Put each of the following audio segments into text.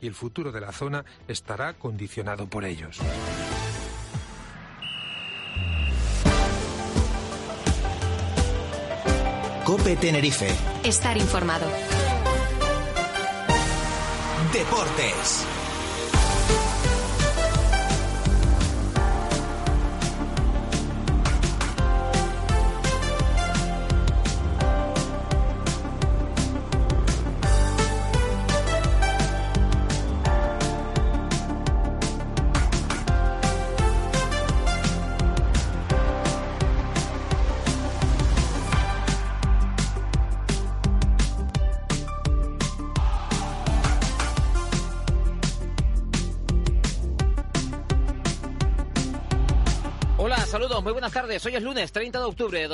y el futuro de la zona estará condicionado por ellos. COPE Tenerife. Estar informado. Deportes. Saludos, muy buenas tardes. Hoy es lunes 30 de octubre de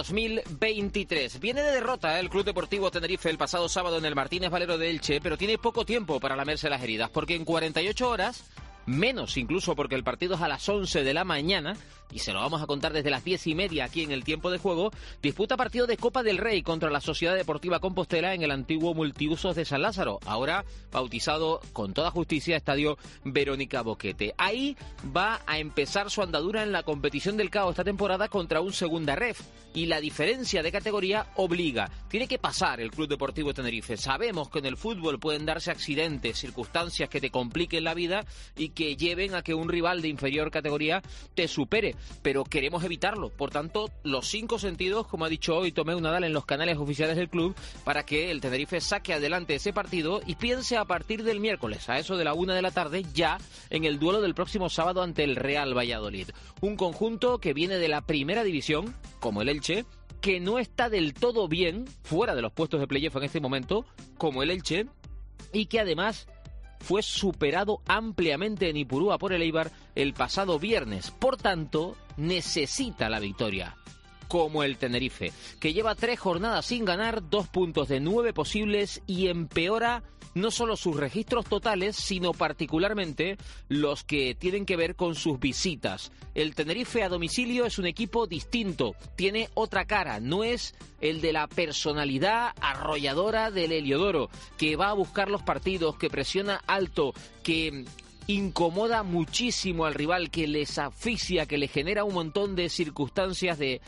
2023. Viene de derrota el Club Deportivo Tenerife el pasado sábado en el Martínez Valero de Elche, pero tiene poco tiempo para lamerse las heridas, porque en 48 horas, menos incluso porque el partido es a las 11 de la mañana, y se lo vamos a contar desde las 10:30 aquí en el tiempo de juego, disputa partido de Copa del Rey contra la Sociedad Deportiva Compostela en el antiguo multiusos de San Lázaro, ahora bautizado con toda justicia Estadio Verónica Boquete. Ahí va a empezar su andadura en la competición del CAO esta temporada contra un segunda ref, y la diferencia de categoría obliga. Tiene que pasar el Club Deportivo Tenerife. Sabemos que en el fútbol pueden darse accidentes, circunstancias que te compliquen la vida y que lleven a que un rival de inferior categoría te supere, pero queremos evitarlo. Por tanto, los 5 sentidos, como ha dicho hoy Tomeu Nadal en los canales oficiales del club, para que el Tenerife saque adelante ese partido y piense a partir del miércoles, a eso de la 1 de la tarde, ya en el duelo del próximo sábado ante el Real Valladolid. Un conjunto que viene de la primera división, como el Elche, que no está del todo bien, fuera de los puestos de playoff en este momento, como el Elche, y que además fue superado ampliamente en Ipurúa por el Eibar el pasado viernes. Por tanto, necesita la victoria, como el Tenerife, que lleva 3 jornadas sin ganar, 2 puntos de 9 posibles y empeora no solo sus registros totales, sino particularmente los que tienen que ver con sus visitas. El Tenerife a domicilio es un equipo distinto, tiene otra cara, no es el de la personalidad arrolladora del Heliodoro, que va a buscar los partidos, que presiona alto, que incomoda muchísimo al rival, que les asfixia, que le genera un montón de circunstancias, de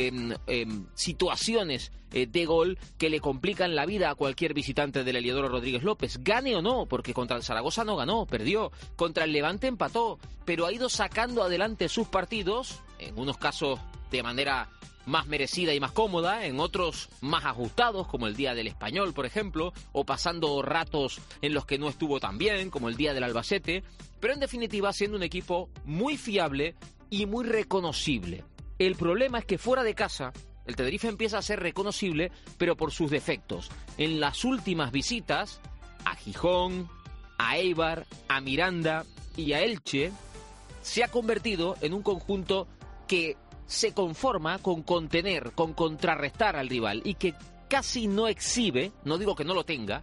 situaciones de gol que le complican la vida a cualquier visitante del Heliodoro Rodríguez López. Gane o no, porque contra el Zaragoza no ganó, perdió. Contra el Levante empató, pero ha ido sacando adelante sus partidos, en unos casos de manera más merecida y más cómoda, en otros más ajustados, como el día del Español, por ejemplo, o pasando ratos en los que no estuvo tan bien, como el día del Albacete, pero en definitiva siendo un equipo muy fiable y muy reconocible. El problema es que fuera de casa el Tenerife empieza a ser reconocible, pero por sus defectos. En las últimas visitas a Gijón, a Eibar, a Miranda y a Elche, se ha convertido en un conjunto que se conforma con contener, con contrarrestar al rival, y que casi no exhibe, no digo que no lo tenga,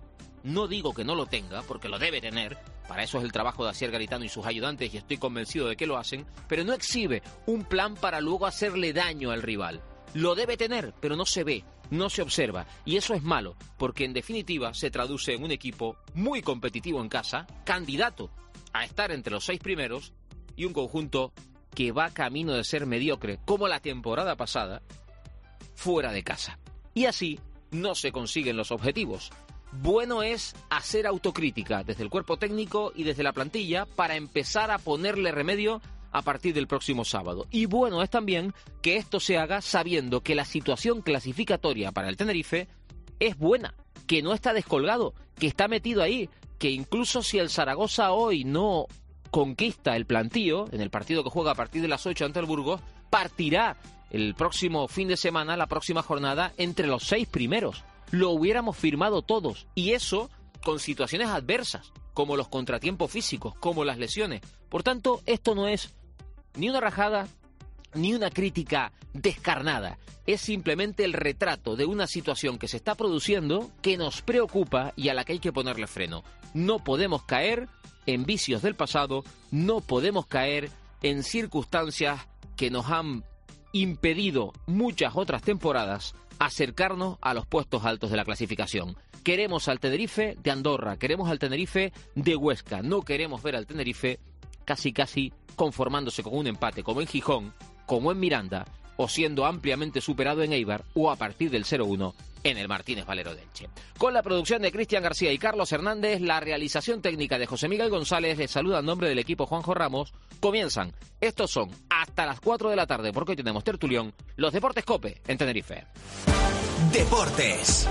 porque lo debe tener, para eso es el trabajo de Asier Garitano y sus ayudantes, y estoy convencido de que lo hacen, pero no exhibe un plan para luego hacerle daño al rival. Lo debe tener, pero no se ve, no se observa, y eso es malo, porque en definitiva se traduce en un equipo muy competitivo en casa, candidato a estar entre los 6 primeros, y un conjunto que va camino de ser mediocre, como la temporada pasada, fuera de casa. Y así no se consiguen los objetivos. Bueno es hacer autocrítica desde el cuerpo técnico y desde la plantilla para empezar a ponerle remedio a partir del próximo sábado. Y bueno es también que esto se haga sabiendo que la situación clasificatoria para el Tenerife es buena, que no está descolgado, que está metido ahí, que incluso si el Zaragoza hoy no conquista el plantío, en el partido que juega a partir de las 8 ante el Burgos, partirá el próximo fin de semana, la próxima jornada, entre los 6 primeros. Lo hubiéramos firmado todos, y eso con situaciones adversas, como los contratiempos físicos, como las lesiones. Por tanto, esto no es ni una rajada, ni una crítica descarnada. Es simplemente el retrato de una situación que se está produciendo, que nos preocupa y a la que hay que ponerle freno. No podemos caer en vicios del pasado, no podemos caer en circunstancias que nos han impedido muchas otras temporadas acercarnos a los puestos altos de la clasificación. Queremos al Tenerife de Andorra, queremos al Tenerife de Huesca. No queremos ver al Tenerife casi conformándose con un empate, como en Gijón, como en Miranda, o siendo ampliamente superado en Eibar, o a partir del 0-1 en el Martínez Valero de Elche. Con la producción de Cristian García y Carlos Hernández, la realización técnica de José Miguel González, les saluda en nombre del equipo Juanjo Ramos. Comienzan, estos son hasta las 4 de la tarde, porque hoy tenemos tertulión, los Deportes COPE en Tenerife. Deportes.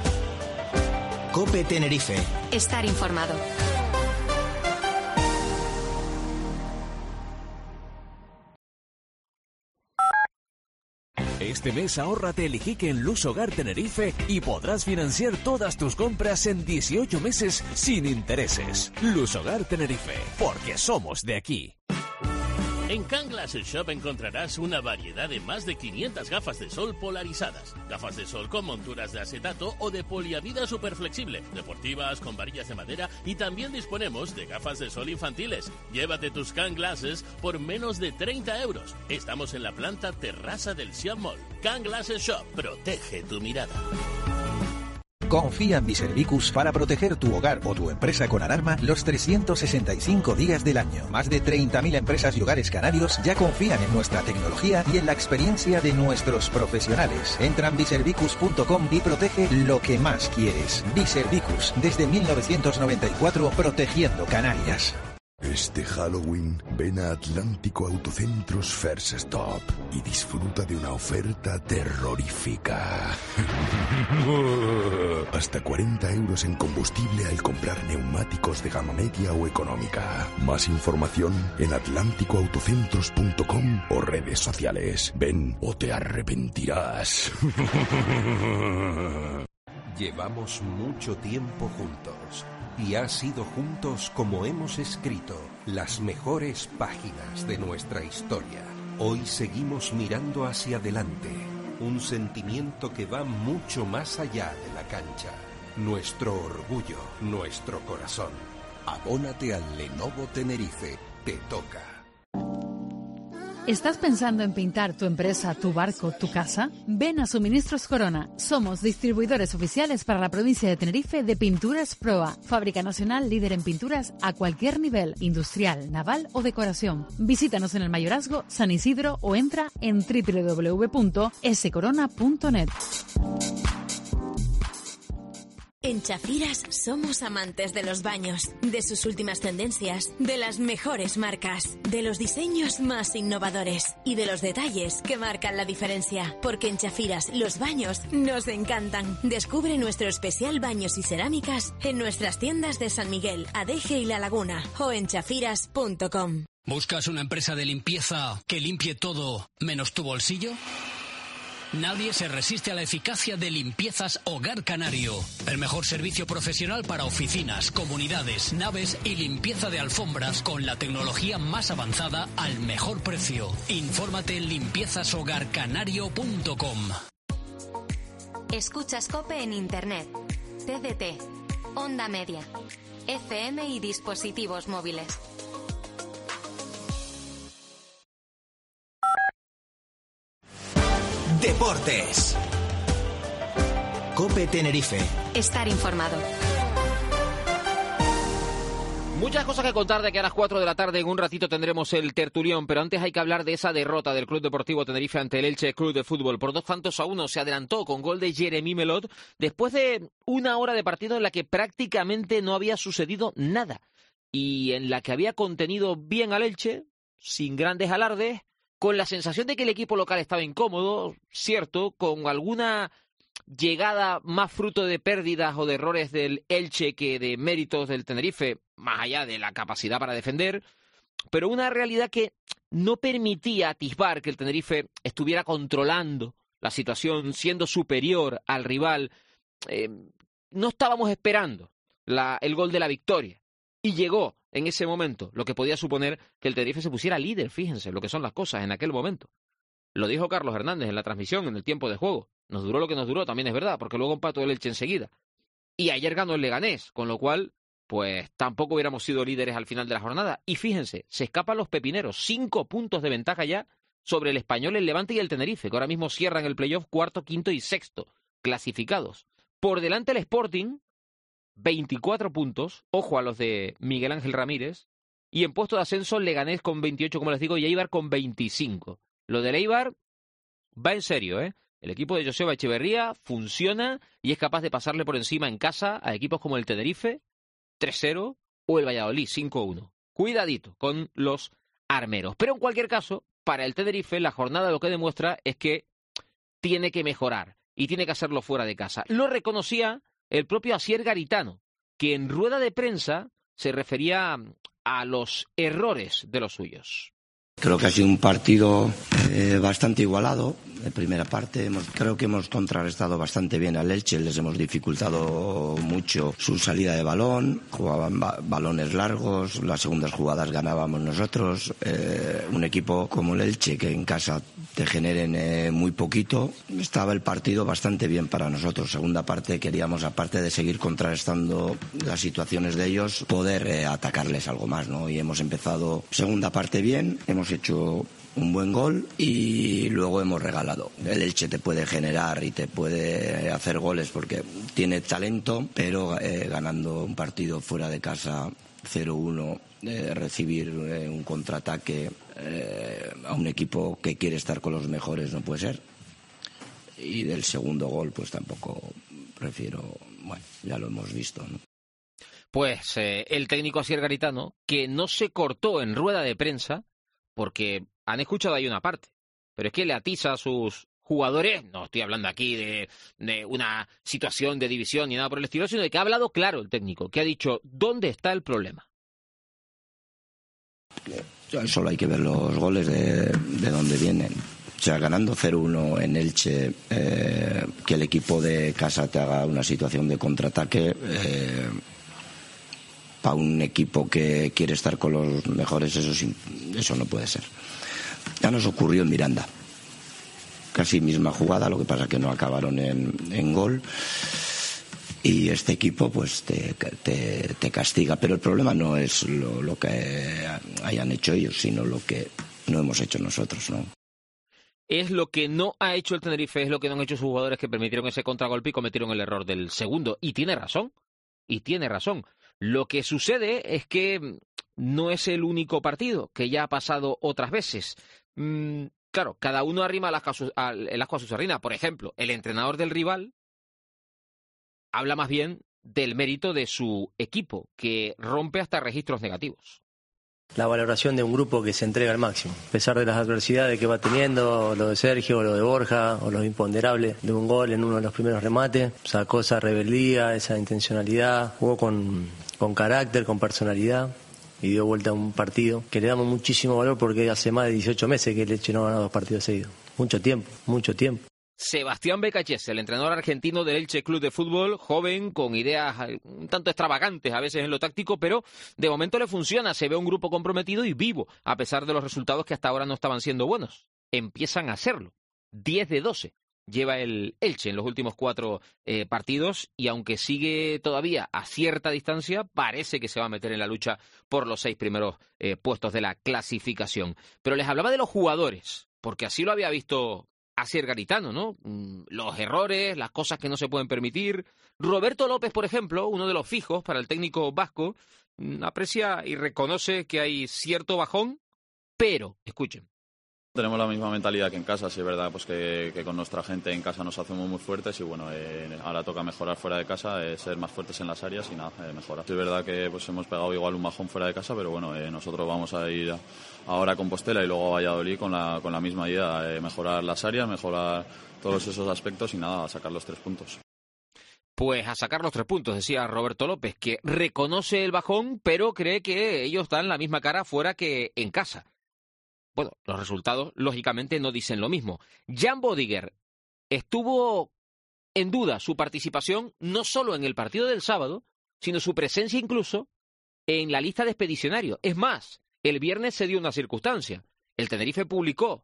COPE Tenerife. Estar informado. Este mes ahórrate el Iquique en Luz Hogar Tenerife y podrás financiar todas tus compras en 18 meses sin intereses. Luz Hogar Tenerife, porque somos de aquí. En Can Glasses Shop encontrarás una variedad de más de 500 gafas de sol polarizadas. Gafas de sol con monturas de acetato o de poliamida superflexible, deportivas, con varillas de madera, y también disponemos de gafas de sol infantiles. Llévate tus Can Glasses por menos de 30 euros. Estamos en la planta terraza del Siam Mall. Can Glasses Shop, protege tu mirada. Confía en Biservicus para proteger tu hogar o tu empresa con alarma los 365 días del año. Más de 30.000 empresas y hogares canarios ya confían en nuestra tecnología y en la experiencia de nuestros profesionales. Entra en biservicus.com y protege lo que más quieres. Biservicus, desde 1994, protegiendo Canarias. Este Halloween, ven a Atlántico Autocentros First Stop y disfruta de una oferta terrorífica. Hasta 40 euros en combustible al comprar neumáticos de gama media o económica. Más información en atlánticoautocentros.com o redes sociales. Ven o te arrepentirás. Llevamos mucho tiempo juntos. Y ha sido juntos como hemos escrito las mejores páginas de nuestra historia. Hoy seguimos mirando hacia adelante, un sentimiento que va mucho más allá de la cancha. Nuestro orgullo, nuestro corazón. Abónate al Lenovo Tenerife. Te toca. ¿Estás pensando en pintar tu empresa, tu barco, tu casa? Ven a Suministros Corona. Somos distribuidores oficiales para la provincia de Tenerife de Pinturas Proa. Fábrica nacional líder en pinturas a cualquier nivel, industrial, naval o decoración. Visítanos en el Mayorazgo, San Isidro o entra en www.scorona.net. En Chafiras somos amantes de los baños, de sus últimas tendencias, de las mejores marcas, de los diseños más innovadores y de los detalles que marcan la diferencia. Porque en Chafiras los baños nos encantan. Descubre nuestro especial baños y cerámicas en nuestras tiendas de San Miguel, Adeje y La Laguna o en chafiras.com. ¿Buscas una empresa de limpieza que limpie todo menos tu bolsillo? Nadie se resiste a la eficacia de Limpiezas Hogar Canario. El mejor servicio profesional para oficinas, comunidades, naves y limpieza de alfombras con la tecnología más avanzada al mejor precio. Infórmate en limpiezashogarcanario.com. Escuchas COPE en Internet, TDT, Onda Media, FM y dispositivos móviles. Deportes. COPE Tenerife. Estar informado. Muchas cosas que contar de que a las 4 de la tarde en un ratito tendremos el tertulión, pero antes hay que hablar de esa derrota del Club Deportivo Tenerife ante el Elche Club de Fútbol. Por 2-1 se adelantó con gol de Jeremy Melot después de una hora de partido en la que prácticamente no había sucedido nada y en la que había contenido bien al Elche, sin grandes alardes, con la sensación de que el equipo local estaba incómodo, cierto, con alguna llegada más fruto de pérdidas o de errores del Elche que de méritos del Tenerife, más allá de la capacidad para defender, pero una realidad que no permitía atisbar que el Tenerife estuviera controlando la situación, siendo superior al rival. No estábamos esperando el gol de la victoria. Y llegó en ese momento, lo que podía suponer que el Tenerife se pusiera líder, fíjense lo que son las cosas en aquel momento. Lo dijo Carlos Hernández en la transmisión, en el tiempo de juego. Nos duró lo que nos duró, también es verdad, porque luego empató el Elche enseguida. Y ayer ganó el Leganés, con lo cual, pues tampoco hubiéramos sido líderes al final de la jornada. Y fíjense, se escapan los pepineros, 5 puntos de ventaja ya sobre el Español, el Levante y el Tenerife, que ahora mismo cierran el playoff 4º, 5º y 6º clasificados. Por delante el Sporting, 24 puntos, ojo a los de Miguel Ángel Ramírez, y en puesto de ascenso Leganés con 28, como les digo, y Eibar con 25. Lo del Eibar va en serio, ¿eh? El equipo de Joseba Echeverría funciona y es capaz de pasarle por encima en casa a equipos como el Tenerife, 3-0, o el Valladolid, 5-1. Cuidadito con los armeros. Pero en cualquier caso, para el Tenerife, la jornada lo que demuestra es que tiene que mejorar y tiene que hacerlo fuera de casa. Lo reconocía el propio Asier Garitano, que en rueda de prensa se refería a los errores de los suyos. Creo que ha sido un partido bastante igualado. En primera parte creo que hemos contrarrestado bastante bien al Elche, les hemos dificultado mucho su salida de balón, jugaban balones largos, las segundas jugadas ganábamos nosotros. Un equipo como el Elche, que en casa te generen muy poquito, estaba el partido bastante bien para nosotros. Segunda parte queríamos, aparte de seguir contrarrestando las situaciones de ellos, poder atacarles algo más, ¿no? Y hemos empezado segunda parte bien, hemos hecho un buen gol y luego hemos regalado. El Elche te puede generar y te puede hacer goles porque tiene talento, pero ganando un partido fuera de casa 0-1, recibir un contraataque a un equipo que quiere estar con los mejores no puede ser. Y del segundo gol pues tampoco prefiero, bueno, ya lo hemos visto, ¿no? Pues el técnico Asier Garitano, que no se cortó en rueda de prensa, porque han escuchado ahí una parte, pero es que le atiza a sus jugadores, no estoy hablando aquí de una situación de división ni nada por el estilo, sino de que ha hablado claro el técnico, que ha dicho ¿dónde está el problema? Solo hay que ver los goles de dónde vienen. O sea, ganando 0-1 en Elche, que el equipo de casa te haga una situación de contraataque, para un equipo que quiere estar con los mejores, eso no puede ser. Ya nos ocurrió en Miranda, casi misma jugada, lo que pasa que no acabaron en gol, y este equipo pues te castiga, pero el problema no es lo que hayan hecho ellos, sino lo que no hemos hecho nosotros, ¿no? Es lo que no ha hecho el Tenerife, es lo que no han hecho sus jugadores, que permitieron ese contragolpe y cometieron el error del segundo, y tiene razón. Lo que sucede es que no es el único partido, que ya ha pasado otras veces. Claro, cada uno arrima el ascua a su sardina. Por ejemplo, el entrenador del rival habla más bien del mérito de su equipo, que rompe hasta registros negativos. La valoración de un grupo que se entrega al máximo, a pesar de las adversidades que va teniendo, lo de Sergio, lo de Borja, o lo imponderable de un gol en uno de los primeros remates, sacó esa rebeldía, esa intencionalidad, jugó con carácter, con personalidad y dio vuelta a un partido que le damos muchísimo valor porque hace más de 18 meses que el Elche no ha ganado 2 partidos seguidos. Mucho tiempo. Sebastián Becachese, el entrenador argentino del Elche Club de Fútbol, joven, con ideas un tanto extravagantes a veces en lo táctico, pero de momento le funciona, se ve un grupo comprometido y vivo, a pesar de los resultados que hasta ahora no estaban siendo buenos. Empiezan a hacerlo. 10 de 12 lleva el Elche en los últimos 4 partidos, y aunque sigue todavía a cierta distancia, parece que se va a meter en la lucha por los 6 primeros puestos de la clasificación. Pero les hablaba de los jugadores, porque así lo había visto Asier Garitano, ¿no? Los errores, las cosas que no se pueden permitir. Roberto López, por ejemplo, uno de los fijos para el técnico vasco, aprecia y reconoce que hay cierto bajón, pero, escuchen. Tenemos la misma mentalidad que en casa, sí es verdad, pues que con nuestra gente en casa nos hacemos muy fuertes y bueno, ahora toca mejorar fuera de casa, ser más fuertes en las áreas y nada, mejorar. Sí es verdad que pues hemos pegado igual un bajón fuera de casa, pero bueno, nosotros vamos a ir ahora a Compostela y luego a Valladolid con la misma idea, mejorar las áreas, mejorar todos esos aspectos y nada, a sacar los 3 puntos. Pues a sacar los 3 puntos, decía Roberto López, que reconoce el bajón, pero cree que ellos dan la misma cara fuera que en casa. Bueno, los resultados, lógicamente, no dicen lo mismo. Jan Bodiger estuvo en duda su participación no solo en el partido del sábado, sino su presencia incluso en la lista de expedicionarios. Es más, el viernes se dio una circunstancia. El Tenerife publicó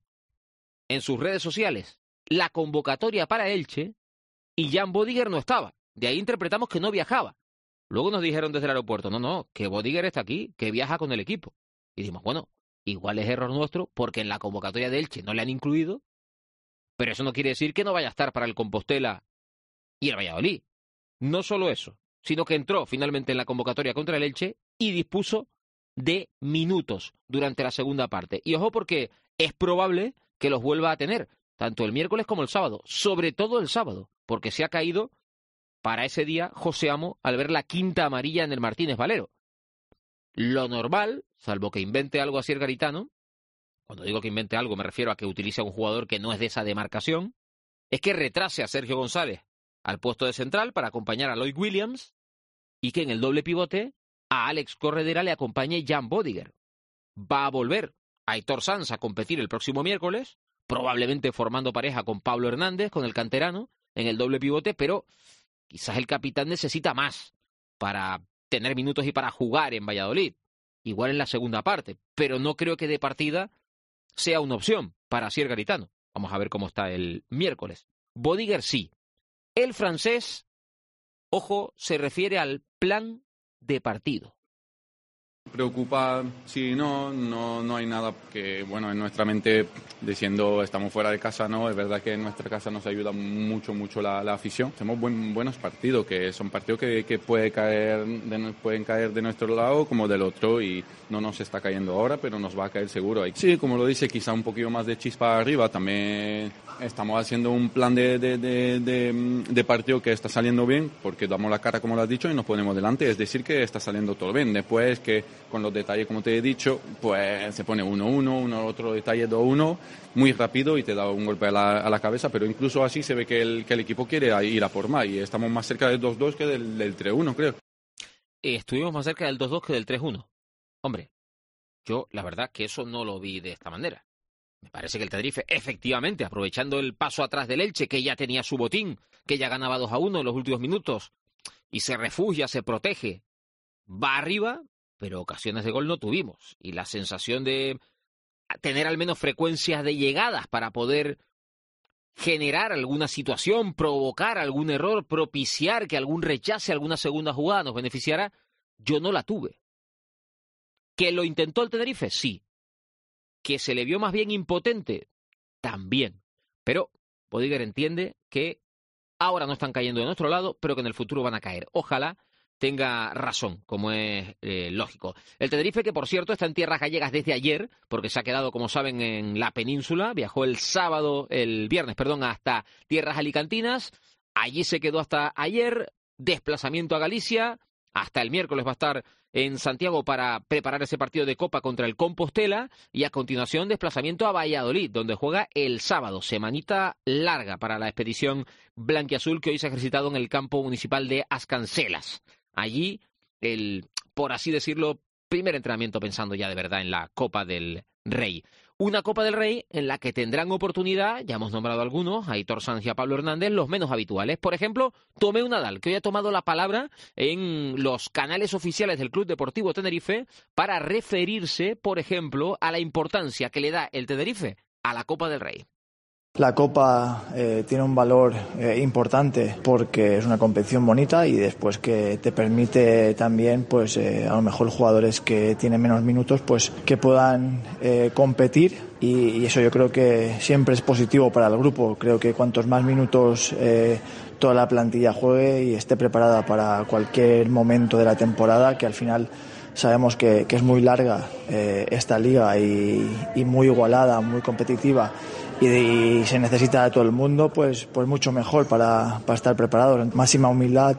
en sus redes sociales la convocatoria para Elche y Jan Bodiger no estaba. De ahí interpretamos que no viajaba. Luego nos dijeron desde el aeropuerto, no, que Bodiger está aquí, que viaja con el equipo. Y dijimos, bueno, igual es error nuestro porque en la convocatoria de Elche no le han incluido, pero eso no quiere decir que no vaya a estar para el Compostela y el Valladolid. No solo eso, sino que entró finalmente en la convocatoria contra el Elche y dispuso de minutos durante la segunda parte. Y ojo, porque es probable que los vuelva a tener, tanto el miércoles como el sábado, sobre todo el sábado, porque se ha caído para ese día José Amo al ver la quinta amarilla en el Martínez Valero. Lo normal, salvo que invente algo Asier Garitano, cuando digo que invente algo me refiero a que utilice a un jugador que no es de esa demarcación, es que retrase a Sergio González al puesto de central para acompañar a Lloyd Williams y que en el doble pivote a Alex Corredera le acompañe Jan Bodiger. Va a volver Aitor Sanz a competir el próximo miércoles, probablemente formando pareja con Pablo Hernández, con el canterano, en el doble pivote, pero quizás el capitán necesita más para tener minutos y para jugar en Valladolid. Igual en la segunda parte, pero no creo que de partida sea una opción para Asier Garitano. Vamos a ver cómo está el miércoles. Bodiger sí. El francés, ojo, se refiere al plan de partido. Preocupa, sí, no hay nada que, bueno, en nuestra mente, diciendo estamos fuera de casa, no, es verdad que en nuestra casa nos ayuda mucho la afición. Hacemos buenos partidos, que son partidos que pueden caer de nuestro lado como del otro, y no nos está cayendo ahora, pero nos va a caer seguro. Sí, como lo dice, quizá un poquito más de chispa arriba. También estamos haciendo un plan de partido que está saliendo bien, porque damos la cara, como lo has dicho, y nos ponemos delante, es decir, que está saliendo todo bien. Después que con los detalles, como te he dicho, pues se pone 1-1, otro detalle 2-1, muy rápido, y te da un golpe a la cabeza, pero incluso así se ve que el equipo quiere ir a por más, y estamos más cerca del 2-2 que del 3-1, creo. Estuvimos más cerca del 2-2 que del 3-1. Hombre, yo la verdad que eso no lo vi de esta manera. Me parece que el Tenerife, efectivamente, aprovechando el paso atrás del Elche, que ya tenía su botín, que ya ganaba 2-1 en los últimos minutos, y se refugia, se protege, va arriba, pero ocasiones de gol no tuvimos. Y la sensación de tener al menos frecuencias de llegadas para poder generar alguna situación, provocar algún error, propiciar que algún rechace, alguna segunda jugada nos beneficiara, yo no la tuve. ¿Que lo intentó el Tenerife? Sí. ¿Que se le vio más bien impotente? También. Pero Bodiger entiende que ahora no están cayendo de nuestro lado, pero que en el futuro van a caer. Ojalá tenga razón, como es lógico. El Tenerife, que por cierto está en tierras gallegas desde ayer, porque se ha quedado, como saben, en la península, viajó el viernes, hasta tierras alicantinas, allí se quedó hasta ayer, desplazamiento a Galicia, hasta el miércoles va a estar en Santiago para preparar ese partido de Copa contra el Compostela, y a continuación desplazamiento a Valladolid, donde juega el sábado. Semanita larga para la expedición blanquiazul, que hoy se ha ejercitado en el campo municipal de Ascancelas. Allí, por así decirlo, primer entrenamiento pensando ya de verdad en la Copa del Rey. Una Copa del Rey en la que tendrán oportunidad, ya hemos nombrado algunos, a Aitor Sanz y a Pablo Hernández, los menos habituales. Por ejemplo, Tomeu Nadal, que hoy ha tomado la palabra en los canales oficiales del Club Deportivo Tenerife para referirse, por ejemplo, a la importancia que le da el Tenerife a la Copa del Rey. La Copa tiene un valor importante porque es una competición bonita, y después que te permite también, pues a lo mejor jugadores que tienen menos minutos, pues que puedan competir, y eso yo creo que siempre es positivo para el grupo. Creo que cuantos más minutos toda la plantilla juegue y esté preparada para cualquier momento de la temporada, que al final sabemos que es muy larga esta liga y muy igualada, muy competitiva, y se necesita de todo el mundo, pues mucho mejor para estar preparados. Máxima humildad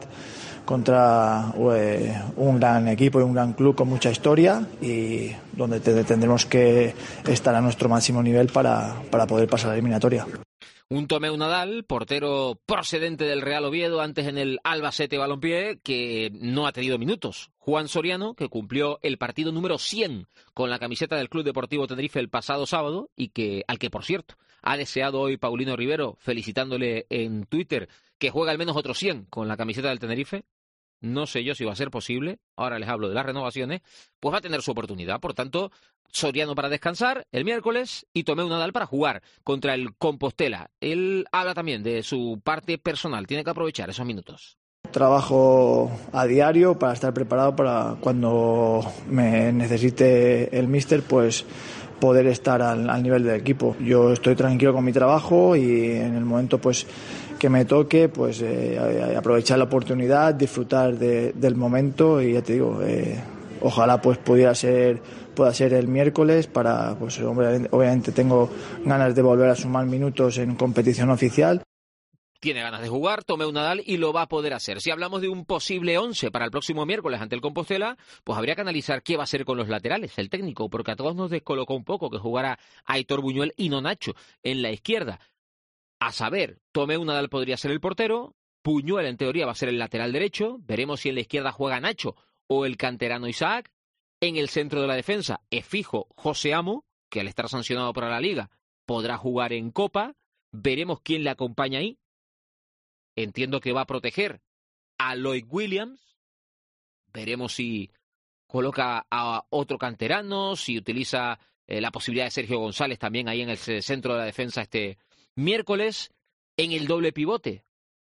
contra un gran equipo y un gran club con mucha historia, y donde tendremos que estar a nuestro máximo nivel para poder pasar la eliminatoria. Un Tomeu Nadal, portero procedente del Real Oviedo, antes en el Albacete Balompié, que no ha tenido minutos. Juan Soriano, que cumplió el partido número 100 con la camiseta del Club Deportivo Tenerife el pasado sábado, y al que, por cierto, ha deseado hoy Paulino Rivero, felicitándole en Twitter, que juega al menos otro 100 con la camiseta del Tenerife. No sé yo si va a ser posible, ahora les hablo de las renovaciones, pues va a tener su oportunidad. Por tanto, Soriano para descansar el miércoles y Tomeu Nadal para jugar contra el Compostela. Él habla también de su parte personal, tiene que aprovechar esos minutos. Trabajo a diario para estar preparado para cuando me necesite el míster, pues poder estar al nivel del equipo. Yo estoy tranquilo con mi trabajo, y en el momento pues me toque, pues aprovechar la oportunidad, disfrutar del momento y ya te digo, ojalá pues pueda ser el miércoles para, pues obviamente tengo ganas de volver a sumar minutos en competición oficial. Tiene ganas de jugar, Tomeu Nadal, y lo va a poder hacer. Si hablamos de un posible 11 para el próximo miércoles ante el Compostela, pues habría que analizar qué va a hacer con los laterales, el técnico, porque a todos nos descolocó un poco que jugara Aitor Buñuel y no Nacho en la izquierda. A saber, Tomeu Nadal podría ser el portero, Buñuel en teoría va a ser el lateral derecho, veremos si en la izquierda juega Nacho o el canterano Isaac. En el centro de la defensa es fijo José Amo, que al estar sancionado para la Liga podrá jugar en Copa. Veremos quién le acompaña ahí. Entiendo que va a proteger a Lloyd Williams. Veremos si coloca a otro canterano, si utiliza la posibilidad de Sergio González también ahí en el centro de la defensa este miércoles. En el doble pivote,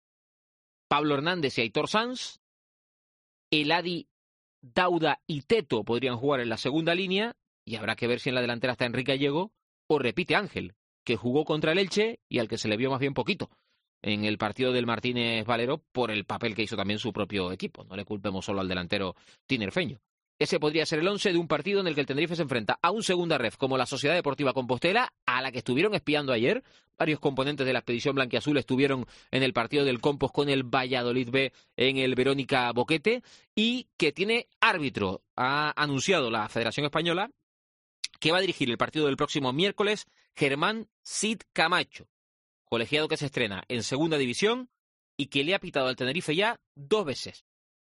Pablo Hernández y Aitor Sanz. Eladi, Dauda y Teto podrían jugar en la segunda línea. Y habrá que ver si en la delantera está Enrique Gallego o repite Ángel, que jugó contra el Elche y al que se le vio más bien poquito en el partido del Martínez Valero por el papel que hizo también su propio equipo. No le culpemos solo al delantero tinerfeño. Ese podría ser el 11 de un partido en el que el Tenerife se enfrenta a un segunda ref como la Sociedad Deportiva Compostela, a la que estuvieron espiando ayer. Varios componentes de la expedición blanquiazul estuvieron en el partido del Compos con el Valladolid B en el Verónica Boquete, y que tiene árbitro. Ha anunciado la Federación Española que va a dirigir el partido del próximo miércoles Germán Cid Camacho, colegiado que se estrena en segunda división y que le ha pitado al Tenerife ya 2 veces.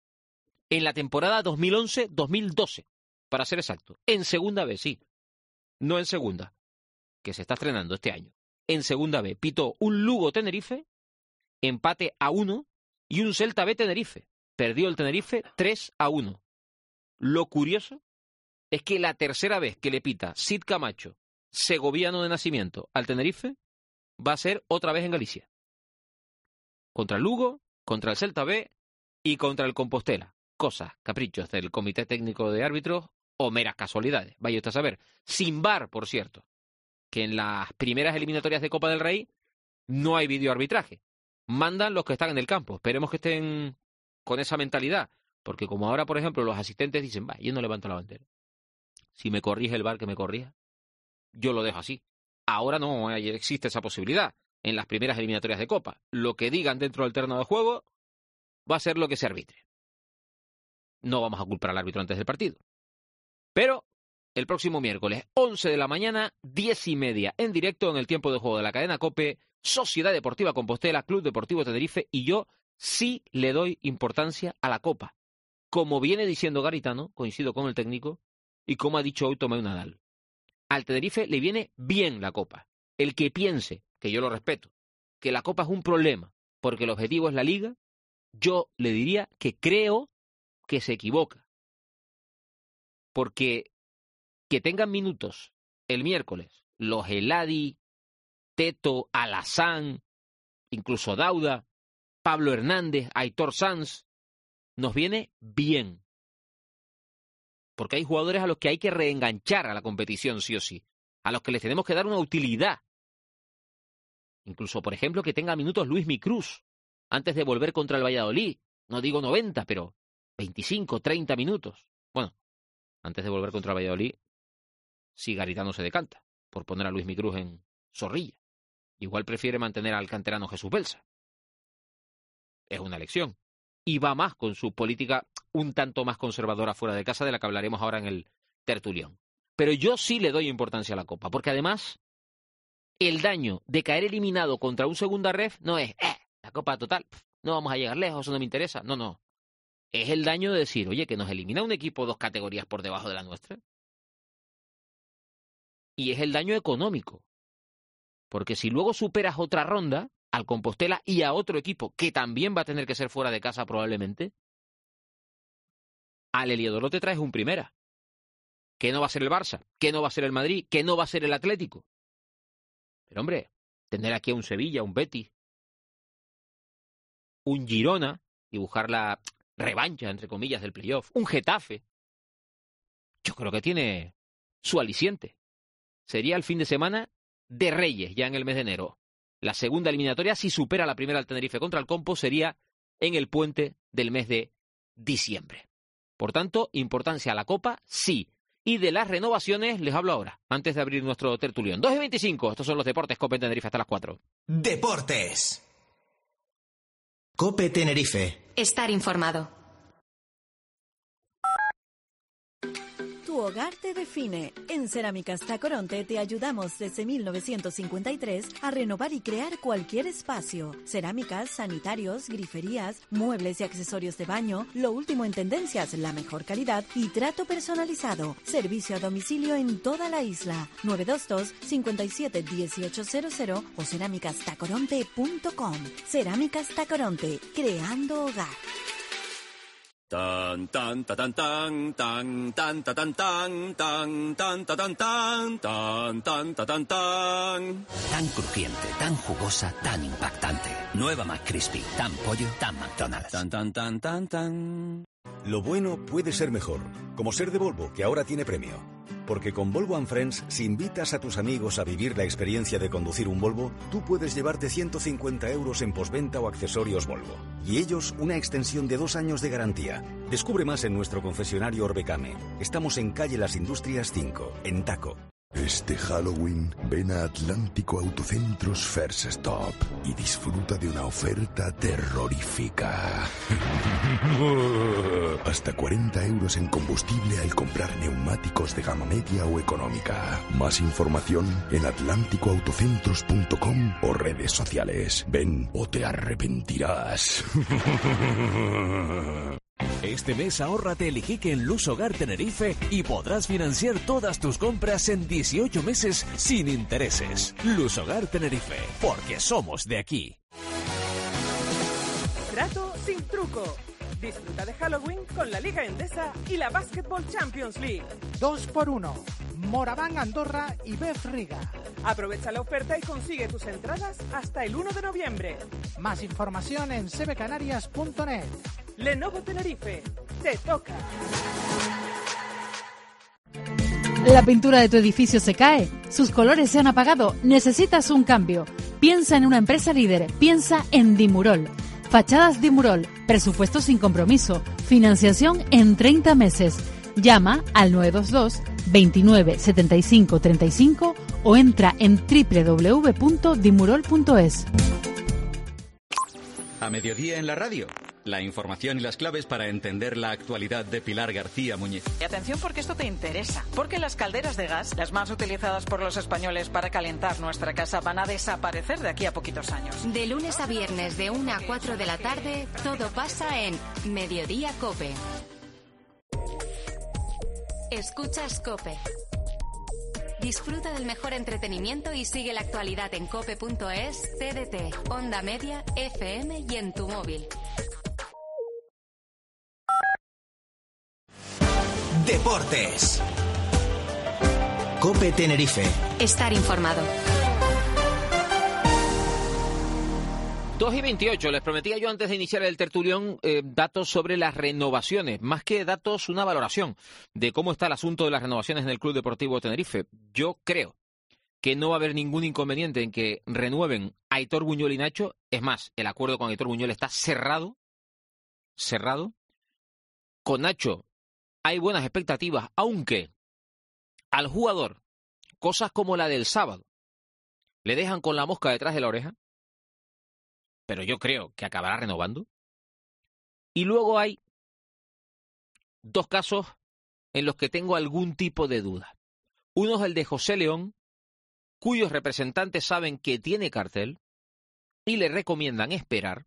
En la temporada 2011-2012, para ser exacto. En segunda B, sí. No en segunda, que se está estrenando este año. En segunda B pitó un Lugo-Tenerife, empate a 1, y un Celta B-Tenerife. Perdió el Tenerife 3-1. Lo curioso es que la tercera vez que le pita Cid Camacho, segoviano de nacimiento, al Tenerife, va a ser otra vez en Galicia. Contra el Lugo, contra el Celta B y contra el Compostela. Cosas, caprichos del Comité Técnico de Árbitros o meras casualidades. Vaya usted a saber. Sin VAR, por cierto, que en las primeras eliminatorias de Copa del Rey no hay videoarbitraje. Mandan los que están en el campo. Esperemos que estén con esa mentalidad. Porque como ahora, por ejemplo, los asistentes dicen, va, yo no levanto la bandera. Si me corrige el VAR, que me corrija. Yo lo dejo así. Ahora no existe esa posibilidad en las primeras eliminatorias de Copa. Lo que digan dentro del terreno de juego va a ser lo que se arbitre. No vamos a culpar al árbitro antes del partido. Pero el próximo miércoles, 11 de la mañana, 10:30, en directo en el tiempo de juego de la cadena COPE, Sociedad Deportiva Compostela, Club Deportivo Tenerife, y yo sí le doy importancia a la Copa. Como viene diciendo Garitano, coincido con el técnico, y como ha dicho hoy Tomeu Nadal. Al Tenerife le viene bien la Copa. El que piense, que yo lo respeto, que la Copa es un problema porque el objetivo es la Liga, yo le diría que creo que se equivoca. Porque que tengan minutos el miércoles los Eladi, Teto, Alazán, incluso Dauda, Pablo Hernández, Aitor Sanz, nos viene bien. Porque hay jugadores a los que hay que reenganchar a la competición sí o sí, a los que les tenemos que dar una utilidad. Incluso, por ejemplo, que tenga minutos Luismi Cruz antes de volver contra el Valladolid. No digo 90, pero 25, 30 minutos. Bueno, antes de volver contra el Valladolid, si Garitano se decanta por poner a Luismi Cruz en Zorrilla. Igual prefiere mantener al canterano Jesús Belsa. Es una elección. Y va más con su política un tanto más conservadora fuera de casa, de la que hablaremos ahora en el tertulión. Pero yo sí le doy importancia a la Copa, porque además el daño de caer eliminado contra un segunda ref no es la Copa total, no vamos a llegar lejos, eso no me interesa. No. Es el daño de decir, oye, que nos elimina un equipo 2 categorías por debajo de la nuestra. Y es el daño económico. Porque si luego superas otra ronda al Compostela y a otro equipo que también va a tener que ser fuera de casa probablemente, al Heliodoro te traes un primera. Que no va a ser el Barça, que no va a ser el Madrid, que no va a ser el Atlético. Pero hombre, tener aquí a un Sevilla, un Betis, un Girona, y buscar la revancha, entre comillas, del playoff, un Getafe, yo creo que tiene su aliciente. Sería el fin de semana de Reyes, ya en el mes de enero. La segunda eliminatoria, si supera la primera al Tenerife contra el Compo, sería en el puente del mes de diciembre. Por tanto, importancia a la Copa, sí. Y de las renovaciones les hablo ahora, antes de abrir nuestro tertulión. 2:25, estos son los deportes COPE Tenerife hasta las 4. Deportes. COPE Tenerife. Estar informado. Tu hogar te define. En Cerámicas Tacoronte te ayudamos desde 1953 a renovar y crear cualquier espacio. Cerámicas, sanitarios, griferías, muebles y accesorios de baño, lo último en tendencias, la mejor calidad y trato personalizado. Servicio a domicilio en toda la isla. 922 57 1800 o cerámicastacoronte.com. Cerámicas Tacoronte, creando hogar. Tan tan tan tan tan tan tan tan tan tan tan tan tan tan tan tan. Tan crujiente, tan jugosa, tan impactante. Nueva McCrispy, tan pollo, tan McDonald's. Tan tan tan tan tan. Lo bueno puede ser mejor, como ser de Volvo, que ahora tiene premio. Porque con Volvo & Friends, si invitas a tus amigos a vivir la experiencia de conducir un Volvo, tú puedes llevarte 150 € en postventa o accesorios Volvo. Y ellos, una extensión de 2 años de garantía. Descubre más en nuestro concesionario Orbecame. Estamos en calle Las Industrias 5, en Taco. Este Halloween, ven a Atlántico Autocentros First Stop y disfruta de una oferta terrorífica. Hasta 40 € en combustible al comprar neumáticos de gama media o económica. Más información en atlánticoautocentros.com o redes sociales. Ven o te arrepentirás. Este mes ahórrate el ijique en Luz Hogar Tenerife y podrás financiar todas tus compras en 18 meses sin intereses. Luz Hogar Tenerife, porque somos de aquí. Trato sin truco. Disfruta de Halloween con la Liga Endesa y la Basketball Champions League. 2x1. Moraván Andorra y Bef Riga. Aprovecha la oferta y consigue tus entradas hasta el 1 de noviembre. Más información en cbcanarias.net. Lenovo Tenerife. Te toca. La pintura de tu edificio se cae, sus colores se han apagado, necesitas un cambio. Piensa en una empresa líder, piensa en Dimurol. Fachadas Dimurol, presupuesto sin compromiso, financiación en 30 meses. Llama al 922 29 75 35 o entra en www.dimurol.es. A mediodía en la radio. La información y las claves para entender la actualidad de Pilar García Muñiz. Y atención porque esto te interesa, porque las calderas de gas, las más utilizadas por los españoles para calentar nuestra casa, van a desaparecer de aquí a poquitos años. De lunes a viernes de 1 a 4 de la tarde, todo pasa en Mediodía COPE. Escuchas COPE. Disfruta del mejor entretenimiento y sigue la actualidad en cope.es, TDT, Onda Media, FM y en tu móvil. Deportes. COPE Tenerife. Estar informado. 2:28, les prometía yo antes de iniciar el tertulión datos sobre las renovaciones, más que datos, una valoración de cómo está el asunto de las renovaciones en el Club Deportivo Tenerife. Yo creo que no va a haber ningún inconveniente en que renueven a Aitor Buñuel y Nacho. Es más, el acuerdo con Aitor Buñuel está cerrado. Con Nacho hay buenas expectativas, aunque al jugador cosas como la del sábado le dejan con la mosca detrás de la oreja, pero yo creo que acabará renovando. Y luego hay 2 casos en los que tengo algún tipo de duda. Uno es el de José León, cuyos representantes saben que tiene cartel y le recomiendan esperar.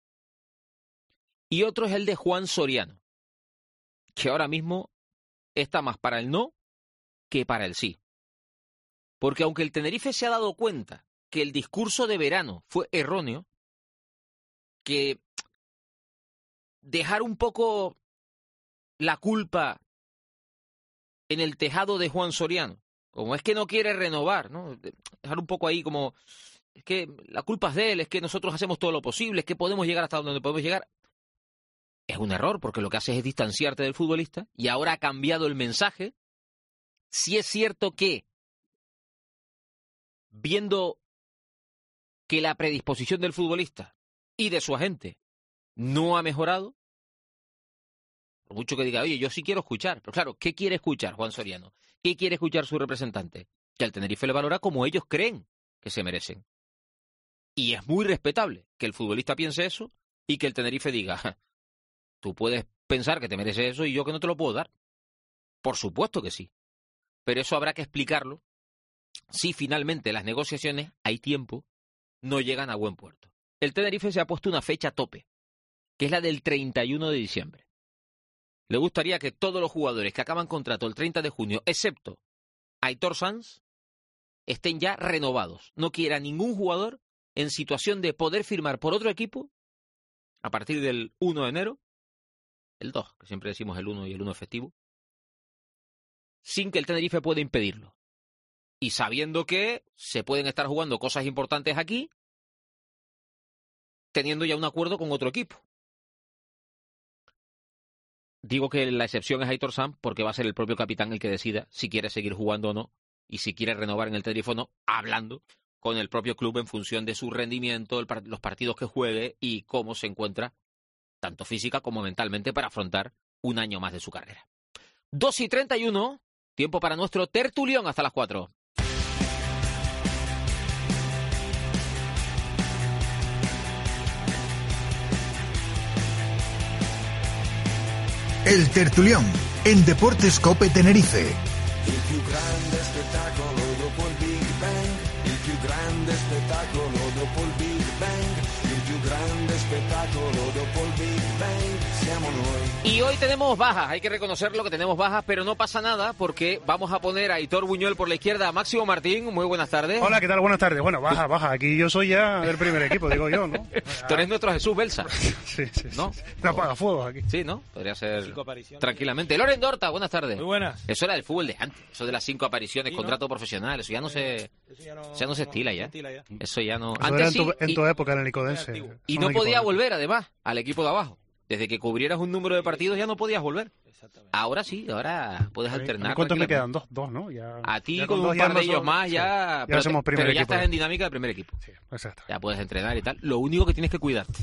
Y otro es el de Juan Soriano, que ahora mismo está más para el no que para el sí. Porque aunque el Tenerife se ha dado cuenta que el discurso de verano fue erróneo, que dejar un poco la culpa en el tejado de Juan Soriano, como es que no quiere renovar, ¿no? Dejar un poco ahí como, es que la culpa es de él, es que nosotros hacemos todo lo posible, es que podemos llegar hasta donde podemos llegar. Es un error, porque lo que haces es distanciarte del futbolista y ahora ha cambiado el mensaje. Sí es cierto que, viendo que la predisposición del futbolista y de su agente no ha mejorado, por mucho que diga, oye, yo sí quiero escuchar, pero claro, ¿qué quiere escuchar Juan Soriano? ¿Qué quiere escuchar su representante? Que al Tenerife le valora como ellos creen que se merecen. Y es muy respetable que el futbolista piense eso y que el Tenerife diga, tú puedes pensar que te mereces eso y yo que no te lo puedo dar. Por supuesto que sí. Pero eso habrá que explicarlo si finalmente las negociaciones, hay tiempo, no llegan a buen puerto. El Tenerife se ha puesto una fecha tope, que es la del 31 de diciembre. Le gustaría que todos los jugadores que acaban contrato el 30 de junio, excepto Aitor Sanz, estén ya renovados. No quiera ningún jugador en situación de poder firmar por otro equipo a partir del 1 de enero, el 2, que siempre decimos el 1 y el 1 efectivo, sin que el Tenerife pueda impedirlo. Y sabiendo que se pueden estar jugando cosas importantes aquí, teniendo ya un acuerdo con otro equipo. Digo que la excepción es Aitor Sanz porque va a ser el propio capitán el que decida si quiere seguir jugando o no y si quiere renovar en el Tenerife o no, hablando con el propio club en función de su rendimiento, los partidos que juegue y cómo se encuentra, tanto física como mentalmente, para afrontar un año más de su carrera. 2:31, tiempo para nuestro tertulión hasta las 4. El tertulión en Deportes Cope Tenerife. Il più grande spettacolo dopo il Big Bang, il più grande spettacolo dopo il Big Bang, il più grande spettacolo dopo il Big Bang, siamo noi. Y hoy tenemos bajas, hay que reconocerlo que tenemos bajas, pero no pasa nada porque vamos a poner a Aitor Buñuel por la izquierda, a Máximo Martín, muy buenas tardes. Hola, ¿qué tal? Buenas tardes. Bueno, baja, aquí yo soy ya del primer equipo, digo yo, ¿no? Tú eres nuestro Jesús Belsa. Sí. ¿No? No apaga fuego aquí. Sí, ¿no? Podría ser tranquilamente. Loren Dorta, buenas tardes. Muy buenas. Eso era del fútbol de antes, eso de las 5 apariciones, Sí, contrato profesional, eso ya no se estila ya. Eso ya no. Eso Antes era sí, en tu época en el Nicodense. y no podía volver además al equipo de abajo. Desde que cubrieras un número de partidos ya no podías volver. Ahora sí, ahora puedes alternar. ¿Cuántos me quedan? Dos, ¿no? Ya, a ti ya con un par de ellos más ya, ya somos primer pero ya equipo, estás en dinámica de primer equipo. Sí, exacto. Ya puedes entrenar y tal. Lo único que tienes que cuidarte.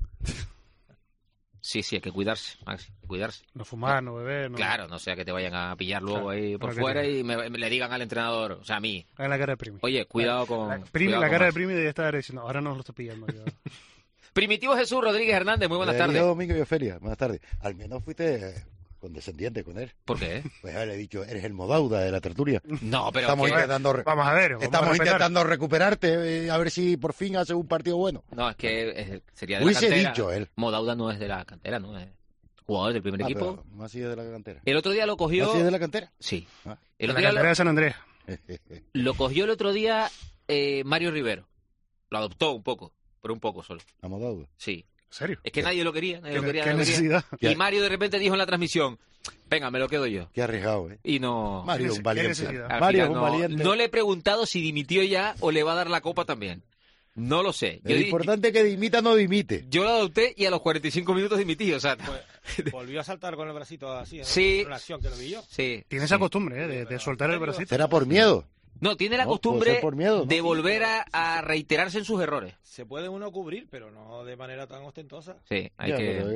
Sí, hay que cuidarse, Maxi, cuidarse. No fumar, no beber. No... Claro, no sea que te vayan a pillar luego claro, ahí por fuera y me le digan al entrenador, o sea, a mí. En la cara de Primi. Oye, cuidado con... La cara de Primi debe estar diciendo, ahora no lo estoy pillando yo. Primitivo Jesús Rodríguez Hernández, muy buenas tardes. Domingo y Ofelia, buenas tardes. Al menos fuiste condescendiente con él. ¿Por qué? Pues le he dicho, eres el Modauda de la tertulia. No, pero estamos intentando intentando recuperarte, a ver si por fin hace un partido bueno. No, es que sería de la cantera. Hubiese dicho él. Modauda no es de la cantera, no es jugador del primer equipo. No ha sido de la cantera. El otro día lo cogió... ¿No ha sido de la cantera? Sí. De la cantera de San Andrés. Lo cogió el otro día Mario Rivero. Lo adoptó un poco, pero un poco solo. ¿A Modauda? Sí. ¿En serio? Es que nadie lo quería. ¿Qué necesidad? Y Mario de repente dijo en la transmisión, venga, me lo quedo yo. Qué arriesgado, ¿eh? Y no... Mario es un valiente. Mario es un valiente. No le he preguntado si dimitió ya o le va a dar la copa también. No lo sé. Lo importante es que dimita no dimite. Yo lo adopté y a los 45 minutos dimití, o sea... Volvió a saltar con el bracito así, ¿no? Sí. En una acción que lo vi yo. Sí. Tiene esa costumbre, de soltar el bracito. ¿Será por miedo? No, tiene la costumbre de volver a reiterarse en sus errores. Se puede uno cubrir, pero no de manera tan ostentosa. Sí, hay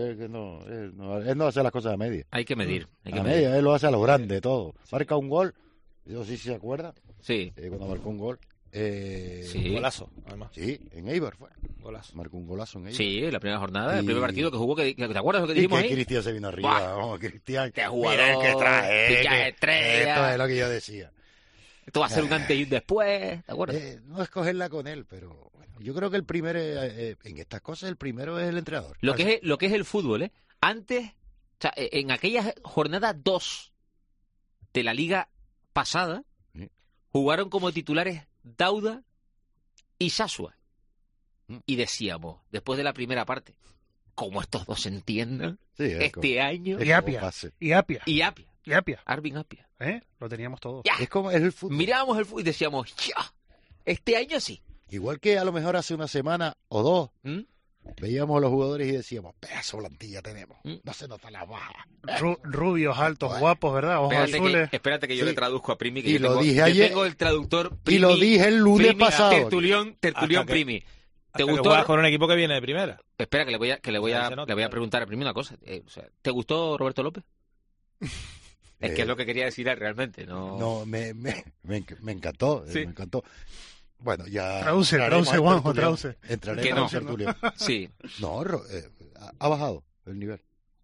él no hace las cosas a media. Hay que medir. A media, él lo hace a lo grande, todo. Marca un gol, eso sí se acuerda. Sí. Cuando marcó un gol. Un golazo, además. Sí, en Eibar fue. Golazo. Marcó un golazo en Eibar. Sí, la primera jornada, el primer partido que jugó, ¿te acuerdas lo que dijimos ahí? Cristian se vino arriba, vamos, Cristian. Qué jugador, mira el que traje, estrella. Esto es lo que yo decía. Esto va a ser un antes y un después, ¿te acuerdas? No escogerla con él, pero bueno, yo creo que el primero, en estas cosas, el primero es el entrenador. Lo que es el fútbol, ¿eh? Antes, o sea, en aquella jornada 2 de la liga pasada, jugaron como titulares Dauda y Sasua. Y decíamos, después de la primera parte, como estos dos se entiendan, este año... Y Apia. Arvin Apia. Lo teníamos todo. Es como el fútbol. Mirábamos el fútbol y decíamos, ya, este año sí. Igual que a lo mejor hace una semana o dos, veíamos a los jugadores y decíamos, pedazo plantilla tenemos, no se nota la baja. Rubios, altos, guapos, ¿verdad? Ojos azules. Espérate que yo le traduzco a Primi, que y lo dije ayer, yo tengo el traductor Primi, y lo dije el lunes pasado. Tertulión Primi. ¿Te gustó? Juegas con un equipo que viene de primera. Espera, que le voy a preguntar primero una cosa. O sea, ¿te gustó Roberto López? Es que es lo que quería decir él realmente. No, me encantó. Sí. Me encantó. Bueno, ya... Traduce, Juanjo, traduce. Entraremos en tertulia. Sí. No, ha bajado el nivel.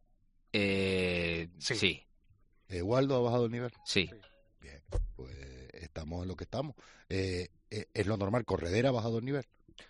Sí. ¿Waldo ha bajado el nivel? Sí. Bien, pues estamos en lo que estamos. Es lo normal. ¿Corredera ha bajado el nivel?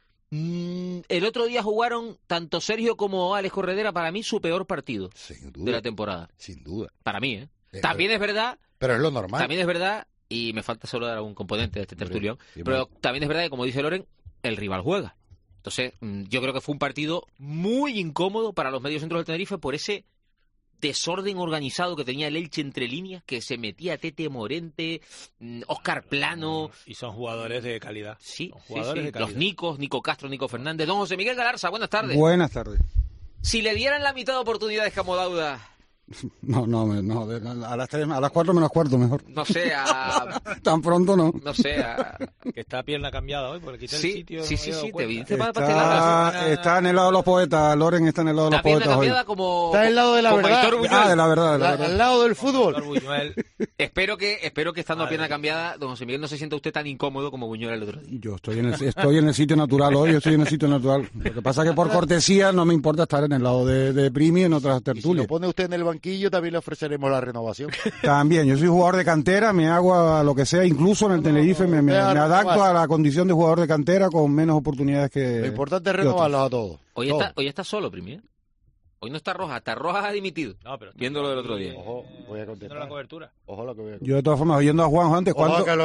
El otro día jugaron tanto Sergio como Alex Corredera, para mí, su peor partido de la temporada. Sin duda. Para mí, ¿eh? También es verdad... Pero es lo normal. También es verdad, y me falta solo dar algún componente de este tertulión, pero también es verdad que, como dice Loren, el rival juega. Entonces, yo creo que fue un partido muy incómodo para los mediocentros del Tenerife por ese desorden organizado que tenía el Elche entre líneas, que se metía Tete Morente, Óscar Plano... Y son jugadores de calidad. Sí, son jugadores de calidad. Los Nicos, Nico Castro, Nico Fernández. Don José Miguel Galarza, buenas tardes. Buenas tardes. Si le dieran la mitad de oportunidades que a Modauda... No, a las 4 menos cuarto mejor. No sé, tan pronto no. No sé, que está pierna cambiada hoy, porque quita el sitio. Sí, te vi. Está en el lado de los poetas, Loren está en el lado de los poetas hoy. Está en el lado de la verdad. De la verdad. Al lado del fútbol. Espero que estando a pierna cambiada, don José Miguel, no se sienta usted tan incómodo como Buñuel el otro día. Yo estoy en el sitio natural hoy, Lo que pasa es que por cortesía no me importa estar en el lado de Primi en otras tertulias. Si lo pone usted en el banquillo, también le ofreceremos la renovación. También, yo soy jugador de cantera, me hago a lo que sea, incluso en el Tenerife me adapto a la condición de jugador de cantera con menos oportunidades que... Lo importante es renovarlos a todos. Hoy está solo, Primi, ¿eh? Hoy no está Roja ha dimitido. No, pero viendo lo del otro día. Ojo, voy a contestar. La cobertura. Ojo lo que voy a Yo de todas formas, oyendo a Juanjo antes,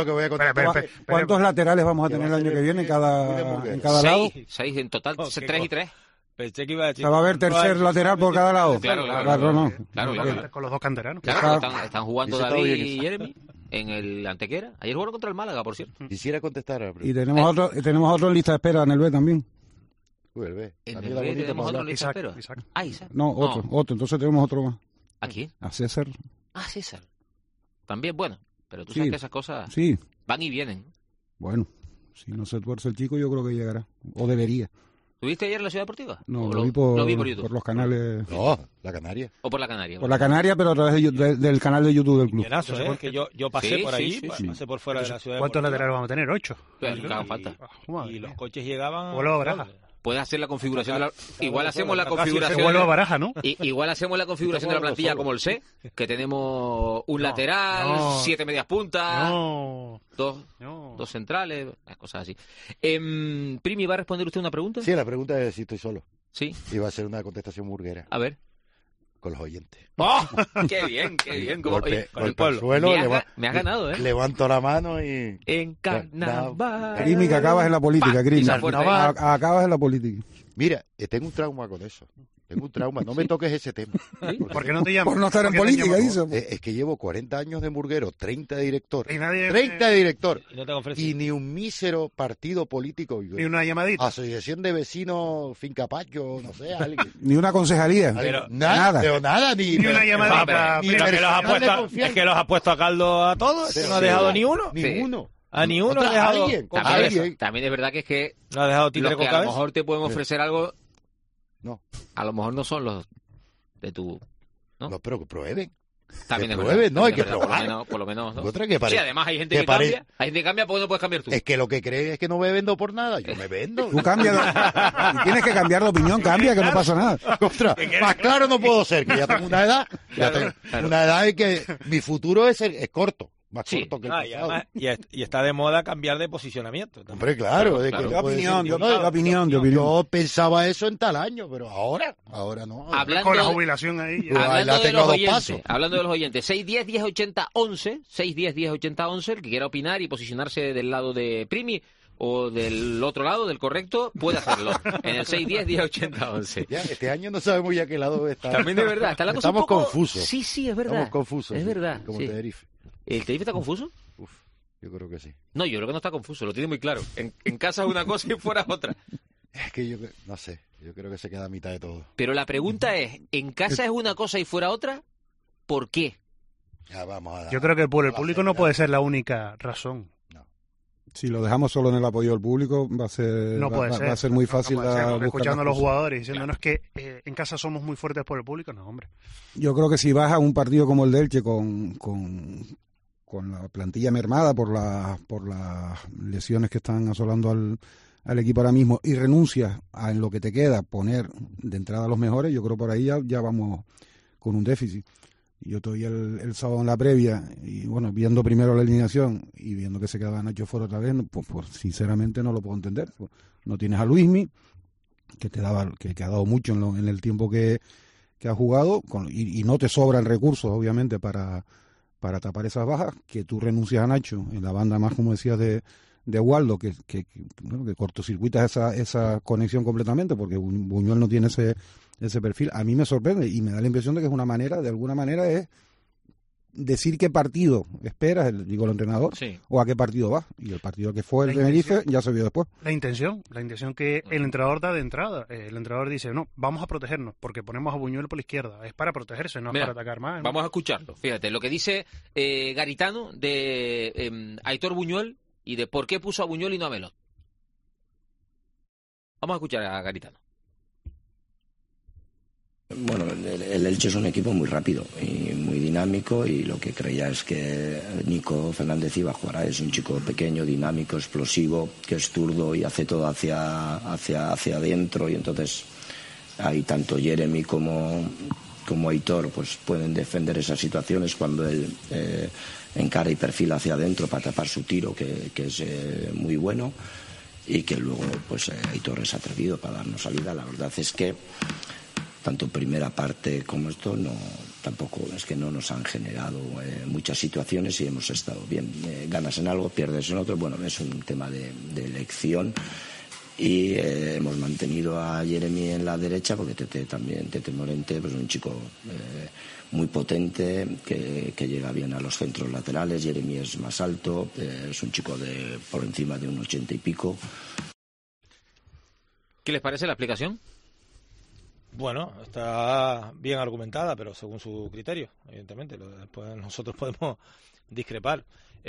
¿cuántos laterales vamos a tener el año que viene en cada lado? 6 en total, 3 y 3. Pensé que iba a decir... ¿Va a haber tercer lateral por cada lado? Claro. Con los dos canteranos. Claro, están jugando David y Jeremy en el Antequera. Ayer jugaron contra el Málaga, por cierto. Quisiera contestar a la pregunta. Y tenemos otro en lista de espera en el B también. El B. En el B tenemos otro en lista de espera. Isaac. No, otro. Entonces tenemos otro más. ¿A quién? A César. César. También, bueno. Pero tú sabes que esas cosas van y vienen. Bueno, si no se tuerce el chico, yo creo que llegará. O debería. ¿Tuviste ayer en la Ciudad Deportiva? No, lo vi por YouTube. Por los canales... No, la Canaria. ¿O por la Canaria? Por la Canaria, pero a través del canal de YouTube del club. Llenazo, que yo pasé por ahí, pasé por fuera de la Ciudad Deportiva. ¿Cuántos laterales vamos a tener? 8. Claro, falta. Y los coches llegaban... Vuelvo a Baraja. Puedes hacer la configuración de la... Igual hacemos la configuración... Vuelvo a Baraja, ¿no? Igual hacemos la configuración de la plantilla como el C, que tenemos un lateral, 7 medias puntas, dos centrales, las cosas así. Primi, ¿va a responder usted una pregunta? Sí, la pregunta es si estoy solo. Sí. Y va a ser una contestación burguera. A ver. Con los oyentes. ¡Oh! ¡Qué bien! Golpe el pueblo. Suelo, me ha ganado, ¿eh? Levanto la mano y... En carnaval. Crimi, que acabas en la política, Crimi. Acabas en la política. Mira, tengo un trauma con eso. Tengo un trauma. No me toques ese tema. ¿Sí? ¿Por qué no te llamas? Por no estar en política, dice. Es que llevo 40 años de murguero, 30 de director. ¿Y nadie 30 de director. Y ni un mísero partido político. Ni una llamadita. Asociación de vecinos, Finca Pacho, no sé, alguien. Ni una concejalía. Pero nada. Pero nada, ni una llamadita. Es que los ha puesto a caldo a todos. No ha dejado ni uno. Ni uno. A ni uno ha dejado. También es verdad que es que no ha dejado los que a lo mejor te pueden ofrecer algo. No. A lo mejor no son los de tu... No, pero que prueben. También que es prueben, verdad, no, hay que probar. Por lo menos, ¿no? Sí, además hay gente que cambia. Hay gente que cambia porque no puedes cambiar tú. Es que lo que crees es que no me vendo por nada. Yo me vendo. Tú cambias. Tienes que cambiar de opinión, cambia, que no pasa nada. Contra, más claro no puedo ser, que ya tengo una edad. Una edad en que mi futuro es corto. Más corto que el pasado. Y está de moda cambiar de posicionamiento. Hombre, claro. Yo pensaba eso en tal año, pero ahora no. Con la jubilación ahí. Hablando de los oyentes, 610-1080-11, 610-1080-11, el que quiera opinar y posicionarse del lado de Primi o del otro lado, del correcto, puede hacerlo. En el 610-1080-11. Ya, este año no sabemos ya qué lado está. También es verdad. Está la cosa Estamos un poco... confusos. Sí, es verdad. Estamos confusos. Es verdad. Como Tenerife. ¿El Tenerife está confuso? Yo creo que sí. No, yo creo que no está confuso, lo tiene muy claro. En casa es una cosa y fuera otra. Es que yo no sé, yo creo que se queda a mitad de todo. Pero la pregunta es, ¿en casa es una cosa y fuera otra? ¿Por qué? Ya vamos a dar, yo creo que por el público no puede ser la única razón. No. Si lo dejamos solo en el apoyo del público, va a ser, va a ser muy fácil. Escuchando a los jugadores diciéndonos que en casa somos muy fuertes por el público, no, hombre. Yo creo que si vas a un partido como el de Elche con la plantilla mermada por las lesiones que están asolando al equipo ahora mismo y renuncias en lo que te queda poner de entrada a los mejores, yo creo por ahí ya vamos con un déficit. Yo estoy el sábado en la previa y bueno, viendo primero la alineación y viendo que se quedaba Nacho fuera otra vez, pues sinceramente no lo puedo entender. No tienes a Luismi, que ha dado mucho en el tiempo que ha jugado, y no te sobran recursos obviamente para tapar esas bajas, que tú renuncias a Nacho en la banda más, como decías, de Waldo, que cortocircuitas esa conexión completamente, porque Buñuel no tiene ese perfil. A mí me sorprende y me da la impresión de que es una manera, de alguna manera, es decir qué partido esperas, digo el entrenador, sí, o a qué partido va. Y el partido que fue el Tenerife ya se vio después. La intención que el entrenador da de entrada. El entrenador dice, no, vamos a protegernos, porque ponemos a Buñuel por la izquierda. Es para protegerse, no es para atacar más, ¿no? Vamos a escucharlo. Fíjate, lo que dice Garitano de Aitor Buñuel y de por qué puso a Buñuel y no a Melot. Vamos a escuchar a Garitano. Bueno, el Elche es un equipo muy rápido y muy dinámico, y lo que creía es que Nico Fernández iba a jugar. Es un chico pequeño, dinámico, explosivo, que es zurdo y hace todo hacia adentro, y entonces hay tanto Jeremy como Aitor pues pueden defender esas situaciones cuando él encara y perfila hacia adentro para tapar su tiro, que es muy bueno, y que luego pues Aitor es atrevido para darnos salida. La verdad es que tanto primera parte como esto tampoco es que no nos han generado muchas situaciones y hemos estado bien. Ganas en algo, pierdes en otro. Bueno, es un tema de elección, y hemos mantenido a Jeremy en la derecha porque Tete Morente, pues un chico muy potente que llega bien a los centros laterales. Jeremy es más alto, es un chico por encima de un 80 y pico. ¿Qué les parece la explicación? Bueno, está bien argumentada, pero según su criterio, evidentemente. Después nosotros podemos discrepar.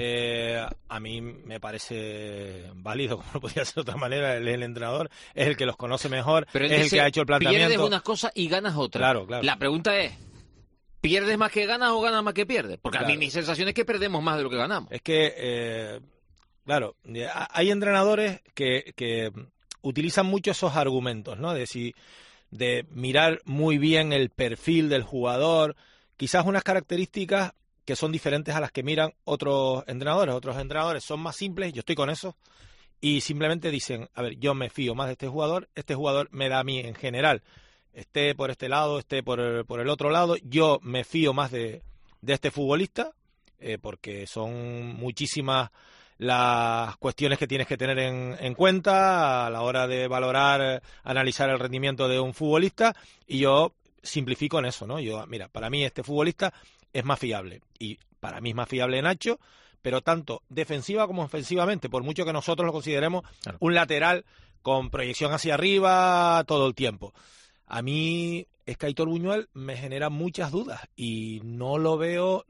A mí me parece válido, como no podía ser de otra manera. El entrenador es el que los conoce mejor, pero es el que ha hecho el planteamiento. Pierdes unas cosas y ganas otras. Claro. La pregunta es, ¿pierdes más que ganas o ganas más que pierdes? Porque claro, a mí mi sensación es que perdemos más de lo que ganamos. Es que, claro, hay entrenadores que utilizan mucho esos argumentos, ¿no? De mirar muy bien el perfil del jugador, quizás unas características que son diferentes a las que miran otros entrenadores. Otros entrenadores son más simples, yo estoy con eso, y simplemente dicen, a ver, yo me fío más de este jugador me da a mí en general, esté por este lado, esté por el otro lado, yo me fío más de este futbolista, porque son muchísimas las cuestiones que tienes que tener en cuenta a la hora de valorar, analizar el rendimiento de un futbolista, y yo simplifico en eso, ¿no? Mira, para mí este futbolista es más fiable, y para mí es más fiable Nacho, pero tanto defensiva como ofensivamente, por mucho que nosotros lo consideremos un lateral con proyección hacia arriba todo el tiempo. A mí es que Aitor Buñuel me genera muchas dudas y no lo veo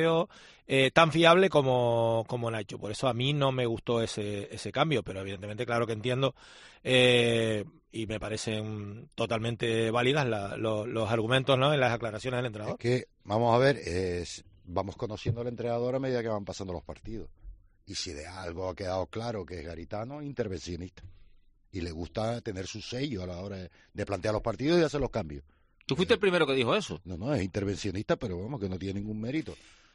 tan fiable como Nacho. Por eso a mí no me gustó ese cambio, pero evidentemente claro que entiendo y me parecen totalmente válidas los argumentos, ¿no?, en las aclaraciones del entrenador. Es que, vamos a ver, vamos conociendo al entrenador a medida que van pasando los partidos. Y si de algo ha quedado claro que es Garitano, intervencionista. Y le gusta tener su sello a la hora de plantear los partidos y hacer los cambios. ¿Tú fuiste el primero que dijo eso? No, es intervencionista, pero vamos, que no tiene ningún mérito.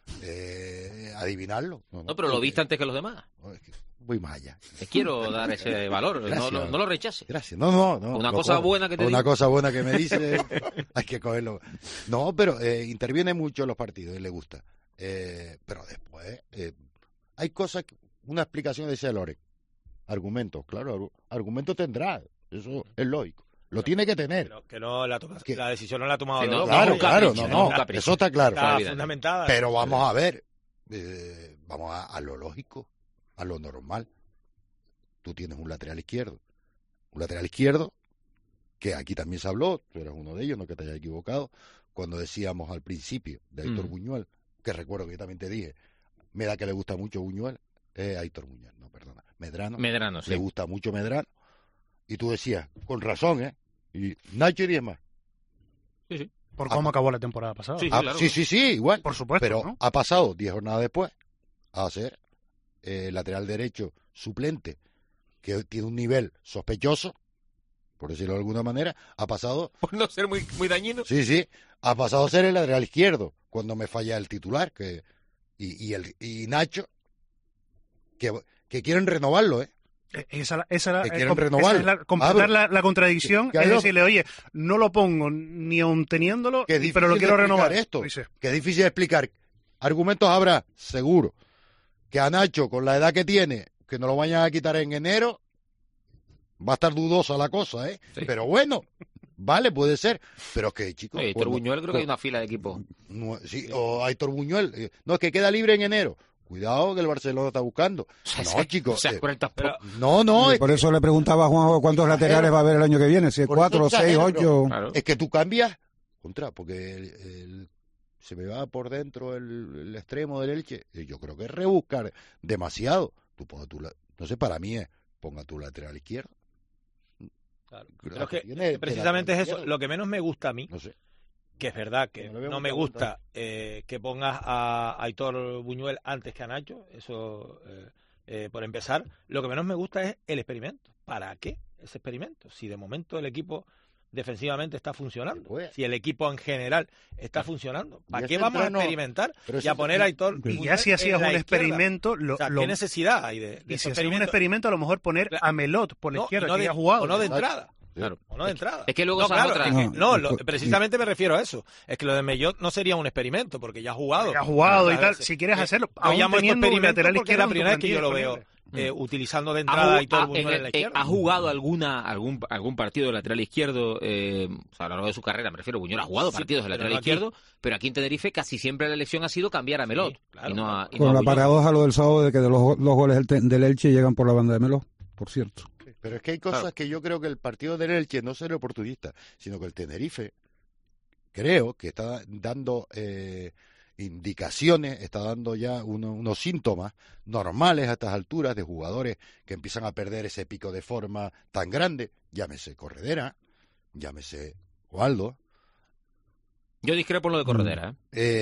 Adivinarlo. No, pero lo viste antes que los demás. No, es que voy más allá. Te quiero dar ese valor. Gracias, no lo rechaces. Gracias. No. Una cosa buena que te digo. Una cosa buena que me dice, hay que cogerlo. No, pero interviene mucho en los partidos y le gusta. Pero después hay cosas, una explicación de ese Lore. Argumentos, claro, argumentos tendrá. Eso es lógico. Lo tiene que tener. Pero que no la decisión no la ha tomado. Claro, eso está claro. Está fundamentada. Pero vamos a ver, vamos a lo lógico, a lo normal. Tú tienes un lateral izquierdo que aquí también se habló, tú eras uno de ellos, no que te hayas equivocado, cuando decíamos al principio de Aitor Buñuel, que recuerdo que yo también te dije, me da que le gusta mucho Buñuel, Aitor Buñuel, no, perdona. Medrano, sí. Le gusta mucho Medrano. Y tú decías, con razón, ¿eh? Y Nacho y 10 más. Sí. Por cómo acabó la temporada pasada. Sí, igual. Por supuesto. Pero ¿no? ha pasado 10 jornadas después a ser lateral derecho suplente, que tiene un nivel sospechoso, por decirlo de alguna manera. Ha pasado... Por no ser muy dañino. Sí. Ha pasado a ser el lateral izquierdo, cuando me falla el titular. Y Nacho, que quieren renovarlo, ¿eh? Esa quieren renovarlo. Completar la contradicción es decirle, oye, no lo pongo ni aun teniéndolo, pero lo quiero renovar. Que es difícil de explicar. Argumentos habrá, seguro. Que a Nacho, con la edad que tiene, que no lo vayan a quitar en enero, va a estar dudosa la cosa, ¿eh? Sí. Pero bueno, vale, puede ser. Pero es que, chicos... Aitor Buñuel creo que hay una fila de equipo. Sí, o Aitor Buñuel. No, es que queda libre en enero. Cuidado que el Barcelona está buscando. No, chicos. No. Por eso le preguntaba a Juanjo cuántos laterales va a haber el año que viene. Si es 4, 6, 8. Claro. Es que tú cambias. Porque se me va por dentro el extremo del Elche. Yo creo que es rebuscar demasiado. No sé, para mí ponga tu lateral izquierdo. Claro. Pero que precisamente es eso. Lo que menos me gusta a mí. No sé. Que es verdad que no me gusta que pongas a Aitor Buñuel antes que a Nacho, eso por empezar. Lo que menos me gusta es el experimento. ¿Para qué ese experimento? Si de momento el equipo defensivamente está funcionando, si el equipo en general está funcionando, ¿para qué vamos a experimentar y a poner a Aitor Buñuel? Y ya si hacías un experimento... ¿qué necesidad hay de y si hacías un experimento, a lo mejor poner a Melot por la izquierda, que ya ha jugado. O no de entrada. Claro. O no de entrada. Es que luego precisamente me refiero a eso. Es que lo de Mellot no sería un experimento, porque ya ha jugado. Ya ha jugado y tal. Si quieres hacerlo, aún llamo experimento lateral porque es la primera vez que yo lo veo utilizando de entrada a Aitor Buñuel en la izquierda. ¿Ha jugado algún partido de lateral izquierdo a lo largo de su carrera? Me refiero, Buñuel ha jugado partidos de lateral izquierdo, pero aquí en Tenerife casi siempre la elección ha sido cambiar a Melot. Con la paradoja lo del sábado de que los goles del Elche llegan por la banda de Melot, por cierto. Pero es que hay cosas que yo creo que el partido del Elche no será oportunista, sino que el Tenerife creo que está dando indicaciones, está dando ya unos síntomas normales a estas alturas de jugadores que empiezan a perder ese pico de forma tan grande. Llámese Corredera, llámese Waldo. Yo discrepo en lo de Corredera.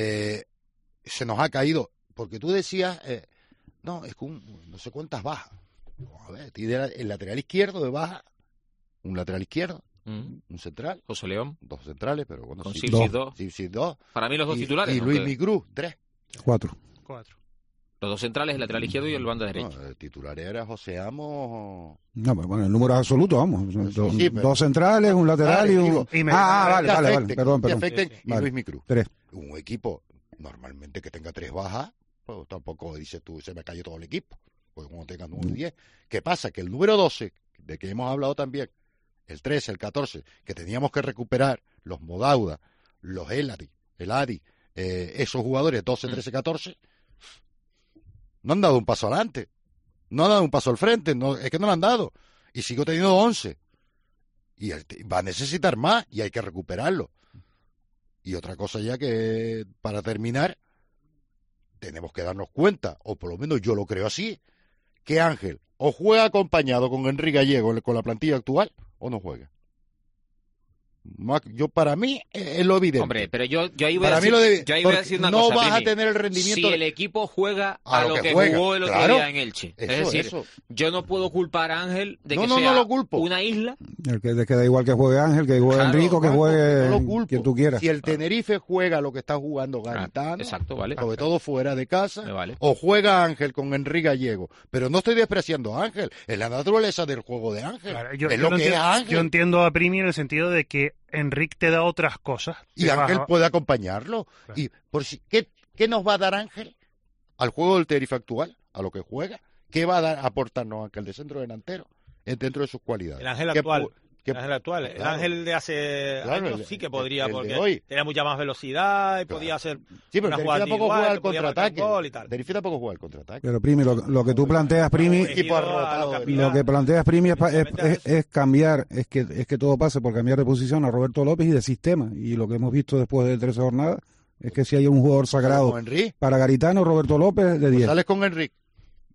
Se nos ha caído, porque tú decías, no, es que no sé cuántas bajas. A ver, tiene el lateral izquierdo de baja, un lateral izquierdo, un central, José León, 2 centrales, pero bueno, con sí, dos. Para mí los dos titulares. Y Luis Micrú, 3. 4. Los 2 centrales, el lateral izquierdo y el banda derecho. No, el titular era José Amos. No, pero bueno, el número es absoluto, vamos. Dos centrales, un lateral y un... Vale, perdón. Y Luis Micrú. 3. Un equipo, normalmente que tenga 3 bajas, pues tampoco dices tú, se me cayó todo el equipo. Pues como tengan 9 y 10. ¿Qué pasa? Que el número 12, de que hemos hablado también, el 13, el 14, que teníamos que recuperar los Modauda, los Eladi, esos jugadores 12, 13, 14, no han dado un paso adelante, no han dado un paso al frente, es que no lo han dado. Y sigo teniendo 11. Y va a necesitar más y hay que recuperarlo. Y otra cosa ya que, para terminar, tenemos que darnos cuenta, o por lo menos yo lo creo así, que Ángel o juega acompañado con Henry Gallego con la plantilla actual o no juega. Yo para mí es lo evidente. Hombre, pero yo ahí voy a decir una no cosa. No vas a tener el rendimiento. Si el equipo juega a lo que jugó el otro día en Elche. Es decir, yo no puedo culpar a Ángel de que sea una isla. De que da igual que juegue Ángel, que juegue Enrico, que juegue quien tú quieras. Si el Tenerife juega lo que está jugando Garitano, sobre todo fuera de casa, o juega Ángel con Henry Gallego. Pero no estoy despreciando a Ángel. Es la naturaleza del juego de Ángel. Es lo que es Ángel. Yo entiendo a Primi en el sentido de que Enrique te da otras cosas. Y Ángel puede acompañarlo. Claro. Y ¿qué nos va a dar Ángel al juego del Tenerife actual? A lo que juega. ¿Qué va a aportarnos Ángel de centro delantero? Dentro de sus cualidades. El Ángel actual. El Ángel de hace años sí que podría, porque tenía mucha más velocidad y podía hacer una jugada tampoco juega al contraataque. Tenerife tampoco juega al contraataque. Pero Primi, lo que tú planteas, Primi, lo que planteas, Primi, es cambiar, es que todo pase por cambiar de posición a Roberto López y de sistema. Y lo que hemos visto después de 13 jornadas es que si hay un jugador sagrado para Garitano, Roberto López de 10. Sales con Enrique.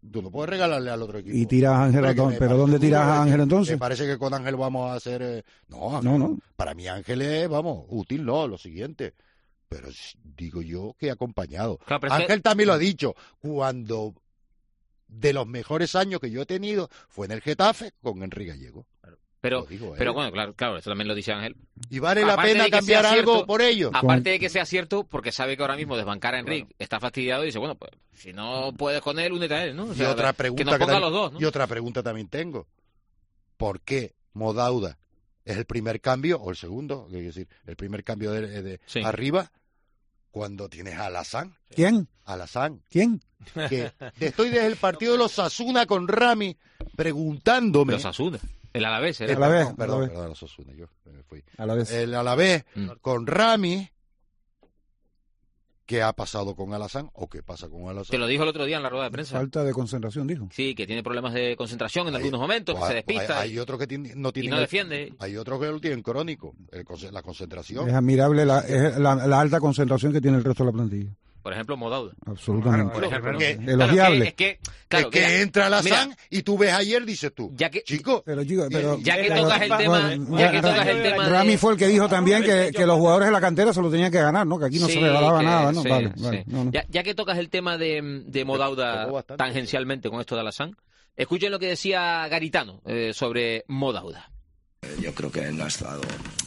Tú no puedes regalarle al otro equipo. Y tiras a Ángel, ¿pero dónde tiras a Ángel entonces? Me parece que con Ángel vamos a hacer... No. Para mí Ángel es, útil no, lo siguiente. Pero digo yo que acompañado. Claro, Ángel también lo ha dicho. Cuando de los mejores años que yo he tenido fue en el Getafe con Enrique Gallego. Pero bueno, claro, eso también lo dice Ángel. ¿Y vale la pena cambiar algo por ello? Aparte de que sea cierto, porque sabe que ahora mismo desbancar a Enrique está fastidiado y dice, bueno, pues si no puedes con él, únete a él, ¿no? O sea, y otra pregunta que nos ponga los dos, ¿no? Y otra pregunta también tengo. ¿Por qué Modauda es el primer cambio, o el segundo, es decir, el primer cambio de arriba, cuando tienes a Alassane? ¿Quién? Alassane. ¿Quién? Que estoy desde el partido de los Osasuna con Rami preguntándome... Los Osasuna. El Alavés, ¿eh? Perdón, los Osasuna, yo me fui. El Alavés con Rami, ¿qué ha pasado con Alassane o qué pasa con Alassane? Te lo dijo el otro día en la rueda de prensa. Falta de concentración, dijo. Sí, que tiene problemas de concentración en algunos momentos, que se despista. Hay otro que no tiene... Y no defiende. Hay otro que lo tiene crónico, la concentración. Es admirable la alta concentración que tiene el resto de la plantilla. Por ejemplo, Modauda. Absolutamente. Por ejemplo, elogiable. Es que entra Alassane y tú ves ayer, dices tú, ya que tocas el tema, Rami fue el que dijo también que los jugadores de la cantera se lo tenían que ganar, ¿no? Que aquí no se regalaba nada, ¿no? No. Ya que tocas el tema de Modauda tangencialmente con esto de Alassane, escuchen lo que decía Garitano sobre Modauda. Yo creo que no ha estado...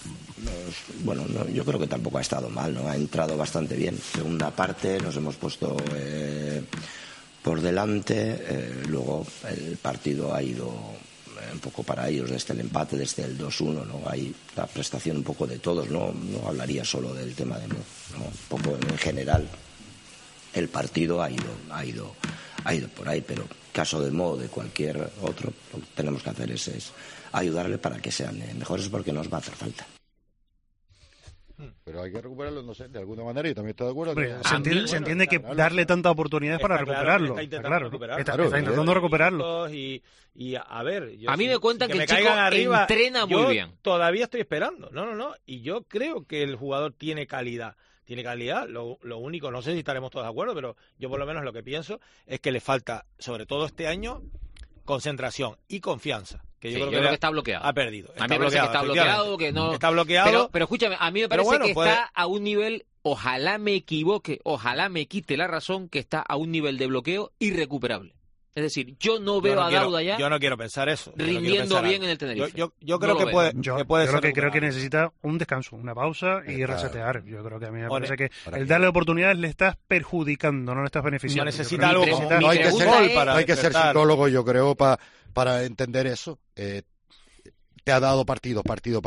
yo creo que tampoco ha estado mal, ¿no? Ha entrado bastante bien. Segunda parte nos hemos puesto por delante, luego el partido ha ido un poco para ellos desde el empate, desde el 2-1, ¿no? Hay la prestación un poco de todos, no hablaría solo del tema de Mo, ¿no? Un poco en general. El partido ha ido por ahí, pero caso de Mo, de cualquier otro, lo que tenemos que hacer es ayudarle para que sean mejores, porque nos va a hacer falta. Pero hay que recuperarlo, no sé, de alguna manera, y también estoy de acuerdo. Se entiende que darle tantas oportunidades para recuperarlo. Está intentando recuperarlo. Y a ver... A mí me cuentan que el chico entrena muy bien. Todavía estoy esperando. No. Y yo creo que el jugador tiene calidad. Lo único, no sé si estaremos todos de acuerdo, pero yo por lo menos lo que pienso es que le falta, sobre todo este año, concentración y confianza. Que yo creo que está bloqueado. Ha perdido. A mí me parece que está bloqueado, que no... Está bloqueado. Pero escúchame, a mí me parece que está a un nivel, ojalá me equivoque, ojalá me quite la razón, que está a un nivel de bloqueo irrecuperable. Es decir, yo no veo a Dauda ya... Yo no quiero pensar eso. Rindiendo bien en el Tenerife. Yo creo que puede ser... Creo que necesita un descanso, una pausa y resetear. Yo creo que a mí me parece que el darle oportunidades le estás perjudicando, no le estás beneficiando. Necesita algo como no hay que ser psicólogo, yo creo, para entender eso. Te ha dado partido.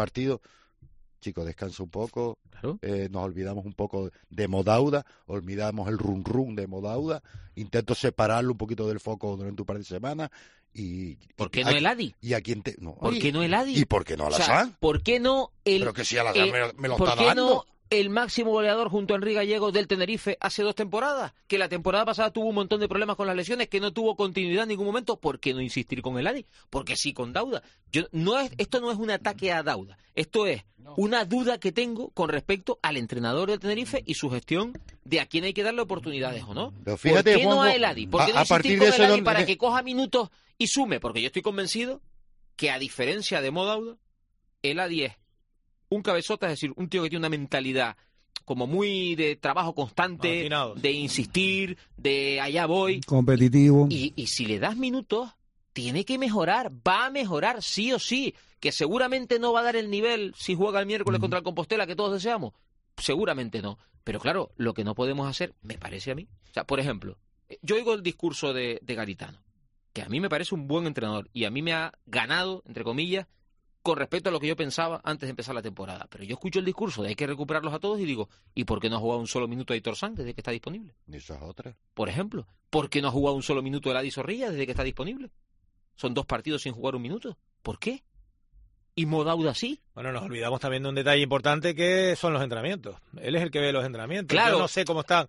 Chicos, descansa un poco. Claro. Nos olvidamos un poco de Modauda, olvidamos el run de Modauda. Intento separarlo un poquito del foco durante un par de semanas. ¿Por qué no el Adi? ¿Por qué no el Adi? ¿Y por qué no Alassane? ¿Por qué no el... Pero que si Alassane me lo está dando. ¿Por qué no el máximo goleador junto a Enrique Gallego del Tenerife hace 2 temporadas? Que la temporada pasada tuvo un montón de problemas con las lesiones, que no tuvo continuidad en ningún momento. ¿Por qué no insistir con el Adi? Porque sí con Dauda. Esto no es un ataque a Dauda. Esto es una duda que tengo con respecto al entrenador del Tenerife y su gestión de a quién hay que darle oportunidades o no. Pero fíjate, ¿por qué no Juanjo, a el Adi? ¿Por qué no insistir con el Adi para que coja minutos y sume? Porque yo estoy convencido que, a diferencia de Mo Dauda, el Adi es un cabezota, es decir, un tío que tiene una mentalidad como muy de trabajo constante, de insistir, de allá voy. Competitivo. Y si le das minutos, tiene que mejorar, va a mejorar sí o sí, que seguramente no va a dar el nivel si juega el miércoles contra el Compostela que todos deseamos, seguramente no. Pero claro, lo que no podemos hacer, me parece a mí, o sea, por ejemplo, yo oigo el discurso de Garitano, que a mí me parece un buen entrenador y a mí me ha ganado, entre comillas, con respecto a lo que yo pensaba antes de empezar la temporada. Pero yo escucho el discurso de hay que recuperarlos a todos y digo, ¿y por qué no ha jugado un solo minuto de Aitor Sanz desde que está disponible? Esa es otra. Por ejemplo, ¿por qué no ha jugado un solo minuto de Adi Zorrilla desde que está disponible? Son 2 partidos sin jugar un minuto. ¿Por qué? ¿Y Mo Dauda sí? Bueno, nos olvidamos también de un detalle importante que son los entrenamientos. Él es el que ve los entrenamientos. Claro. Yo no sé cómo están.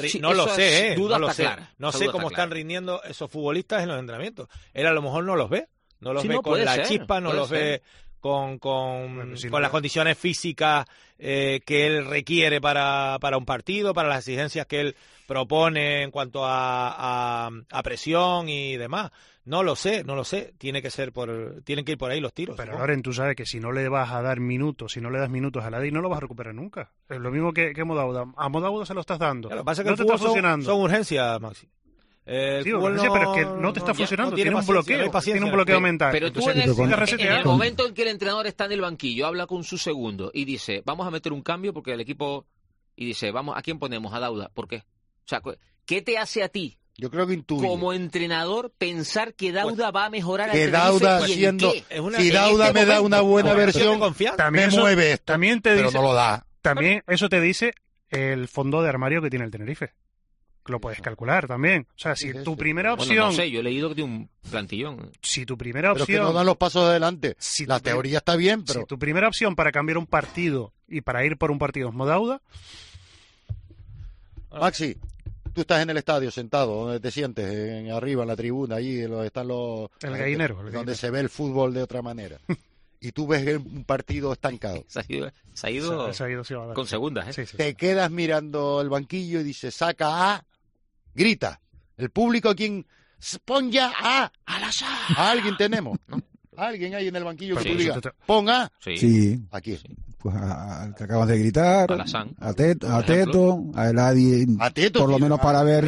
No sé cómo están rindiendo esos futbolistas en los entrenamientos. Él a lo mejor no los ve. No los ve con la chispa, no los ve con las condiciones físicas que él requiere para un partido, para las exigencias que él propone en cuanto a presión y demás. No lo sé. Tienen que ir por ahí los tiros. Pero Loren, tú sabes que si no le vas a dar minutos, si no le das minutos a Ladi, no lo vas a recuperar nunca. Es lo mismo que Modauda. A Modauda se lo estás dando. Lo que pasa es que no el te fútbol está funcionando. son urgencias, Maxi. Sí, urgencia, pero es que no te está funcionando. Tiene un bloqueo mental. Pero tú en el momento en que el entrenador está en el banquillo, habla con su segundo y dice, vamos a meter un cambio porque el equipo... Y dice, vamos, ¿a quién ponemos? A Dauda. ¿Por qué? O sea, ¿qué te hace a ti? Yo creo que intuye. Como entrenador, pensar que Dauda va a mejorar que Dauda siendo... Si Dauda me da una buena versión, me mueve esto, pero no lo da. También eso te dice el fondo de armario que tiene el Tenerife. Lo puedes calcular también. O sea, si tu primera opción... Bueno, no sé, yo he leído que tiene un plantillón. Si tu primera opción... Pero que no dan los pasos adelante. La teoría está bien, pero... Si tu primera opción para cambiar un partido y para ir por un partido es Modauda... Maxi, tú estás en el estadio sentado, donde te sientes, arriba en la tribuna, allí donde están los... El gallinero. Donde se ve el fútbol de otra manera. Y tú ves un partido estancado. Se ha ido con segundas, ¿eh? Sí. Te quedas mirando el banquillo y dices, saca A, grita. El público a quien pon ya A alguien tenemos, ¿no? Alguien ahí en el banquillo que tú digas, pon A. Sí. ¿A quién? Pues al que acabas de gritar, a Teto, a Eladi, por lo menos para ver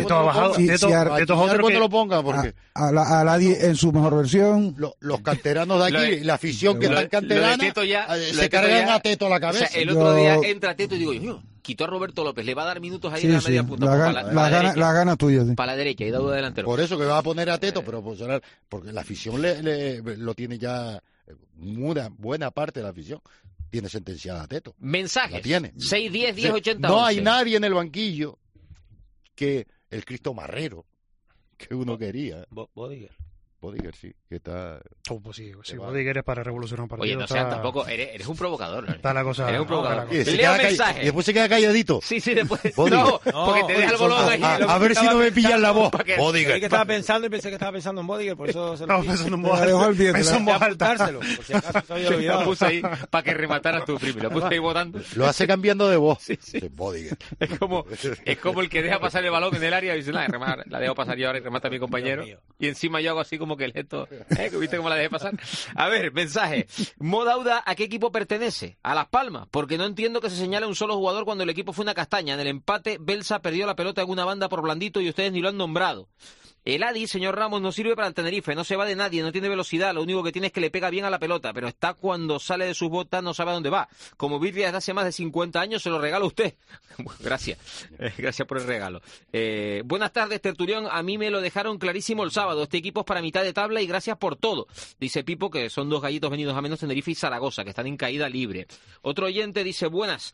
cuando lo ponga, porque a Eladi en su mejor versión. Los canteranos de aquí, la afición que están canterana, se cargan a Teto a la cabeza. O sea, el otro día entra Teto y digo, yo, quitó a Roberto López, le va a dar minutos ahí en la media punta. Las ganas tuyas. Para la derecha y Dauda delantero. Por eso que va a poner a Teto, pero porque la afición lo tiene ya, una buena parte de la afición tiene sentenciada a Teto. Mensajes. La tiene. 610 10 80 No 11. hay nadie en el banquillo que el Cristo Marrero que uno quería. Bodiger, sí, que está... Pues sí, Bodiger es para revolucionar un partido. Oye, no seas tampoco, eres un provocador. Está la cosa... Eres un provocador. Leo mensajes. Y después se queda calladito. Sí, después... No, porque te deja el bolón aquí. A ver si no me pillan la voz. Bodiger. Que estaba pensando y pensé que estaba pensando en Bodiger, por eso se lo estaba pensando en voz alta. Pensó en voz alta. Por si acaso se había olvidado. Lo puse ahí para que remataras tú, primo. Lo puse ahí votando. Lo hace cambiando de voz. Sí. Bodiger. Es como el que deja pasar el balón en el área y dice, la dejo pasar yo ahora y remata a mi compañero. Y encima yo hago así como que el gesto... ¿Viste cómo la dejé pasar? A ver, mensaje. Modauda, ¿a qué equipo pertenece? A Las Palmas, porque no entiendo que se señale un solo jugador cuando el equipo fue una castaña. En el empate, Belsa perdió la pelota en una banda por Blandito y ustedes ni lo han nombrado. El Adi, señor Ramos, no sirve para el Tenerife, no se va de nadie, no tiene velocidad, lo único que tiene es que le pega bien a la pelota, pero está cuando sale de sus botas, no sabe a dónde va. Como Birria desde hace más de 50 años, se lo regala usted. Gracias por el regalo. Buenas tardes, tertulión, a mí me lo dejaron clarísimo el sábado, este equipo es para mitad de tabla y gracias por todo. Dice Pipo que son dos gallitos venidos a menos, Tenerife y Zaragoza, que están en caída libre. Otro oyente dice, buenas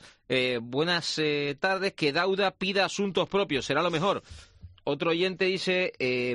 tardes, que Dauda pida asuntos propios, será lo mejor. Otro oyente dice,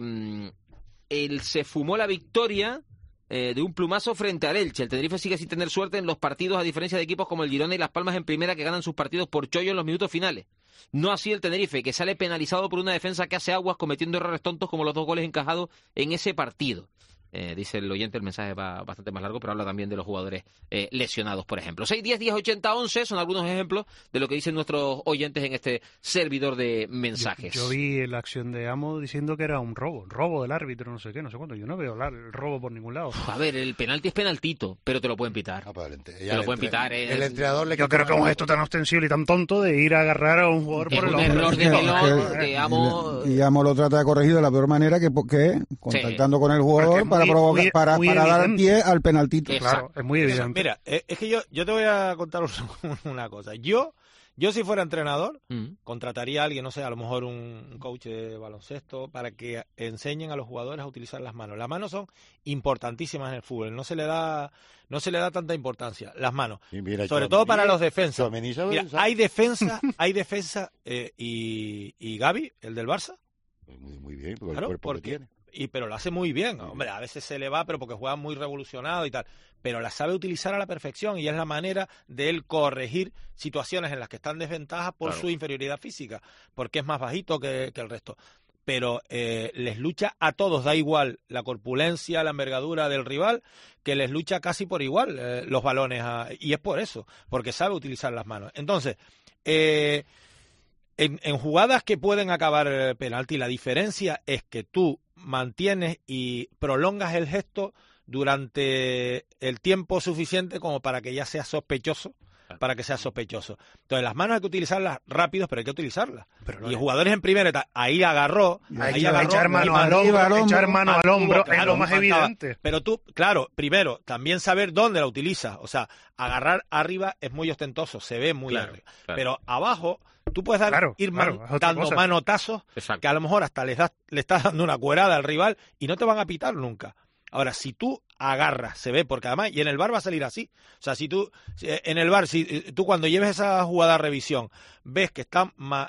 él se fumó la victoria de un plumazo frente al Elche. El Tenerife sigue sin tener suerte en los partidos, a diferencia de equipos como el Girona y Las Palmas en primera, que ganan sus partidos por chollo en los minutos finales. No así el Tenerife, que sale penalizado por una defensa que hace aguas cometiendo errores tontos como los 2 goles encajados en ese partido. Dice el oyente, el mensaje va bastante más largo, pero habla también de los jugadores lesionados, por ejemplo. 610 10 80 11 son algunos ejemplos de lo que dicen nuestros oyentes en este servidor de mensajes. Yo vi la acción de Amo diciendo que era un robo del árbitro, no sé qué, no sé cuánto. Yo no veo el robo por ningún lado. A ver, el penalti es penaltito, pero te lo pueden pitar. Te lo pueden pitar. El entrenador yo creo que es un gesto tan ostensible y tan tonto de ir a agarrar a un jugador por el hombro. Error de Melón, de Amo... Y Amo lo trata de corregir de la peor manera que contactando con el jugador para provocar, para dar pie al penaltito. Claro, es muy evidente. Mira, es que yo te voy a contar una cosa. Yo si fuera entrenador, contrataría a alguien, no sé, a lo mejor un coach de baloncesto, para que enseñen a los jugadores a utilizar las manos. Las manos son importantísimas en el fútbol, no se le da tanta importancia, las manos. Sobre todo para los defensas. Mira, hay defensa y Gavi, el del Barça. Muy bien, porque claro, el cuerpo que tiene. Pero lo hace muy bien, hombre, a veces se le va, pero porque juega muy revolucionado y tal, pero la sabe utilizar a la perfección y es la manera de él corregir situaciones en las que están desventajas por su inferioridad física, porque es más bajito que el resto. pero les lucha a todos, da igual la corpulencia, la envergadura del rival, que les lucha casi por igual los balones, y es por eso, porque sabe utilizar las manos. Entonces, en jugadas que pueden acabar penalti, la diferencia es que tú mantienes y prolongas el gesto durante el tiempo suficiente como para que ya sea sospechoso. Entonces, las manos hay que utilizarlas rápidos, pero hay que utilizarlas. Y los jugadores en primera, ahí agarró. Echar mano al hombro es lo más evidente. Pero tú, claro, primero, también saber dónde la utilizas. O sea, agarrar arriba es muy ostentoso, se ve muy arriba. Claro. Pero abajo, tú puedes dando manotazos que a lo mejor hasta le estás dando una cuerada al rival y no te van a pitar nunca. Ahora, si tú agarras, se ve, porque además, y en el VAR va a salir así. O sea, si tú cuando lleves esa jugada a revisión, ves que están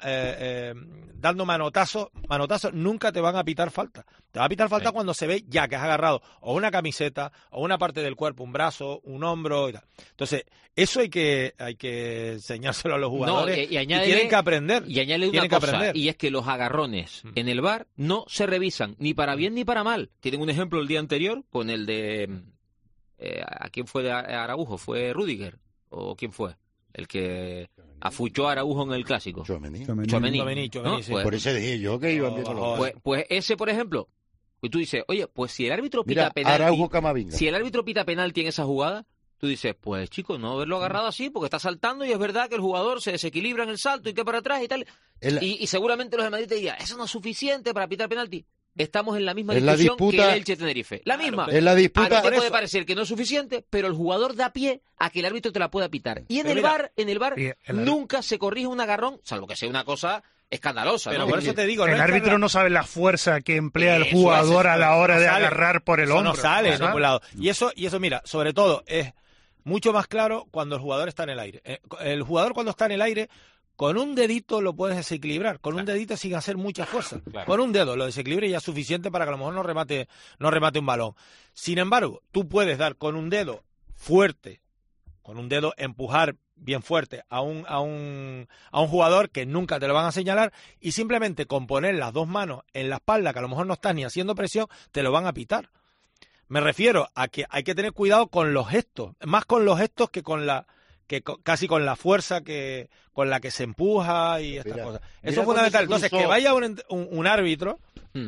dando manotazos, nunca te van a pitar falta. Te va a pitar falta cuando se ve ya que has agarrado o una camiseta, o una parte del cuerpo, un brazo, un hombro y tal. Entonces, eso hay que enseñárselo a los jugadores y tienen que aprender. Y añade una cosa, y es que los agarrones en el VAR no se revisan, ni para bien ni para mal. Tienen un ejemplo el día anterior con el de... ¿a quién fue de Araujo? ¿Fue Rüdiger? ¿O quién fue? El que afuchó a Araujo en el Clásico. Tchouaméni, ¿no? sí. Por eso dije yo que iban viendo los... Pues ese, por ejemplo, y tú dices, oye, pues si el árbitro pita penalti en esa jugada, tú dices, pues chico, no haberlo agarrado así porque está saltando y es verdad que el jugador se desequilibra en el salto y que para atrás y tal. Y seguramente los de Madrid te dirían, eso no es suficiente para pitar penalti. Estamos en la misma discusión que el Elche Tenerife. La misma. En la disputa, a ti te puede parecer que no es suficiente, pero el jugador da pie a que el árbitro te la pueda pitar. Y en el VAR nunca se corrige un agarrón, salvo que sea una cosa escandalosa. Pero ¿no? por eso te digo, el árbitro no sabe la fuerza que emplea el jugador a la hora de agarrar por el hombro. No sale en ningún lado. Y eso, mira, sobre todo es mucho más claro cuando el jugador está en el aire. El jugador cuando está en el aire, con un dedito lo puedes desequilibrar, con un dedito sin hacer mucha fuerza. Con un dedo lo desequilibra y ya es suficiente para que a lo mejor no remate un balón. Sin embargo, tú puedes dar con un dedo fuerte, con un dedo empujar bien fuerte a un jugador que nunca te lo van a señalar, y simplemente con poner las dos manos en la espalda, que a lo mejor no estás ni haciendo presión, te lo van a pitar. Me refiero a que hay que tener cuidado con los gestos, más con los gestos que casi con la fuerza con la que se empuja y estas cosas. Eso es fundamental. Entonces, que vaya un árbitro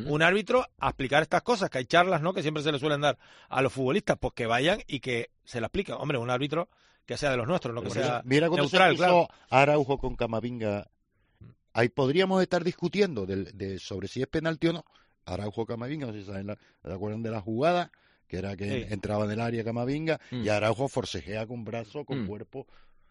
a explicar estas cosas, que hay charlas, ¿no?, que siempre se le suelen dar a los futbolistas, pues que vayan y que se la expliquen. Hombre, un árbitro que sea de los nuestros, no que sea mira cuando neutral, se puso Araujo con Camavinga, ahí podríamos estar discutiendo sobre si es penalti o no. Araujo Camavinga, no sé si se acuerdan de la jugada, que era que entraba en el área Camavinga y Araujo forcejea con brazo, con cuerpo.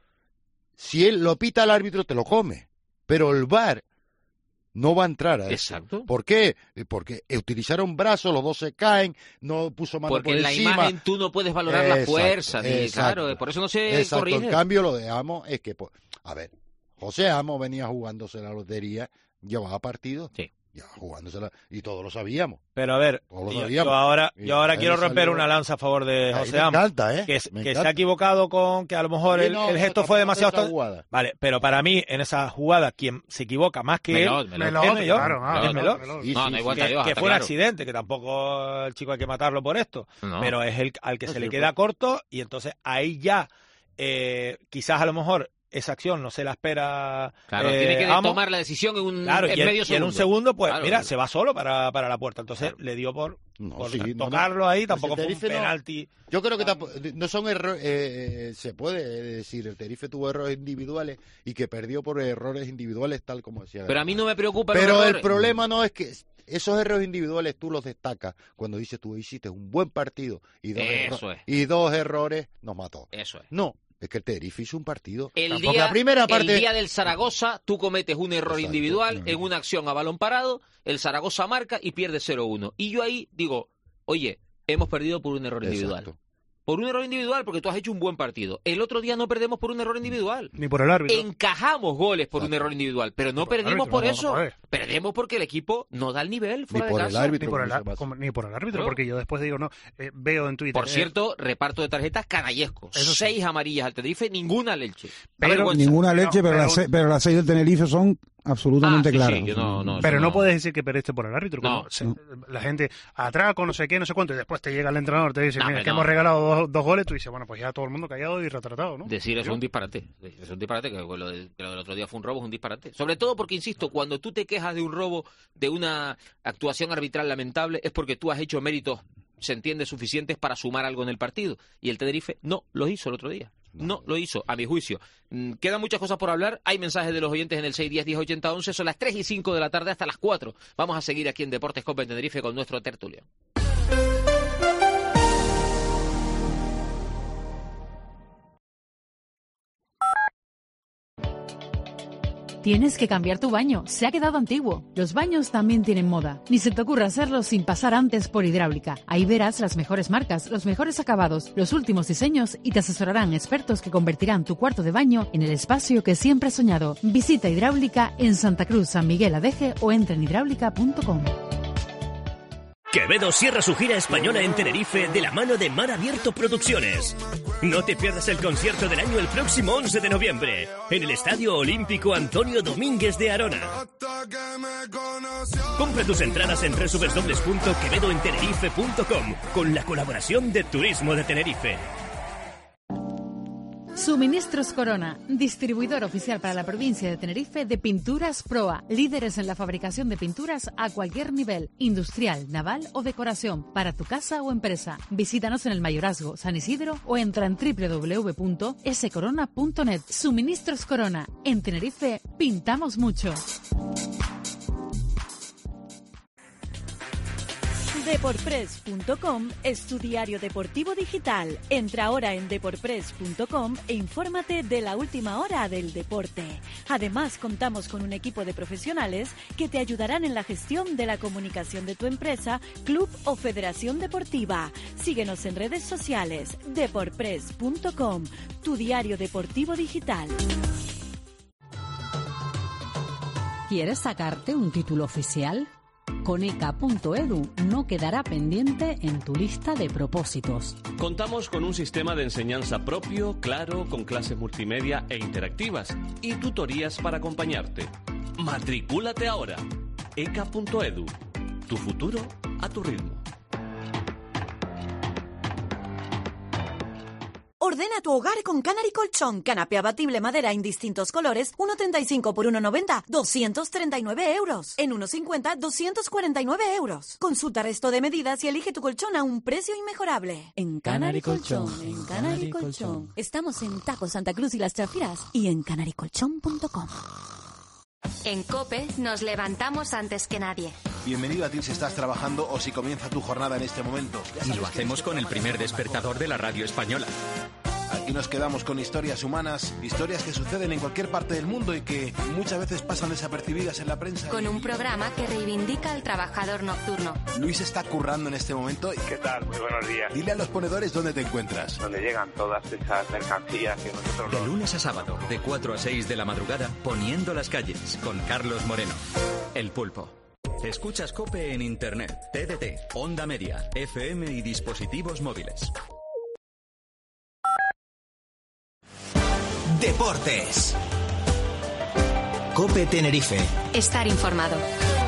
Si él lo pita al árbitro, te lo come. Pero el VAR no va a entrar a eso. Exacto. ¿Por qué? Porque utilizaron brazos, los dos se caen, no puso mano porque por encima. Porque en la imagen tú no puedes valorar la fuerza. Claro, por eso no se corrige. En cambio, lo de Amos es que, a ver, José Amos venía jugándose la lotería, llevaba partidos. Sí. Ya jugándosela, y todos lo sabíamos. Pero a ver, yo ahora quiero romper una lanza a favor de José Amos, que se ha equivocado con que a lo mejor el gesto fue demasiado... Vale, pero para mí, en esa jugada, quien se equivoca más que él es Melot. Que fue un accidente, que tampoco el chico hay que matarlo por esto, pero es el al que se le queda corto, y entonces ahí ya quizás a lo mejor esa acción no se la espera. Claro, tiene que tomar la decisión en medio segundo. Y en un segundo, pues se va solo para la puerta. Entonces le dio por tocarlo ahí, tampoco fue un penalti. Yo creo que no son errores, se puede decir, el Tenerife tuvo errores individuales y que perdió por errores individuales, tal como decía. Pero a mí no me preocupa. Pero el problema no es que esos errores individuales tú los destacas cuando dices tú hiciste un buen partido y dos errores nos mató. Eso es. No. Es que el Tenerife hizo un partido. El día del Zaragoza, tú cometes un error individual en una acción a balón parado, el Zaragoza marca y pierde 0-1. Y yo ahí digo, oye, hemos perdido por un error individual. Por un error individual, porque tú has hecho un buen partido. El otro día no perdemos por un error individual. Ni por el árbitro. Encajamos goles por un error individual, pero no perdimos por eso. Perdemos porque el equipo no da el nivel fuera de casa. Ni por el árbitro, porque yo después digo, veo en Twitter. Por cierto, reparto de tarjetas canallesco. 6 amarillas al Tenerife, ninguna al Elche. Ninguna al Elche, pero las 6 del Tenerife son absolutamente clara. Sí, pero no puedes decir que perdiste por el árbitro. La gente atraco, no sé qué, no sé cuánto, y después te llega el entrenador, te dice, mira, que hemos regalado dos goles, tú dices, bueno, pues ya todo el mundo callado y retratado, ¿no? Decir eso es un disparate. Es un disparate, que lo del otro día fue un robo, es un disparate. Sobre todo porque, insisto, cuando tú te quejas de un robo, de una actuación arbitral lamentable, es porque tú has hecho méritos, se entiende, suficientes para sumar algo en el partido. Y el Tenerife no lo hizo el otro día. No lo hizo, a mi juicio. Quedan muchas cosas por hablar. Hay mensajes de los oyentes en el 610-1080-11. Son las 3:05 de la tarde hasta las 4. Vamos a seguir aquí en Deportes Cope en Tenerife con nuestro tertulión. Tienes que cambiar tu baño, se ha quedado antiguo. Los baños también tienen moda. Ni se te ocurra hacerlo sin pasar antes por Hidráulica. Ahí verás las mejores marcas, los mejores acabados, los últimos diseños y te asesorarán expertos que convertirán tu cuarto de baño en el espacio que siempre has soñado. Visita Hidráulica en Santa Cruz, San Miguel Adeje o entra en hidráulica.com. Quevedo cierra su gira española en Tenerife de la mano de Mar Abierto Producciones. No te pierdas el concierto del año el próximo 11 de noviembre en el Estadio Olímpico Antonio Domínguez de Arona. Compra tus entradas en www.quevedoentenerife.com con la colaboración de Turismo de Tenerife. Suministros Corona, distribuidor oficial para la provincia de Tenerife de Pinturas Proa, líderes en la fabricación de pinturas a cualquier nivel, industrial, naval o decoración, para tu casa o empresa. Visítanos en el Mayorazgo, San Isidro o entra en www.scorona.net. Suministros Corona, en Tenerife pintamos mucho. Deporpress.com es tu diario deportivo digital. Entra ahora en deporpress.com e infórmate de la última hora del deporte. Además, contamos con un equipo de profesionales que te ayudarán en la gestión de la comunicación de tu empresa, club o federación deportiva. Síguenos en redes sociales. Deporpress.com, tu diario deportivo digital. ¿Quieres sacarte un título oficial? Con ECA.edu no quedará pendiente en tu lista de propósitos. Contamos con un sistema de enseñanza propio, claro, con clases multimedia e interactivas y tutorías para acompañarte. Matricúlate ahora. ECA.edu. Tu futuro a tu ritmo. Ordena tu hogar con Canary Colchón. Canapé abatible madera en distintos colores, 1,35 por 1,90, 239 euros. En 1,50, 249 euros. Consulta resto de medidas y elige tu colchón a un precio inmejorable. En Canary Colchón, en Canary Colchón. Estamos en Taco Santa Cruz y Las Chafiras y en canarycolchón.com. En COPE nos levantamos antes que nadie. Bienvenido a ti si estás trabajando o si comienza tu jornada en este momento. Y lo hacemos con el primer despertador de la radio española. Aquí nos quedamos con historias humanas, historias que suceden en cualquier parte del mundo y que muchas veces pasan desapercibidas en la prensa. Con un programa que reivindica al trabajador nocturno. Luis está currando en este momento. ¿Qué tal? Muy buenos días. Dile a los ponedores dónde te encuentras. Donde llegan todas esas mercancías que nosotros... De lunes a sábado, de 4 a 6 de la madrugada, poniendo las calles, con Carlos Moreno. El Pulpo. Escuchas COPE en Internet, TDT, Onda Media, FM y dispositivos móviles. Deportes. COPE Tenerife. Estar informado.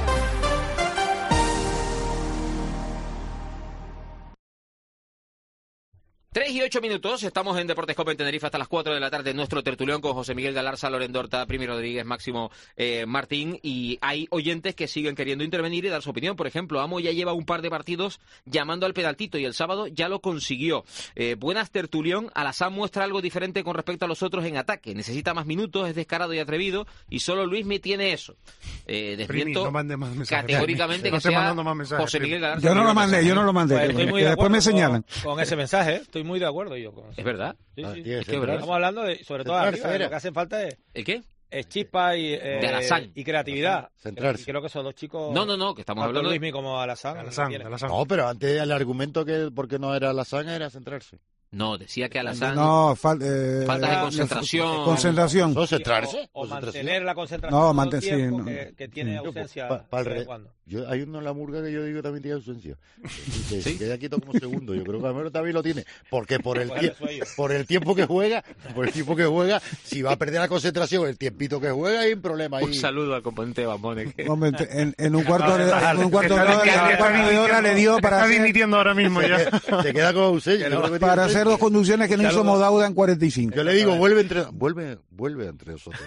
3:08, estamos en Deportes Cope en Tenerife hasta las 4 de la tarde, nuestro tertulión con José Miguel Galarza, Loren Dorta, Primi Rodríguez, Máximo Martín, y hay oyentes que siguen queriendo intervenir y dar su opinión. Por ejemplo, Amo ya lleva un par de partidos llamando al penaltito y el sábado ya lo consiguió. Buenas, tertulión. Alassane muestra algo diferente con respecto a los otros en ataque. Necesita más minutos, es descarado y atrevido, y solo Luis me tiene eso. Desmiento no mande más mensajes, categóricamente que sea José Miguel Galarza. Yo no lo mandé, Pues estoy muy de después me señalan. Con ese mensaje, estoy muy de acuerdo yo con eso. ¿Es verdad? Sí, sí. Es que es verdad. Estamos hablando de, sobre todo arriba, lo que hace falta es... ¿El qué? Es chispa y creatividad. Centrarse. Y creo que esos dos chicos... No, que estamos hablando... Luismi como Alassane. No, pero antes el argumento que porque no era Alassane era centrarse. No, decía que Alassane... No, falta de concentración. Concentración. ¿Concentrarse? O mantener la concentración No, todo el sí, tiempo no. que tiene ausencia. Hay uno en la murga que yo digo también tiene ausencia. Que se queda quieto como segundo. Yo creo que Almero también lo tiene. Porque por el tiempo que juega, si va a perder la concentración el tiempito que juega, hay un problema ahí. Un saludo al componente de Bambones. En un cuarto de hora le dio para... Está dimitiendo ahora mismo ya. Se queda con ausencia. Para hacer 2 conducciones que no hizo Modauda en 45. Yo le digo, vuelve entre nosotros.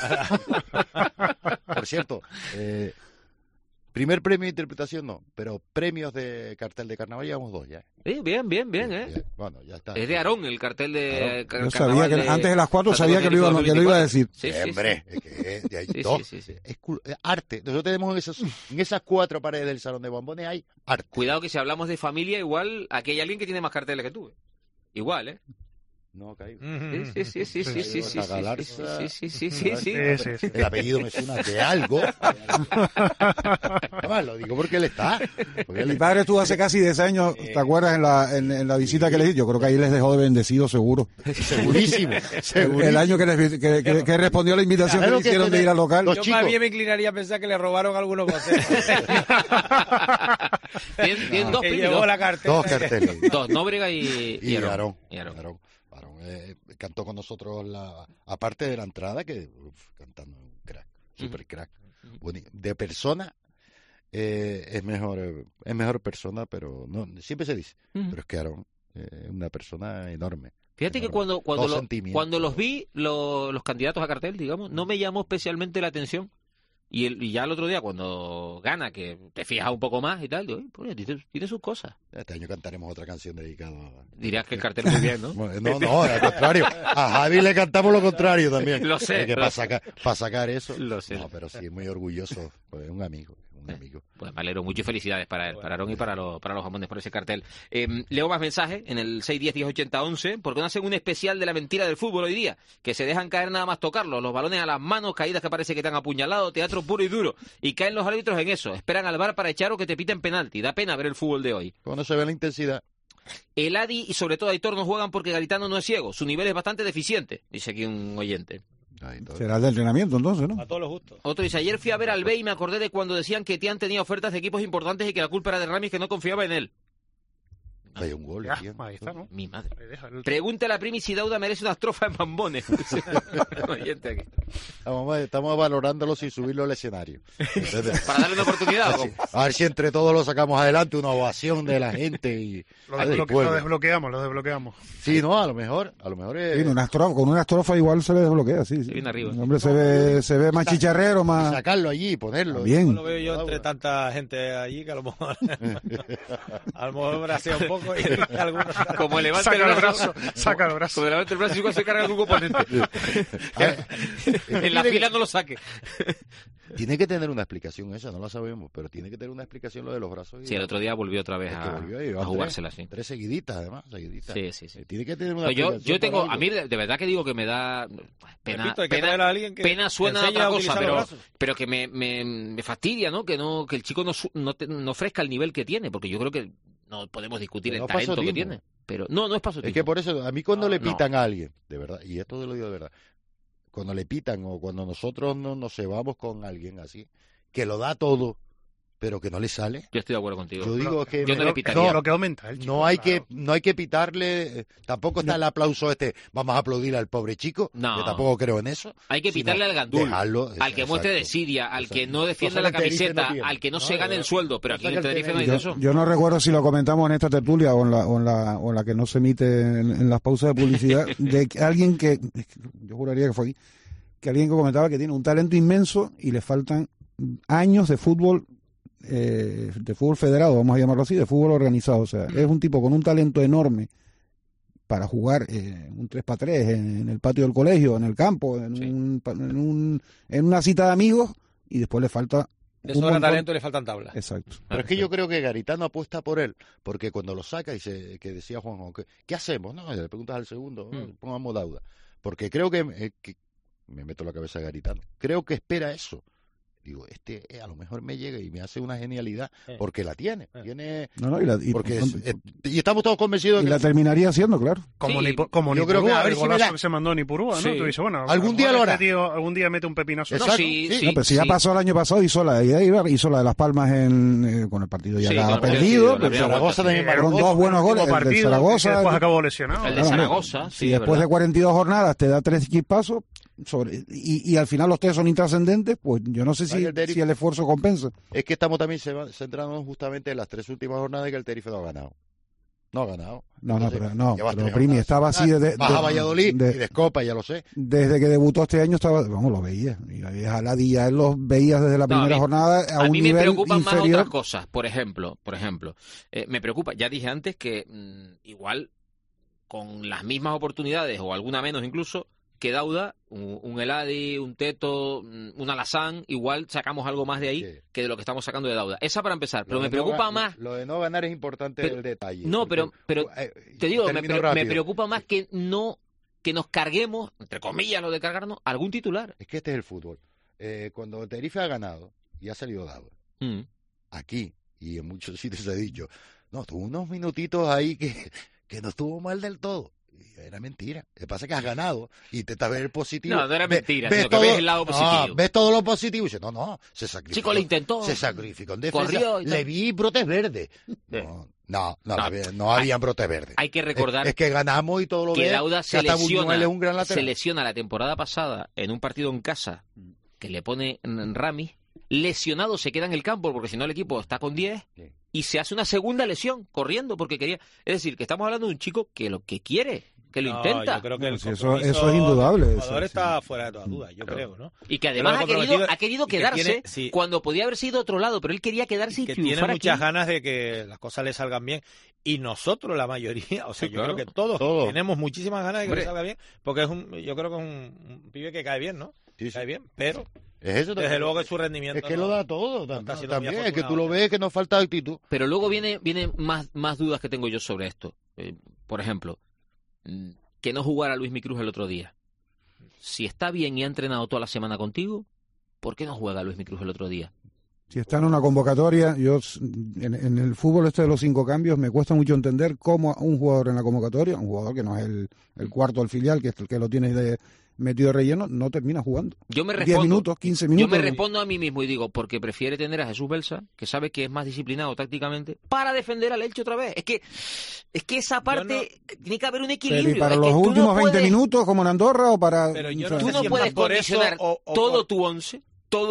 Por cierto, primer premio de interpretación no, pero premios de cartel de carnaval llevamos 2 ya. Bien, Bueno, ya está. Es de Aarón el cartel de Yo sabía que antes de las 4 sabía que lo iba a decir. Hombre, es que hay 2. Es arte. Nosotros tenemos en esas 4 paredes del Salón de Bombones hay arte. Cuidado que si hablamos de familia, igual aquí hay alguien que tiene más carteles que tú. Igual, No, caigo. Sí. El apellido me suena de algo. Además, lo digo porque él está. Mi padre estuvo hace casi 10 años, ¿te acuerdas? En la visita que le hice. Yo creo que ahí les dejó de bendecido, seguro. Segurísimo. El año que respondió a la invitación que le hicieron de ir al local. Yo más bien me inclinaría a pensar que le robaron algunos consejos. Tienen 2 premios. Llevó la cartera. 2 carteles. 2, Nóbrega y Aarón. Cantó con nosotros aparte de la entrada, que cantando un crack, super crack. De persona es mejor persona, pero no siempre se dice, pero es que Aarón es una persona enorme. Fíjate que cuando los vi, los candidatos a cartel, digamos, no me llamó especialmente la atención. Y ya el otro día, cuando gana, que te fijas un poco más y tal, digo, pues, tiene sus cosas. Este año cantaremos otra canción dedicada a... Dirás que el cartel muy bien, ¿no? No, al contrario. A Javi le cantamos lo contrario también. Lo sé. Que para sacar eso. Lo sé. No, pero sí, muy orgulloso. Pues un amigo. Pues me alegro mucho y felicidades para él, para Aarón y para los Jamones por ese cartel. Leo más mensajes en el 610-1080-11, porque no hacen un especial de la mentira del fútbol hoy día, que se dejan caer nada más tocarlo, los balones a las manos, caídas que parece que te han apuñalado, teatro puro y duro, y caen los árbitros en eso, esperan al VAR para echar o que te piten penalti. Da pena ver el fútbol de hoy. Cuando se ve la intensidad. El Adi y sobre todo Aitor no juegan porque Garitano no es ciego, su nivel es bastante deficiente, dice aquí un oyente. Será el de entrenamiento entonces, ¿no? A todos los gustos. Otro dice, ayer fui a ver al B y me acordé de cuando decían que Tian tenía ofertas de equipos importantes y que la culpa era de Ramis, que no confiaba en él. Hay un gol. Ahí está, ¿no? Mi madre. Pregúntale a Primi si Dauda merece una estrofa en Bambones. Estamos valorándolo sin subirlo al escenario. Para darle una oportunidad. A ver si entre todos lo sacamos adelante, una ovación de la gente y lo desbloqueamos. Sí, no, a lo mejor es... Sí, con una estrofa igual se le desbloquea, sí. Se viene arriba. El hombre se ve más chicharrero, más... Sacarlo allí y ponerlo. Bien. No lo veo yo entre tanta gente allí que a lo mejor brasea un poco y algunos... Como levante saca el brazo. Saca el brazo. Como levante el brazo y igual se carga algún componente. En la fila no lo saque. Tiene que tener una explicación esa, no la sabemos, pero tiene que tener una explicación lo de los brazos. Sí, el otro día volvió otra vez a jugársela, sí. 3 seguiditas, además, Sí. Tiene que tener una explicación. Yo tengo, a mí de verdad que digo que me da pena. Repito, hay que traer a alguien que pena suena a otra cosa, pero que me fastidia, ¿no? Que el chico no ofrezca el nivel que tiene, porque yo creo que no podemos discutir el talento que tiene. Pero no es pasotismo. Es que por eso, a mí cuando le pitan a alguien, de verdad, y esto te lo digo de verdad, cuando le pitan o cuando nosotros no nos cebamos con alguien así, que lo da todo, pero que no le sale. Yo estoy de acuerdo contigo. Yo digo que yo no le pitaría. Lo que aumenta el chico, no hay que pitarle, tampoco está el aplauso vamos a aplaudir al pobre chico, que tampoco creo en eso. Hay que pitarle al gandul, al que muestre desidia, al que no defienda la camiseta, al que no se gane el sueldo, pero aquí en el Tenerife no hay eso. Yo no recuerdo si lo comentamos en esta tertulia o en la que no se emite en las pausas de publicidad, de alguien que, yo juraría que fue aquí, que alguien que comentaba que tiene un talento inmenso y le faltan años de fútbol federado, vamos a llamarlo así, de fútbol organizado. O sea, es un tipo con un talento enorme para jugar un 3x3 en el patio del colegio, en el campo, en una cita de amigos, y después le falta... De sobra talento y le faltan tablas. Exacto. Pero es que yo creo que Garitano apuesta por él, porque cuando lo saca, que decía Juanjo, ¿qué hacemos? No, le preguntas al segundo, pongamos Dauda. Porque creo que me meto la cabeza a Garitano. Creo que espera eso. Digo, a lo mejor me llega y me hace una genialidad, porque la tiene. Y estamos todos convencidos de que... Y la terminaría haciendo, claro. Como yo Nipurúa, creo que a ver el si golazo que se mandó Nipurúa, ¿no? Tú dices, bueno, algún día lo hará. Algún día mete un pepinazo. Exacto. Pero si ya pasó el año pasado, hizo la de Las Palmas con el partido ya perdido. Zaragoza también con 2 buenos goles. El de Zaragoza. Que después acabó lesionado. El de Zaragoza, sí. Después de 42 jornadas te da 3 equipazos. Y al final los 3 son intrascendentes, pues yo no sé si el esfuerzo compensa. Es que estamos también centrándonos justamente en las 3 últimas jornadas que el Tenerife no ha ganado. No ha ganado. Pero Primi estaba así desde... Baja Valladolid y de Copa, ya lo sé. Desde que debutó este año lo veía. Y a la día él los veía desde la primera jornada a un nivel inferior. A mí me preocupan más otras cosas. Por ejemplo, me preocupa, ya dije antes que igual con las mismas oportunidades o alguna menos incluso, que Dauda, un Eladi, un Teto, un Alassane, igual sacamos algo más de ahí que de lo que estamos sacando de Dauda. Esa para empezar, pero me preocupa más... Lo de no ganar es importante el detalle. No, pero te digo, me preocupa más que nos carguemos, entre comillas lo de cargarnos, algún titular. Es que este es el fútbol. Cuando el Tenerife ha ganado y ha salido Dauda, aquí y en muchos sitios se ha dicho, no, tuvo unos minutitos ahí que no estuvo mal del todo. Era mentira. Lo que pasa es que has ganado y intentas ver el positivo. No era mentira, sino que ves el lado positivo. Ves todo lo positivo y dices, se sacrificó. Chico, le intentó. Se sacrificó en defensa. Corrió le vi brotes verdes. No habían brotes verdes. Hay que recordar es que ganamos y todo lo que Dauda se lesiona la temporada pasada en un partido en casa que le pone Rami. Lesionado se queda en el campo porque si no el equipo está con 10 y se hace una segunda lesión corriendo porque quería. Es decir, que estamos hablando de un chico que lo que quiere, que lo intenta. Yo creo que eso es indudable. El jugador está fuera de toda duda, yo creo, ¿no? Y que además ha querido quedarse cuando podía haber sido otro lado, pero él quería quedarse y que triunfar. Tiene muchas ganas de que las cosas le salgan bien. Y nosotros, la mayoría, yo creo que todos tenemos muchísimas ganas de que le salga bien, porque yo creo que es un pibe que cae bien, ¿no? Cae bien, pero... Es eso desde luego que su rendimiento es que lo da todo también, es que tú lo ves que nos falta actitud. Pero luego vienen más dudas que tengo yo sobre esto. Por ejemplo, que no jugara Luismi Cruz el otro día. Si está bien y ha entrenado toda la semana contigo, ¿por qué no juega Luismi Cruz el otro día? Si está en una convocatoria, en el fútbol de los 5 cambios me cuesta mucho entender cómo un jugador en la convocatoria, un jugador que no es el cuarto del filial, que es el que lo tiene metido de relleno, no termina jugando. Yo me respondo, 10 minutos, 15 minutos. Yo me respondo a mí mismo y digo, porque prefiere tener a Jesús Belsa, que sabe que es más disciplinado tácticamente, para defender al Elche otra vez. Es que esa parte tiene que haber un equilibrio. Pero ¿y para los últimos 20 minutos como en Andorra o para...? Tú no puedes condicionar todo tu 11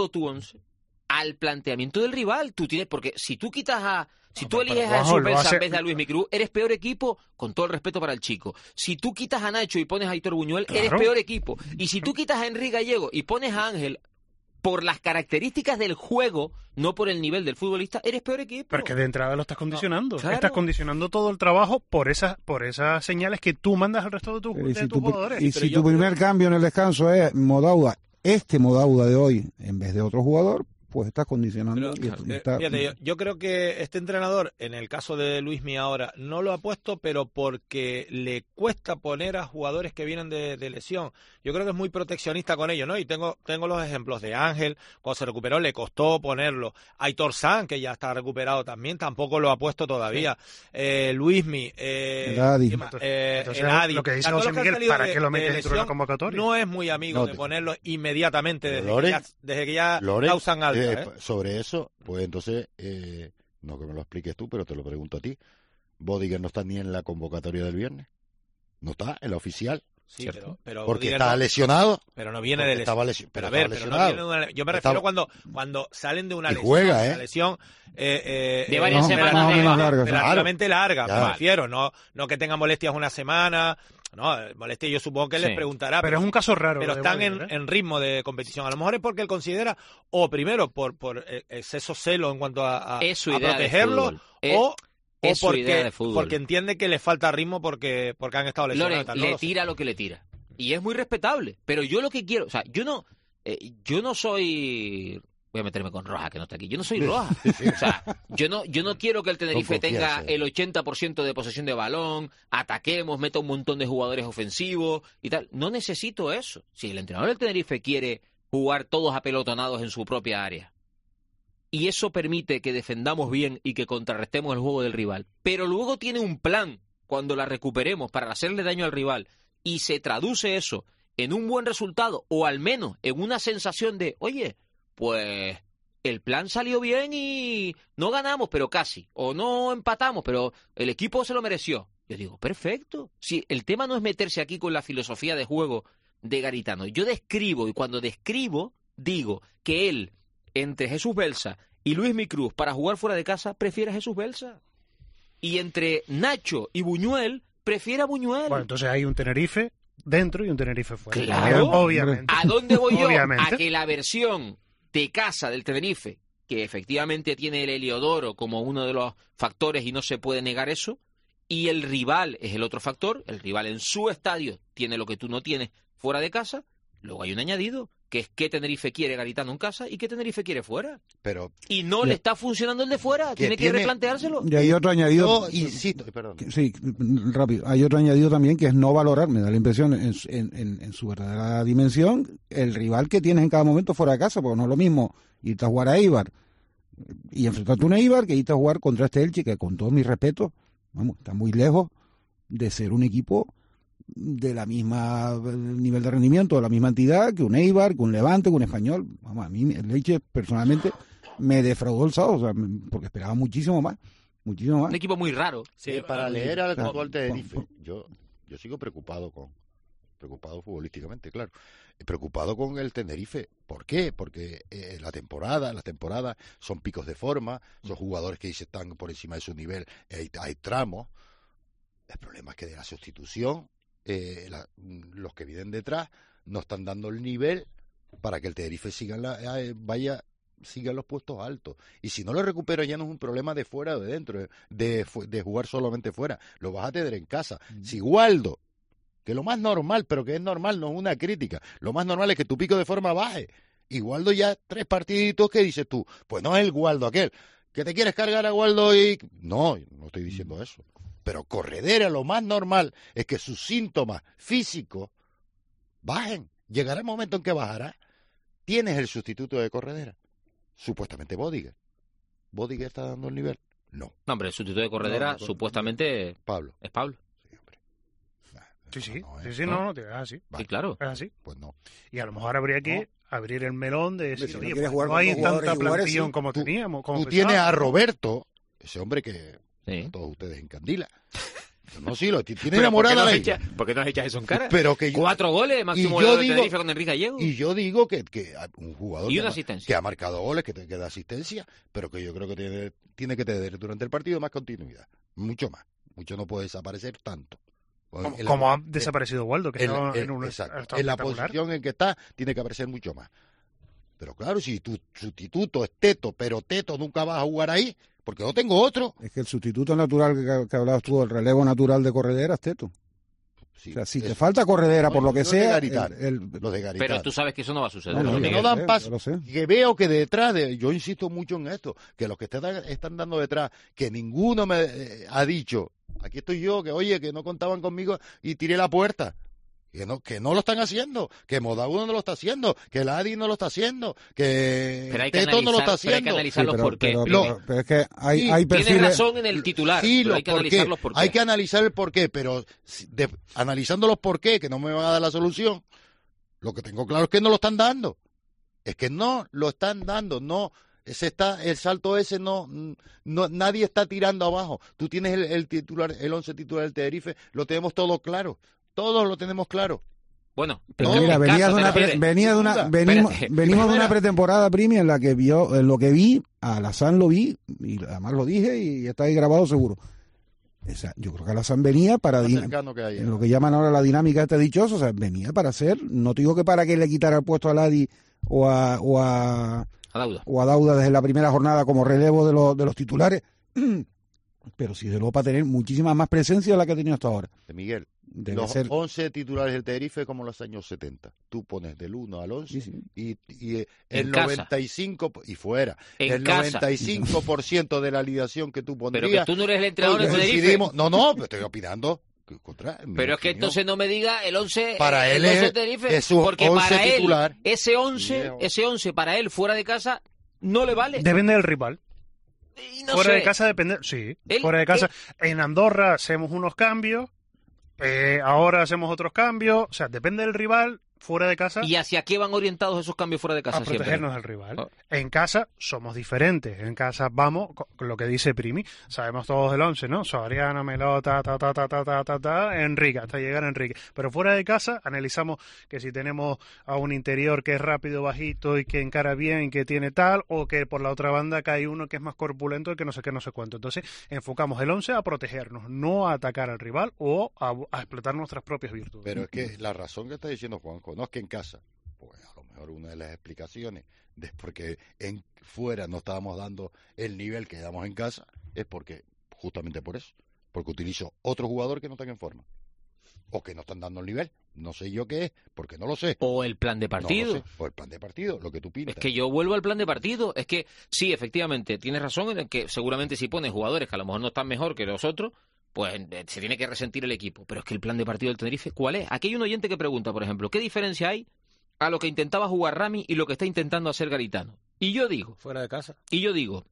al planteamiento del rival. Tú tienes, porque si tú quitas si tú eliges a Jesús Belsa en vez de a Luismi Cruz, eres peor equipo, con todo el respeto para el chico. Si tú quitas a Nacho y pones a Aitor Buñuel, eres peor equipo. Y si tú quitas a Henry Gallego y pones a Ángel, por las características del juego, no por el nivel del futbolista, eres peor equipo. Pero es que de entrada lo estás condicionando. Claro. Estás condicionando todo el trabajo por esas señales que tú mandas al resto de tus jugadores. Y si tu primer cambio en el descanso es Modauda, Modauda de hoy, en vez de otro jugador, pues estás condicionando. Fíjate, yo creo que este entrenador, en el caso de Luismi ahora, no lo ha puesto, pero porque le cuesta poner a jugadores que vienen de lesión. Yo creo que es muy proteccionista con ellos, ¿no? Y tengo los ejemplos de Ángel, cuando se recuperó le costó ponerlo. Aitor San, que ya está recuperado también, tampoco lo ha puesto todavía. Luismi, Eladi. Lo que dice José Miguel, ¿para qué lo metes dentro de la convocatoria? No es muy amigo de ponerlo inmediatamente desde que ya causan algo. Sobre eso, pues entonces, no que me lo expliques tú, pero te lo pregunto a ti. Bodiger no está ni en la convocatoria del viernes. No está en la oficial. Sí, pero porque está lesionado. Pero no viene de lesión. Pero lesionado. Yo me refiero cuando salen de una lesión. Juega, una lesión de varias semanas relativamente larga. Me refiero, no que tengan molestias una semana. No, molestia yo supongo que les preguntará. Pero es un caso raro. Pero están en ritmo de competición. A lo mejor es porque él considera, o primero por exceso celo en cuanto a protegerlo, o porque entiende que le falta ritmo porque han estado lesionados. Le tira lo que le tira. Y es muy respetable. Pero yo lo que quiero, o sea, yo no soy... Voy a meterme con Roja, que no está aquí. Yo no soy Roja. O sea, yo no quiero que el Tenerife tenga el 80% de posesión de balón, ataquemos, meta un montón de jugadores ofensivos y tal. No necesito eso. Si el entrenador del Tenerife quiere jugar todos apelotonados en su propia área. Y eso permite que defendamos bien y que contrarrestemos el juego del rival. Pero luego tiene un plan cuando la recuperemos para hacerle daño al rival y se traduce eso en un buen resultado o al menos en una sensación de, oye, pues el plan salió bien y no ganamos, pero casi, o no empatamos, pero el equipo se lo mereció. Yo digo, perfecto. Si el tema no es meterse aquí con la filosofía de juego de Garitano. Yo describo, y cuando describo, digo que él, entre Jesús Belsa y Luismi Cruz, para jugar fuera de casa, prefiere a Jesús Belsa. Y entre Nacho y Buñuel, prefiere a Buñuel. Bueno, entonces hay un Tenerife dentro y un Tenerife fuera. Claro. Obviamente. ¿A dónde voy yo? Obviamente. A que la versión de casa del Tenerife, que efectivamente tiene el Heliodoro como uno de los factores y no se puede negar eso, y el rival es el otro factor, el rival en su estadio tiene lo que tú no tienes fuera de casa, luego hay un añadido, que es qué Tenerife quiere Garitano en casa y qué Tenerife quiere fuera. Pero y no le está funcionando el de fuera, tiene que replanteárselo. Y hay otro añadido. Yo insisto, perdón. Sí, rápido. Hay otro añadido también que es no valorar, me da la impresión, en su verdadera dimensión, el rival que tienes en cada momento fuera de casa, porque no es lo mismo irte a jugar a Eibar y enfrentarte a un Eibar que irte a jugar contra este Elche, que con todo mi respeto, vamos, está muy lejos de ser un equipo de la misma nivel de rendimiento, de la misma entidad que un Eibar, que un Levante, que un Español. Vamos, a mí el Elche personalmente me defraudó el sábado, o sea, porque esperaba muchísimo más. Un equipo muy raro. Sí, para leer al actual Tenerife, yo sigo preocupado futbolísticamente, claro. Preocupado con el Tenerife. ¿Por qué? Porque las temporadas son picos de forma, son jugadores que están por encima de su nivel, hay tramos. El problema es que de la sustitución, los que vienen detrás no están dando el nivel para que el Tenerife siga los puestos altos. Y si no lo recupero ya no es un problema de fuera o de dentro, de jugar solamente fuera. Lo vas a tener en casa. Si Waldo, que lo más normal, pero que es normal, no es una crítica, lo más normal es que tu pico de forma baje. Y Waldo ya 3 partiditos que dices tú, pues no es el Waldo aquel, que te quieres cargar a Waldo y... No estoy diciendo eso. Pero Corredera, lo más normal es que sus síntomas físicos bajen. Llegará el momento en que bajará. ¿Tienes el sustituto de Corredera? Supuestamente Bodiger. ¿Bodiger está dando el nivel? No. No, hombre, el sustituto de Corredera supuestamente Pablo. Es Pablo. Sí, hombre. Sí, es así. Sí, claro. Es así. Pues no. Y a lo mejor habría que abrir el melón de decir, Si oye, no, pues no hay tanta plantillón como teníamos. Tú tienes a Roberto, ese hombre que todos ustedes encandila. No, sí, lo tiene enamorada la hija. ¿Por qué no has echado eso en cara? Pero que 4 goles, máximo de Tenerife con Enrique Gallego. Y yo digo que un jugador y una asistencia, que ha marcado goles, que da asistencia, pero que yo creo que tiene que tener durante el partido más continuidad. Mucho más. Mucho no puede desaparecer tanto. Como ha desaparecido Waldo, que estaba exacto. En la posición en que está, tiene que aparecer mucho más. Pero claro, si tu sustituto es Teto, pero Teto nunca va a jugar ahí, porque no tengo otro. Es que el sustituto natural que hablabas tú, el relevo natural de Corredera es Teto. Sí, o sea, si te falta Corredera por lo que sea... Los de Garitano. Pero tú sabes que eso no va a suceder. No dan paso. Que veo que detrás yo insisto mucho en esto, que los que están dando detrás, que ninguno me ha dicho, aquí estoy yo, que oye, que no contaban conmigo y tiré la puerta. Que no lo están haciendo, que Modagudo no lo está haciendo, que el Adi no lo está haciendo, que Teto no lo está haciendo. Pero hay que analizar los porqués. Pero es que hay perfiles... Tienes razón en el titular, pero hay que analizar los porqués. Hay que analizar el porqué, pero analizando los porqués, que no me van a dar la solución, lo que tengo claro es que no lo están dando. Es que no lo están dando, no... el salto ese no nadie está tirando abajo. Tú tienes el 11 titular del Tenerife, lo tenemos todo claro. Todos lo tenemos claro. Bueno, pero mira, venimos de una pretemporada, Primi, en la que en lo que vi, a Alazán lo vi, y además lo dije, y está ahí grabado seguro. O sea, yo creo que Alazán venía para en lo que llaman ahora la dinámica dichosa, o sea, venía para hacer, no te digo que para que le quitara el puesto a Ladi o a Dauda desde la primera jornada como relevo de los titulares, pero sí de luego para tener muchísima más presencia de la que ha tenido hasta ahora. Miguel, los 11 titulares del Tenerife como los años 70. Tú pones del 1 al 11 y el 95% y fuera. El 95% de la alineación que tú pondrías. Pero que tú no eres el entrenador del Tenerife. No, pero estoy opinando. Pero es que entonces no me diga el 11 para él es su porque 11 para titular. Él, ese 11 para él fuera de casa no le vale. Depende del rival. No fuera sé. de casa depende, sí. Fuera de casa. En Andorra hacemos unos cambios, ahora hacemos otros cambios, o sea, depende del rival. Fuera de casa. ¿Y hacia qué van orientados esos cambios fuera de casa? A protegernos del rival. En casa somos diferentes. En casa vamos con lo que dice Primi. Sabemos todos del 11, ¿no? Soriano, Meló, Enrique, hasta llegar a Enrique. Pero fuera de casa analizamos que si tenemos a un interior que es rápido, bajito y que encara bien y que tiene tal, o que por la otra banda cae uno que es más corpulento y que no sé qué, no sé cuánto. Entonces enfocamos el 11 a protegernos, no a atacar al rival o a explotar nuestras propias virtudes. Pero es que la razón que está diciendo Juanjo no es que en casa, pues a lo mejor una de las explicaciones de porque en fuera no estábamos dando el nivel que damos en casa es porque justamente por eso, porque utilizo otro jugador que no está en forma o que no están dando el nivel, no sé yo qué es, porque no lo sé. O el plan de partido. No lo sé. O el plan de partido, lo que tú pintas. Es que yo vuelvo al plan de partido, es que sí, efectivamente, tienes razón en el que seguramente si pones jugadores que a lo mejor no están mejor que los otros, pues se tiene que resentir el equipo. Pero es que el plan de partido del Tenerife, ¿cuál es? Aquí hay un oyente que pregunta, por ejemplo, ¿qué diferencia hay a lo que intentaba jugar Rami y lo que está intentando hacer Garitano? Y yo digo... Fuera de casa. Y yo digo,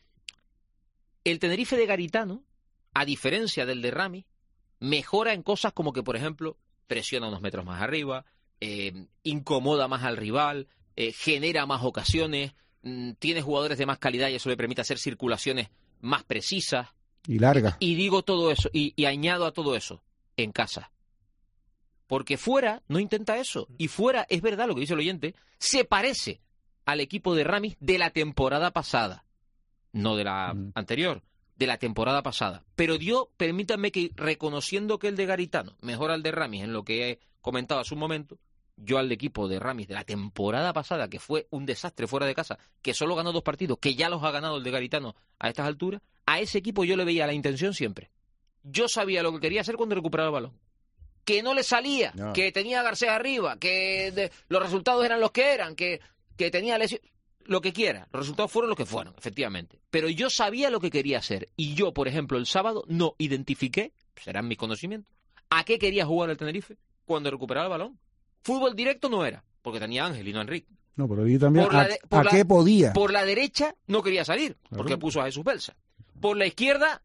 el Tenerife de Garitano, a diferencia del de Rami, mejora en cosas como que, por ejemplo, presiona unos metros más arriba, incomoda más al rival, genera más ocasiones, tiene jugadores de más calidad y eso le permite hacer circulaciones más precisas. Y larga. Y digo todo eso, y añado a todo eso, en casa. Porque fuera no intenta eso. Y fuera, es verdad lo que dice el oyente, se parece al equipo de Ramis de la temporada pasada. No de la anterior, de la temporada pasada. Pero yo, permítanme que, reconociendo que el de Garitano mejora al de Ramis en lo que he comentado hace un momento, yo al equipo de Ramis de la temporada pasada, que fue un desastre fuera de casa, que solo ganó 2 partidos, que ya los ha ganado el de Garitano a estas alturas, a ese equipo yo le veía la intención siempre. Yo sabía lo que quería hacer cuando recuperaba el balón. Que no le salía, que tenía a Garcés arriba, que los resultados eran los que eran, que tenía lesión, lo que quiera. Los resultados fueron los que fueron, efectivamente. Pero yo sabía lo que quería hacer. Y yo, por ejemplo, el sábado no identifiqué, serán mis conocimientos, a qué quería jugar el Tenerife cuando recuperaba el balón. Fútbol directo no era, porque tenía a Ángel y no a Enrique. No, pero yo también, ¿a qué podía? Por la derecha no quería salir, porque puso a Jesús Belsa. Por la izquierda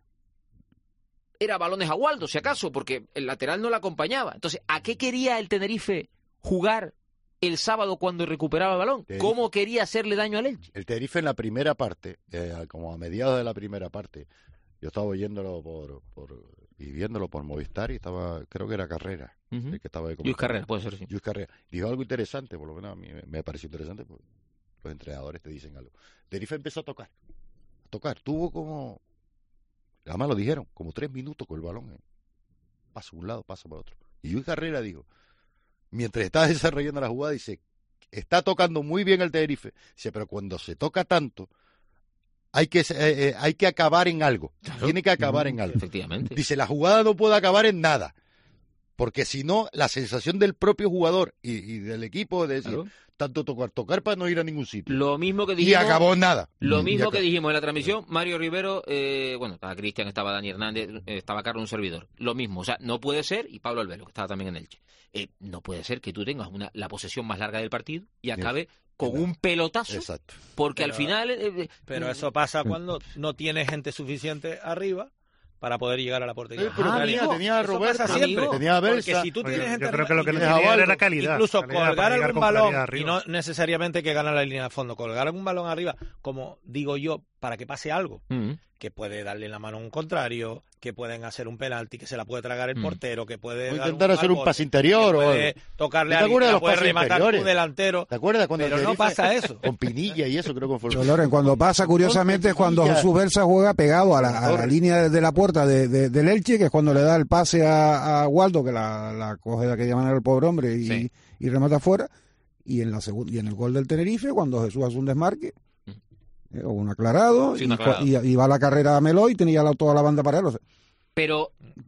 era balones a Waldo, si acaso, porque el lateral no la acompañaba. Entonces, ¿a qué quería el Tenerife jugar el sábado cuando recuperaba el balón? ¿Cómo quería hacerle daño al Elche? El Tenerife en la primera parte, como a mediados de la primera parte, yo estaba oyéndolo y viéndolo por Movistar y estaba, creo que era Carrera, el que estaba de Luis Carrera, puede ser, sí. Luis Carrera. Dijo algo interesante, por lo menos a mí me pareció interesante, porque los entrenadores te dicen algo. Tenerife empezó a tocar, tuvo como, además lo dijeron, como 3 minutos con el balón, pasa a un lado, pasa para otro. Y Luis Carrera dijo, mientras está desarrollando la jugada, dice, está tocando muy bien el Tenerife, dice, pero cuando se toca tanto, hay que acabar en algo. Claro. Tiene que acabar en algo. Efectivamente. Dice, la jugada no puede acabar en nada. Porque si no, la sensación del propio jugador y del equipo de decir, tanto tocar para no ir a ningún sitio. Lo mismo que dijimos. Y acabó en nada. Lo mismo que dijimos en la transmisión, Mario Rivero, estaba Cristian, estaba Dani Hernández, estaba Carlos, un servidor. Lo mismo, o sea, no puede ser, y Pablo Albelo, que estaba también en Elche, no puede ser que tú tengas la posesión más larga del partido y acabe con un pelotazo. Exacto. Porque al final... pero eso pasa cuando no tienes gente suficiente arriba para poder llegar a la portería. Tenía a Roberto, siempre. Tenía a Belsa. Porque si tú tienes gente yo creo que lo que arriba, tenía era calidad. Incluso calidad colgar algún balón, y no no necesariamente que gane la línea de fondo, colgar algún balón arriba, como digo yo, para que pase algo, que puede darle la mano a un contrario, que pueden hacer un penalti, que se la puede tragar el portero, que puede intentar hacer un pase interior, puede tocarle a alguien, que puede rematar un delantero. ¿Te acuerdas cuando pero no pasa eso? Con Pinilla y eso, creo que fue. Loren, cuando pasa, curiosamente, es cuando Jesús Belsa juega pegado a la línea de la puerta del Elche, que es cuando le da el pase a Waldo, que la coge de aquella manera el pobre hombre y remata fuera, y en el gol del Tenerife, cuando Jesús hace un desmarque, o un aclarado, y va a la carrera a Meló y tenía toda la banda para él. O sea, pero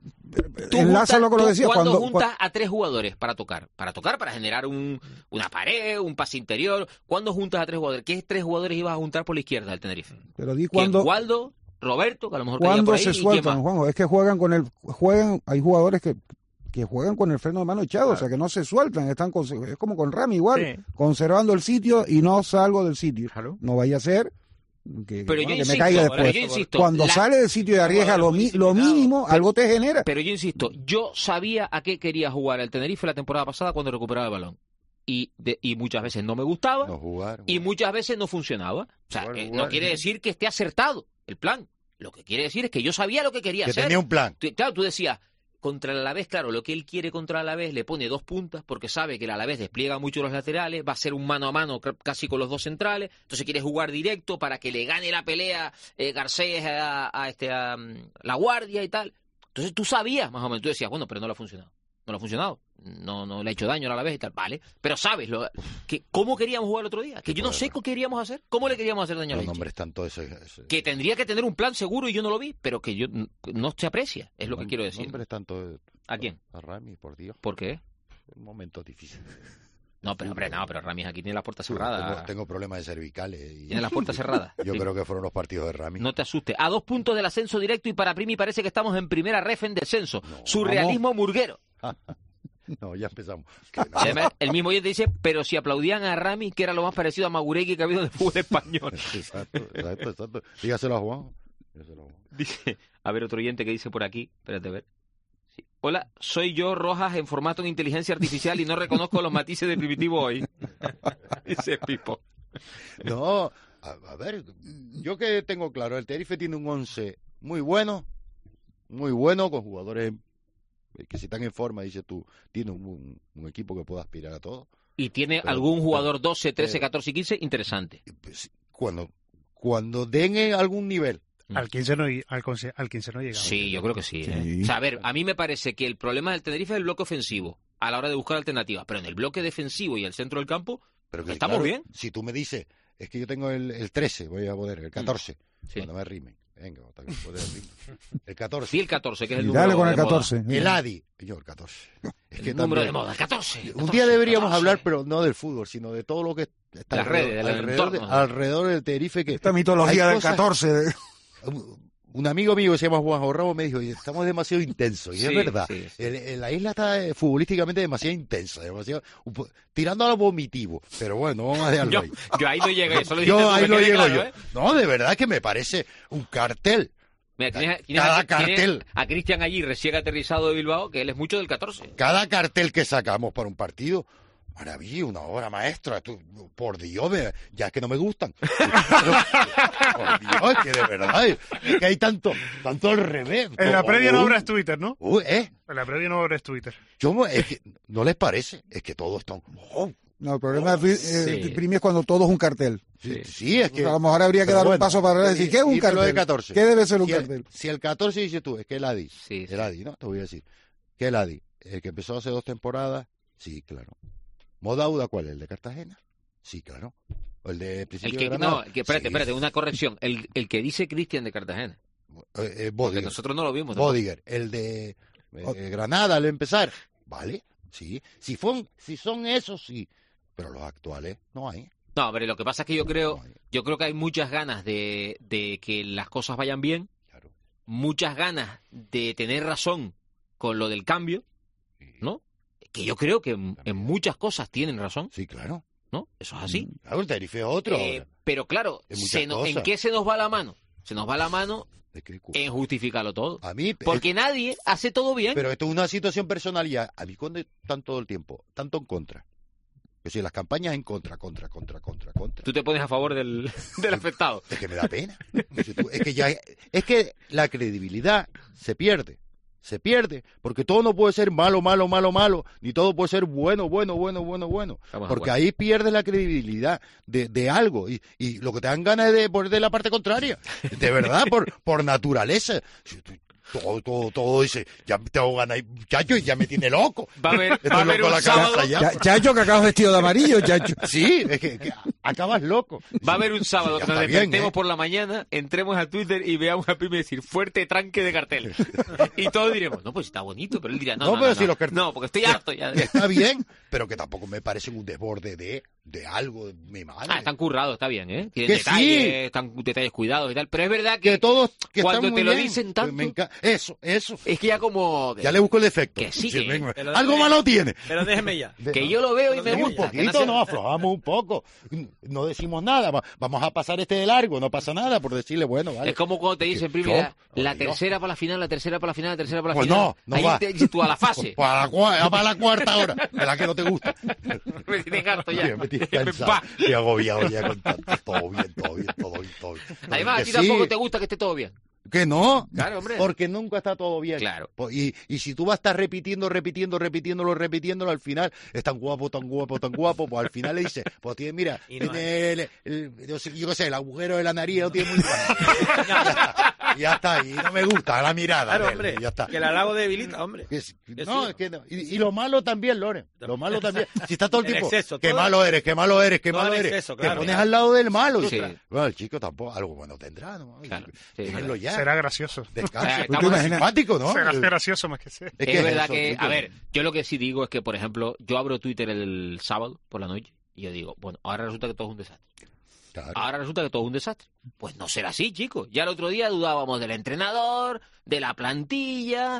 enlaza lo que lo decía. ¿Cuándo juntas a 3 jugadores para tocar? Para generar una pared, un pase interior. ¿Cuándo juntas a 3 jugadores? ¿Qué 3 jugadores ibas a juntar por la izquierda del Tenerife? Pero di cuándo. Waldo, Roberto, que a lo mejor caía por Cuando ahí, se ¿y quién sueltan, más? Juanjo, es que hay jugadores que juegan con el freno de mano echado, o sea que no se sueltan, es como con Rami igual, conservando el sitio y no salgo del sitio. No vaya a ser que me caiga después. Cuando sale del sitio y arriesga lo mínimo, algo te genera. Pero yo insisto, yo sabía a qué quería jugar el Tenerife la temporada pasada cuando recuperaba el balón. Y muchas veces no me gustaba y muchas veces no funcionaba. O sea, no quiere decir que esté acertado el plan. Lo que quiere decir es que yo sabía lo que quería hacer. Tenía un plan. Claro, tú decías, contra el Alavés, claro, lo que él quiere contra el Alavés, le pone 2 puntas porque sabe que el Alavés despliega mucho los laterales, va a ser un mano a mano casi con los 2 centrales, entonces quiere jugar directo para que le gane la pelea Garcés a La Guardia y tal. Entonces tú sabías más o menos, tú decías, bueno, pero no le ha funcionado. No le ha funcionado, no le ha hecho daño a la vez y tal, vale, pero sabes cómo queríamos jugar el otro día, que yo no sé qué queríamos hacer, cómo le queríamos hacer daño a la nombres tanto que tendría que tener un plan seguro y yo no lo vi, pero que yo no se aprecia, es lo que quiero decir. Nombres tanto ¿A quién? A Rami, por Dios. ¿Por qué? Un momento difícil. No, pero hombre, pero Rami aquí tiene las puertas cerradas. Tengo problemas de cervicales. Tiene las puertas cerradas. Yo creo que fueron los partidos de Rami. No te asustes. A 2 puntos del ascenso directo y para Primi parece que estamos en primera ref en descenso. Surrealismo murguero. No, ya empezamos. Además, el mismo oyente dice, pero si aplaudían a Rami, que era lo más parecido a Maguregui que ha habido en el fútbol español. Exacto. Dígaselo a Juan. Dice, a ver, otro oyente que dice por aquí, espérate a ver. Sí. Hola, soy yo, Rojas, en formato de inteligencia artificial y no reconozco los matices de Primitivo hoy. Dice Pipo. No, a ver, yo que tengo claro, el Tenerife tiene un 11 muy bueno, con jugadores que si están en forma, dices tú, tiene un equipo que pueda aspirar a todo. Y tiene algún jugador 12, 13, 14 y 15 interesante. Pues, cuando den algún nivel. Al 15 no llega. Sí, yo creo que sí. O sea, a ver, a mí me parece que el problema del Tenerife es el bloque ofensivo, a la hora de buscar alternativas. Pero en el bloque defensivo y el centro del campo, estamos bien. Si tú me dices, es que yo tengo el 13, voy a poder, el 14, cuando me rimen. Venga, el 14. Sí, el 14, que es el número dale con de el 14. moda. El Adi. Yo, el 14. Es que el número de moda, el 14. Un día deberíamos hablar, pero no del fútbol, sino de todo lo que está las redes, alrededor del Tenerife. Esta mitología del 14. Un amigo mío que se llama Juan Ramos me dijo, estamos demasiado intensos. Y es verdad. Sí. La isla está futbolísticamente demasiado intensa, tirando a lo vomitivo. Pero bueno, vamos a dejarlo ahí. Yo ahí no llegué. Yo ahí no llego yo. No, de verdad que me parece un cartel. Mira, cada cartel. A Cristian allí, recién aterrizado de Bilbao, que él es mucho del 14. Cada cartel que sacamos para un partido, maravilla, una obra maestra. Por Dios, ya es que no me gustan. Por Dios, es que de verdad, es que hay tanto al revés. En la previa no abres Twitter, ¿no? En la previa no abres Twitter. Es que, ¿no les parece? Es que todos están... No, el problema de Primi es cuando todo es un cartel. Sí, es que... A lo mejor habría que dar un paso para decir, ¿qué es un cartel? De 14. ¿Qué debe ser un cartel? Si el 14 dices tú, es que el Adi. El Adi, ¿no? Te voy a decir. ¿Qué el Adi? El que empezó hace 2 temporadas, sí, claro. ¿Modauda cuál? ¿El de Cartagena? Sí, claro. ¿O el de Principio de Granada? No, espérate, una corrección. El que dice Cristian de Cartagena. Bodiger. Nosotros no lo vimos. Bodiger. El de Granada al empezar. Vale, sí. Si son esos, sí. Pero los actuales no hay. No, pero lo que pasa es que yo creo que hay muchas ganas de que las cosas vayan bien. Claro. Muchas ganas de tener razón con lo del cambio, ¿no? Que yo creo que en muchas cosas tienen razón. Sí, claro. ¿No? Eso es así. Claro, el Tenerife es otro. Pero claro, ¿en qué se nos va la mano? Se nos va la mano en justificarlo todo. Porque nadie hace todo bien. Pero esto es una situación personal ya. A mí cuando están todo el tiempo, tanto en contra. Que si las campañas en contra. Tú te pones a favor del afectado. Es que me da pena. Es que la credibilidad se pierde, porque todo no puede ser malo, ni todo puede ser bueno. Porque ahí pierdes la credibilidad de algo y lo que te dan ganas es de poner de la parte contraria, de verdad, por naturaleza. Todo dice, ya tengo ganas, Chacho, ya me tiene loco. Va a haber un sábado. Chacho, que acabas vestido de amarillo, Chacho. Sí, es que acabas loco. Va a haber un sábado que nos despertemos por la mañana, entremos a Twitter y veamos a Primi decir fuerte tranque de cartel. Y todos diremos, no, pues está bonito, pero él dirá, no, porque estoy harto ya. Está bien, pero que tampoco me parece un desborde de de algo de mi madre. Están currados, está bien, ¿eh? Tienen Que detalles, sí. están detalles cuidados y tal. Pero es verdad que todos que cuando están te muy lo bien. dicen tanto... Eso. Es que ya como... Ya le busco el defecto. Que sí, que... venga. Algo malo tiene. Pero déjeme ya. Que yo lo veo y me gusta. Un poquito, nos aflojamos un poco. No decimos nada. Vamos a pasar este de largo. No pasa nada por decirle, bueno, vale. Es como cuando te dicen, primero, la tercera para la final, la tercera para la final, la tercera para la pues final. No ahí va. te dices tú a la fase. Para la cuarta hora. De la que no te gusta. Me tienes harto ya. Me tienes cansado. Estoy agobiado ya con tanto. Todo bien. Además, a ti tampoco te gusta que esté todo bien. Que no, claro, hombre. Porque nunca está todo bien. Claro. Y si tú vas a estar repitiéndolo, al final es tan guapo, pues al final le dices, pues tiene, mira, no tiene yo qué sé, el agujero de la nariz lo tiene muy grande. Ya está, y no me gusta la mirada. Claro, hombre, ya está. que el halago debilita, hombre. No, es que no. Y lo malo también, Loren, lo malo también. Si está todo el tiempo, exceso, qué todo- malo eres. todo el exceso, Te claro. pones al lado del malo. Sí. Bueno, el chico tampoco, algo bueno tendrá, ¿no? Claro. Déjenlo ya. Será gracioso. Descansa. Estamos- Tú imaginas- simpático, ¿no? Será gracioso más que sea. Es verdad que, a ver, yo lo que sí digo es que, por ejemplo, yo abro Twitter el sábado por la noche y yo digo, bueno, ahora resulta que todo es un desastre. Claro. Ahora resulta que todo es un desastre. Pues no será así, chicos. Ya el otro día dudábamos del entrenador, de la plantilla,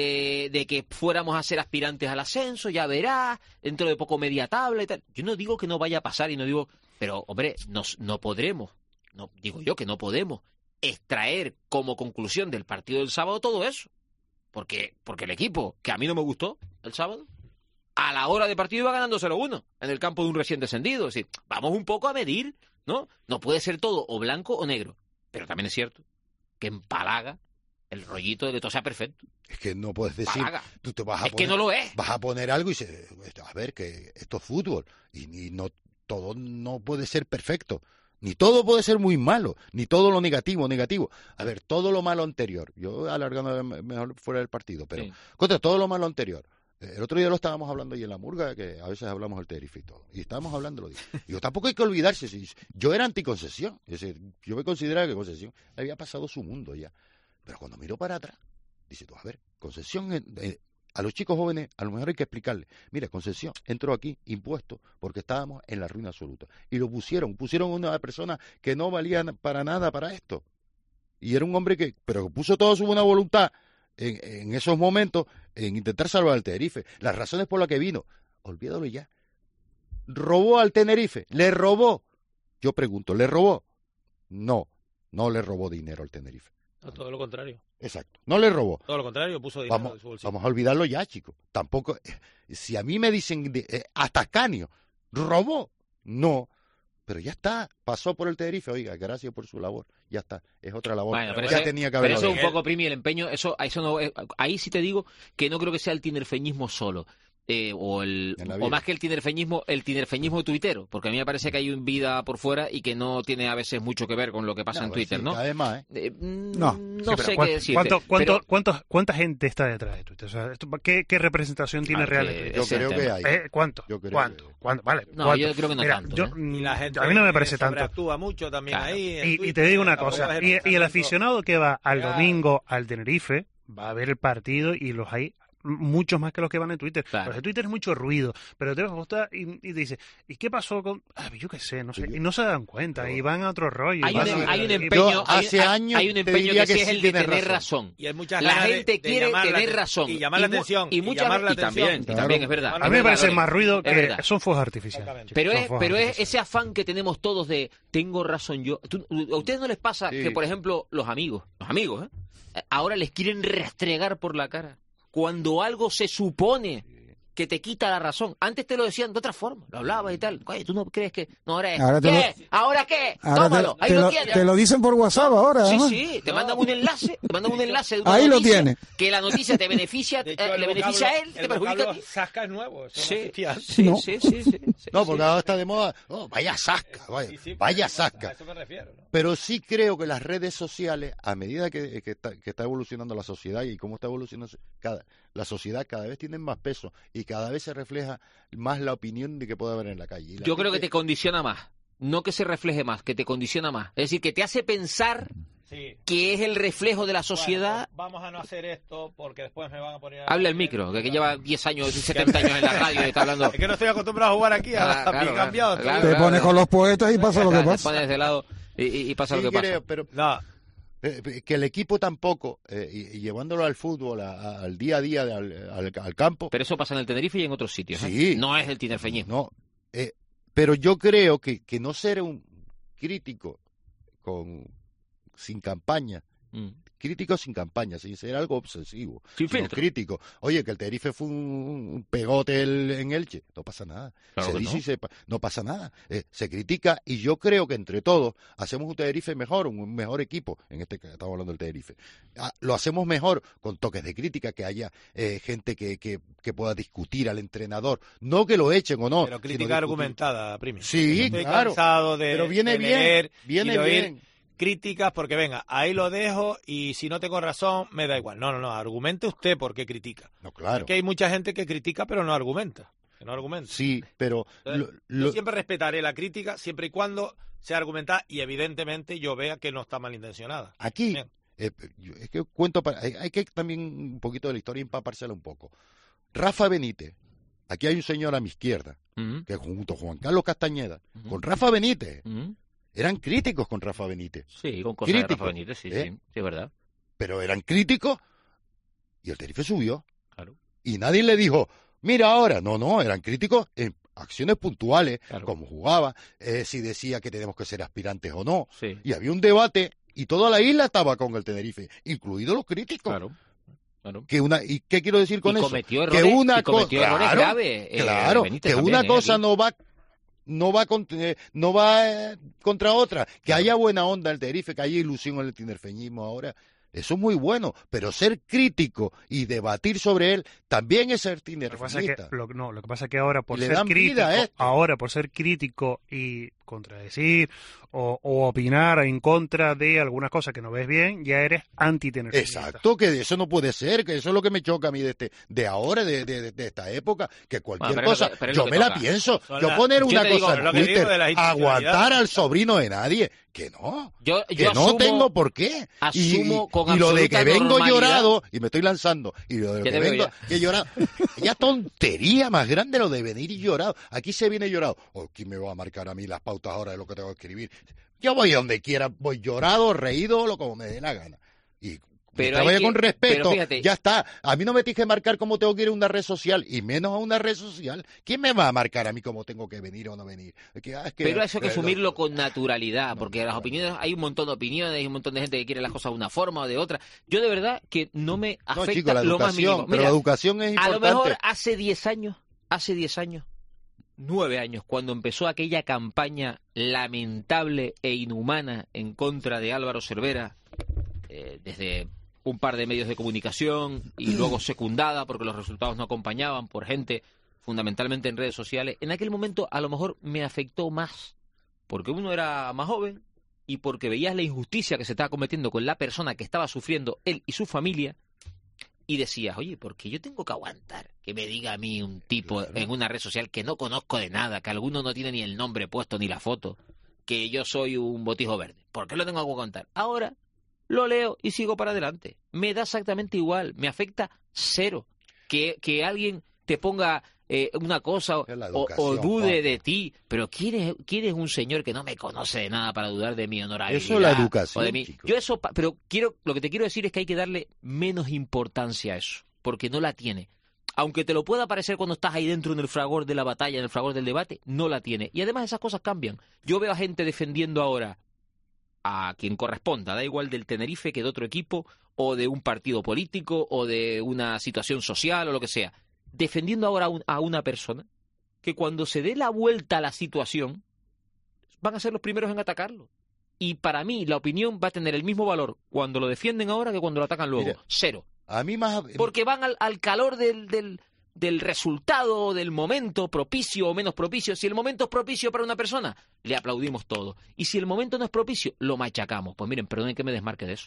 de que fuéramos a ser aspirantes al ascenso, ya verás, dentro de poco media tabla y tal. Yo no digo que no vaya a pasar y no digo, pero hombre, no podremos, no digo yo que no podemos extraer como conclusión del partido del sábado todo eso. Porque el equipo, que a mí no me gustó el sábado, a la hora de partido iba ganando 0-1 en el campo de un recién descendido. Es decir, vamos un poco a medir, ¿no? No puede ser todo o blanco o negro. Pero también es cierto que empalaga el rollito de que todo sea perfecto. Es que no puedes decir, Empalaga. tú te vas a Es poner, que no lo es. Vas a poner algo y dices, a ver, que esto es fútbol y no todo no puede ser perfecto. Ni todo puede ser muy malo, ni todo lo negativo. A ver, todo lo malo anterior. Yo alargando mejor fuera del partido, pero Sí. contra todo lo malo anterior. El otro día lo estábamos hablando ahí en la murga, que a veces hablamos del Tenerife y todo. Y estábamos hablando. Digo, tampoco hay que olvidarse. Yo era anticoncesión. Es decir, yo me consideraba que Concesión le había pasado su mundo ya. Pero cuando miro para atrás, dice tú, a ver, Concesión, a los chicos jóvenes, a lo mejor hay que explicarles. Mira, Concesión entró aquí impuesto porque estábamos en la ruina absoluta. Y lo pusieron una persona que no valía para nada para esto. Y era un hombre pero puso toda su buena voluntad en esos momentos en intentar salvar al Tenerife. Las razones por las que vino, olvídalo ya. ¿Robó al Tenerife? ¿Le robó? Yo pregunto, ¿le robó? No le robó dinero al Tenerife. No, todo lo contrario. Exacto, no le robó. Todo lo contrario, puso dinero de su bolsillo. Vamos a olvidarlo ya, chicos. Tampoco, si a mí me dicen hasta Canio, ¿robó? No, pero ya está, pasó por el Tenerife, oiga, gracias por su labor, ya está, es otra labor. Bueno, pero ya eso, tenía que haberlo pero eso es hecho. un poco, Primi, el empeño, eso no, ahí sí te digo que no creo que sea el tinerfeñismo solo. O más que el tinerfeñismo tuitero, porque a mí me parece que hay una vida por fuera y que no tiene a veces mucho que ver con lo que pasa en Twitter, sí, ¿no? Además, no Sí, sé qué decirte. ¿Cuánta gente está detrás de Twitter? O sea, ¿qué representación tiene real de Twitter? Yo creo que hay. ¿Cuánto? Vale, No, ¿cuánto? yo creo que no Mira, tanto. Y la gente a mí no me parece tanto. sobreactúa mucho también ahí. en Y Twitter, te digo una tampoco cosa, vas a y el pensamiento- aficionado que va al Claro. domingo al Tenerife va a ver el partido y los hay muchos más que los que van en Twitter. Claro. Pues en Twitter es mucho ruido, pero te gusta y te dice, ¿y qué pasó con...? Yo qué sé, no sé, y no se dan cuenta, y van a otro rollo. Hay un y- empeño, hace hay años un te empeño diría que sí que es sí el de tienes tener razón. razón. Y hay muchas La ganas gente de quiere llamar la tener aten- razón. y llamar la atención, Y y muchas llamar la veces, atención. también es verdad. A mí me parece verdad, más ruido es que verdad. son fuegos artificiales. Pero Son es fuegos artificiales. ese afán que tenemos todos de tengo razón yo. ¿A ustedes no les pasa Sí. que, por ejemplo, los amigos, ahora les quieren restregar por la cara cuando algo se supone que te quita la razón? Antes te lo decían de otra forma, lo hablabas y tal. Oye, ¿tú no crees que no ahora es? Ahora te ¿Qué? ¿Ahora qué? Ahora Tómalo, ahí lo tienes. te lo dicen por WhatsApp ahora, Sí, además. sí, te mandan un enlace, de una Ahí lo noticia, tiene. que la noticia te beneficia, De hecho, le beneficia a él, te perjudica a ti. Sasca es nuevo. Eso Sí, no existía antes. sí, No. sí. No, porque ahora está de moda, vaya zasca, vaya A zasca. eso me refiero, ¿no? Pero sí creo que las redes sociales, a medida que está evolucionando la sociedad y cómo está evolucionando la sociedad, cada vez tienen más peso y cada vez se refleja más la opinión de que puede haber en la calle. Y la Yo creo que gente- te condiciona más. No que se refleje más, que te condiciona más. Es decir, que te hace pensar que es el reflejo de la sociedad. Bueno, vamos a no hacer esto porque después me van a poner... Habla el micro, que lleva 10 años, 70 años en la radio y está hablando... Es que no estoy acostumbrado a jugar aquí, a cambiado. Te pones con los poetas y pasa lo que pasa. Te pones de lado y pasa lo que pasa. Pero que el equipo tampoco, y llevándolo al fútbol, al día a día, al campo... Pero eso pasa en el Tenerife y en otros sitios. Sí. No es el tinerfeñismo. No, pero yo creo que no ser un crítico sin campaña, crítico sin campaña, sin ser algo obsesivo, sino crítico. Oye, que el Tenerife fue un pegote en Elche, no pasa nada. Claro Se dice no pasa nada. Se critica y yo creo que entre todos hacemos un Tenerife mejor, un mejor equipo, en este que estamos hablando del Tenerife. Lo hacemos mejor con toques de crítica, que haya gente que pueda discutir al entrenador, no que lo echen o no. Pero crítica argumentada, Primi. Sí, estoy claro. Cansado pero viene bien, viene bien. Críticas porque venga, ahí lo dejo y si no tengo razón me da igual. No, argumente usted por qué critica. No, claro. Es que hay mucha gente que critica pero no argumenta. Sí, pero yo siempre respetaré la crítica siempre y cuando sea argumentada y evidentemente yo vea que no está malintencionada. Aquí es que hay que también un poquito de la historia empapársela un poco. Rafa Benítez, aquí hay un señor a mi izquierda que junto a Juan Carlos Castañeda con Rafa Benítez eran críticos con Rafa Benítez. Sí, con cosas de Rafa Benítez, sí, es verdad. Pero eran críticos y el Tenerife subió. Claro. Y nadie le dijo, mira ahora. No, eran críticos en acciones puntuales, como jugaba, si decía que tenemos que ser aspirantes o no. Sí. Y había un debate y toda la isla estaba con el Tenerife, incluidos los críticos. Claro. ¿Y qué quiero decir con eso? Cometió errores graves. Claro, Benítez que también, una cosa no va contra otra. Que haya buena onda en el Tenerife, que haya ilusión en el tinerfeñismo ahora, eso es muy bueno, pero ser crítico y debatir sobre él también es ser tinerfeñista. Lo que pasa es que ahora por ser crítico y contradecir o opinar en contra de algunas cosas que no ves bien, ya eres anti-tinerfeñista. Exacto, que eso no puede ser, que eso es lo que me choca a mí de ahora, de esta época, que cualquier cosa, yo me la pienso. Yo poner una cosa en Twitter, aguantar al sobrino de nadie, que no, no tengo por qué. Asumo y lo de que vengo llorado, y me estoy lanzando, y lo de que vengo llorado, ya tontería más grande lo de venir llorado. Aquí se viene llorado. ¿Quién me va a marcar a mí las pautas ahora de lo que tengo que escribir? Yo voy a donde quiera, voy llorado, reído, o como me dé la gana. Y pero vaya con respeto, ya está. A mí no me tienes que marcar cómo tengo que ir a una red social, y menos a una red social. ¿Quién me va a marcar a mí cómo tengo que venir o no venir? Pero eso hay que asumirlo con naturalidad, porque las opiniones, hay un montón de opiniones, hay un montón de gente que quiere las cosas de una forma o de otra. Yo de verdad que no me afecta lo más mínimo. Mira, pero la educación es importante. A lo mejor hace 10 años, 9 años, cuando empezó aquella campaña lamentable e inhumana en contra de Álvaro Cervera, desde un par de medios de comunicación y luego secundada porque los resultados no acompañaban por gente fundamentalmente en redes sociales, en aquel momento a lo mejor me afectó más porque uno era más joven y porque veías la injusticia que se estaba cometiendo con la persona que estaba sufriendo él y su familia y decías, oye, ¿por qué yo tengo que aguantar que me diga a mí un tipo en una red social que no conozco de nada, que alguno no tiene ni el nombre puesto ni la foto, que yo soy un botijo verde? ¿Por qué lo tengo que aguantar? Ahora lo leo y sigo para adelante. Me da exactamente igual, me afecta cero. Que alguien te ponga una cosa o dude de ti, pero ¿quién es un señor que no me conoce de nada para dudar de mi honorabilidad? Eso es la educación, o de mí? Yo eso, pero lo que te quiero decir es que hay que darle menos importancia a eso, porque no la tiene. Aunque te lo pueda parecer cuando estás ahí dentro en el fragor de la batalla, en el fragor del debate, no la tiene. Y además esas cosas cambian. Yo veo a gente defendiendo ahora a quien corresponda, da igual del Tenerife que de otro equipo, o de un partido político, o de una situación social, o lo que sea, defendiendo ahora a una persona, que cuando se dé la vuelta a la situación, van a ser los primeros en atacarlo. Y para mí, la opinión va a tener el mismo valor cuando lo defienden ahora que cuando lo atacan luego. Mira, cero. A mí más... Porque van al calor del resultado, del momento, propicio o menos propicio. Si el momento es propicio para una persona, le aplaudimos todo. Y si el momento no es propicio, lo machacamos. Pues miren, perdonen que me desmarque de eso.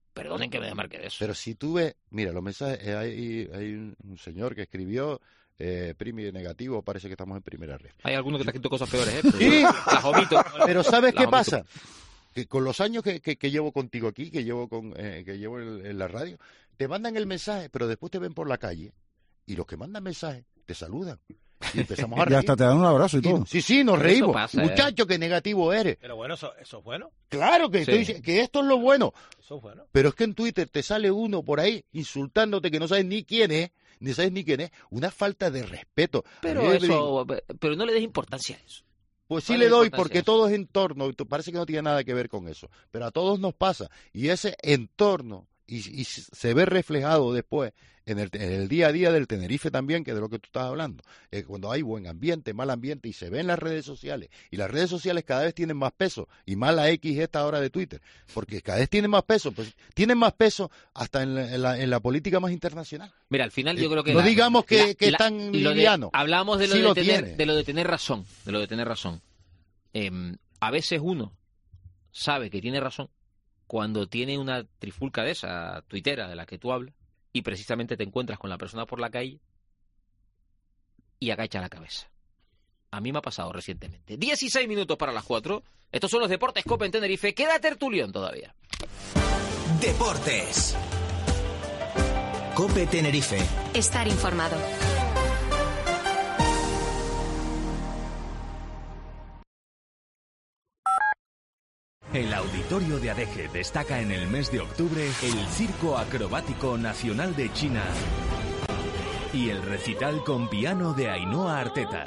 Pero si tú ves, mira, los mensajes, hay un señor que escribió, Primi negativo, parece que estamos en primera red. Hay alguno que te ha escrito cosas peores, Sí, las omito. Pero ¿sabes qué pasa? que con los años que llevo contigo aquí, que llevo en la radio, te mandan el mensaje, pero después te ven por la calle y los que mandan mensajes te saludan. Y empezamos a reír. Y hasta te dan un abrazo y todo. Sí, nos reímos. Muchacho, qué negativo eres. Pero bueno, eso es bueno. Claro que que esto es lo bueno. Eso es bueno. Pero es que en Twitter te sale uno por ahí insultándote que no sabes ni quién es, una falta de respeto. Pero no le des importancia a eso. Pues sí le doy, porque todo es entorno, y parece que no tiene nada que ver con eso, pero a todos nos pasa, y ese entorno, y se ve reflejado después en el día a día del Tenerife también, que es de lo que tú estás hablando, cuando hay buen ambiente, mal ambiente, y se ve en las redes sociales, y las redes sociales cada vez tienen más peso, y más la X esta hora de Twitter, porque cada vez tienen más peso, pues tienen más peso hasta en la política más internacional. Mira, al final yo creo que... No digamos que es tan liviano. Hablamos de lo de tener razón, a veces uno sabe que tiene razón cuando tiene una trifulca de esa tuitera de la que tú hablas y precisamente te encuentras con la persona por la calle y agacha la cabeza. A mí me ha pasado recientemente. 16 minutos para las 4. Estos son los Deportes COPE en Tenerife. Queda tertulión todavía. Deportes. COPE Tenerife. Estar informado. El Auditorio de Adeje destaca en el mes de octubre el Circo Acrobático Nacional de China y el recital con piano de Ainhoa Arteta.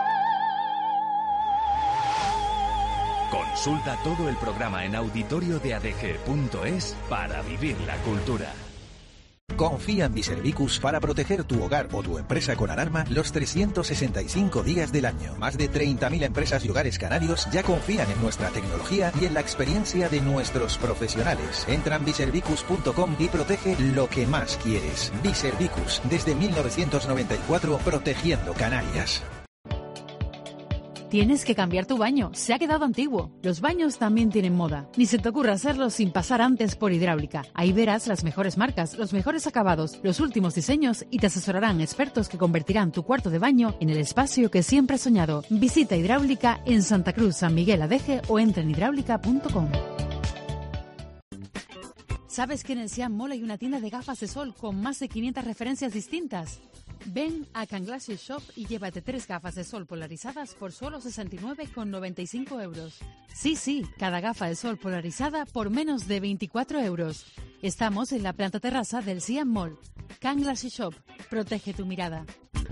Consulta todo el programa en auditoriodeadeje.es para vivir la cultura. Confía en Biservicus para proteger tu hogar o tu empresa con alarma los 365 días del año. Más de 30.000 empresas y hogares canarios ya confían en nuestra tecnología y en la experiencia de nuestros profesionales. Entra en biservicus.com y protege lo que más quieres. Biservicus, desde 1994, protegiendo Canarias. Tienes que cambiar tu baño, se ha quedado antiguo. Los baños también tienen moda. Ni se te ocurra hacerlo sin pasar antes por Hidráulica. Ahí verás las mejores marcas, los mejores acabados, los últimos diseños y te asesorarán expertos que convertirán tu cuarto de baño en el espacio que siempre has soñado. Visita Hidráulica en Santa Cruz, San Miguel Adeje o entra en hidráulica.com. ¿Sabes que en el Siam Mall hay una tienda de gafas de sol con más de 500 referencias distintas? Ven a Can Glasses Shop y llévate 3 gafas de sol polarizadas por solo 69,95 euros. Sí, cada gafa de sol polarizada por menos de 24 euros. Estamos en la planta terraza del Siam Mall. Can Glasses Shop, protege tu mirada.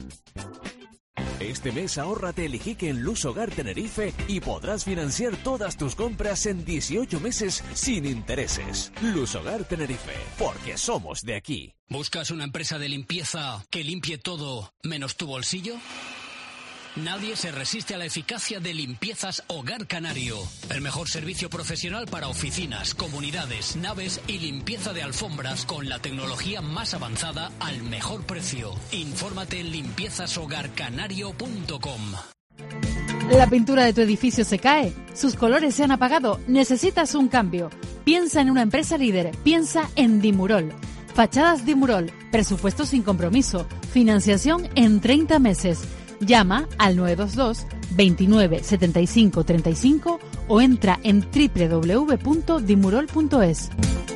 Este mes ahórrate el Ijique en Luz Hogar Tenerife y podrás financiar todas tus compras en 18 meses sin intereses. Luz Hogar Tenerife, porque somos de aquí. ¿Buscas una empresa de limpieza que limpie todo menos tu bolsillo? Nadie se resiste a la eficacia de Limpiezas Hogar Canario. El mejor servicio profesional para oficinas, comunidades, naves y limpieza de alfombras con la tecnología más avanzada al mejor precio. Infórmate en limpiezashogarcanario.com. La pintura de tu edificio se cae, sus colores se han apagado, necesitas un cambio. Piensa en una empresa líder, piensa en Dimurol. Fachadas Dimurol, presupuesto sin compromiso, financiación en 30 meses. Llama al 922 29 75 35 o entra en www.dimurol.es.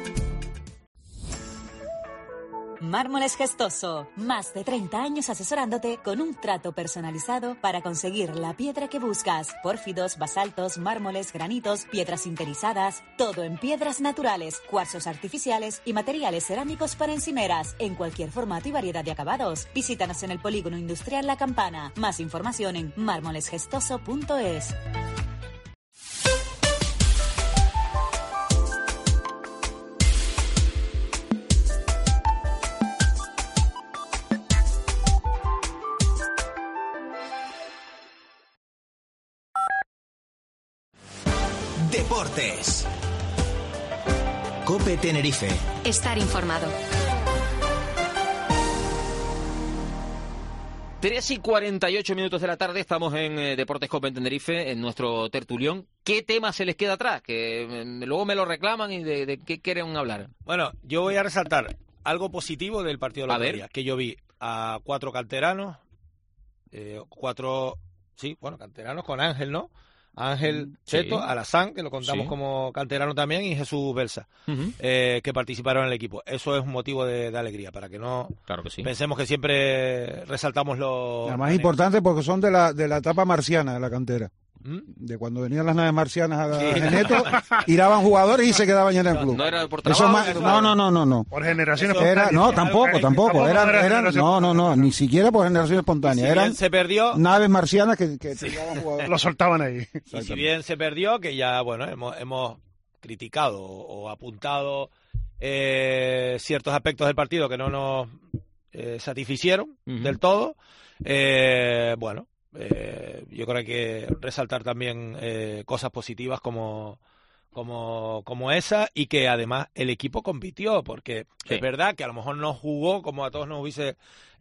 Mármoles Gestoso. Más de 30 años asesorándote con un trato personalizado para conseguir la piedra que buscas. Pórfidos, basaltos, mármoles, granitos, piedras sinterizadas. Todo en piedras naturales, cuarzos artificiales y materiales cerámicos para encimeras. En cualquier formato y variedad de acabados. Visítanos en el Polígono Industrial La Campana. Más información en mármolesgestoso.es. Deportes. COPE Tenerife. Estar informado. 3:48 de la tarde, estamos en Deportes COPE en Tenerife, en nuestro tertulión. ¿Qué tema se les queda atrás? Que luego me lo reclaman y de qué quieren hablar. Bueno, yo voy a resaltar algo positivo del partido de la Lotería, que yo vi a 4 canteranos, canteranos con Ángel, ¿no? Ángel Cheto, Alazán, que lo contamos como canterano también, y Jesús Belsa, que participaron en el equipo. Eso es un motivo de alegría, para que no pensemos que siempre resaltamos lo más importante, porque son de la etapa marciana de la cantera. De cuando venían las naves marcianas a Geneto, tiraban jugadores y se quedaban en el club. No era por trabajo. No. Por generaciones espontáneas. No, tampoco. No, ni siquiera por generación espontánea. Eran se perdió, naves marcianas que tiraban jugadores. Lo soltaban ahí. Y si bien se perdió, que ya, bueno, hemos criticado o apuntado ciertos aspectos del partido que no nos satisficieron del todo, bueno, yo creo que hay que resaltar también cosas positivas como esa, y que además el equipo compitió, porque es verdad que a lo mejor no jugó como a todos nos hubiese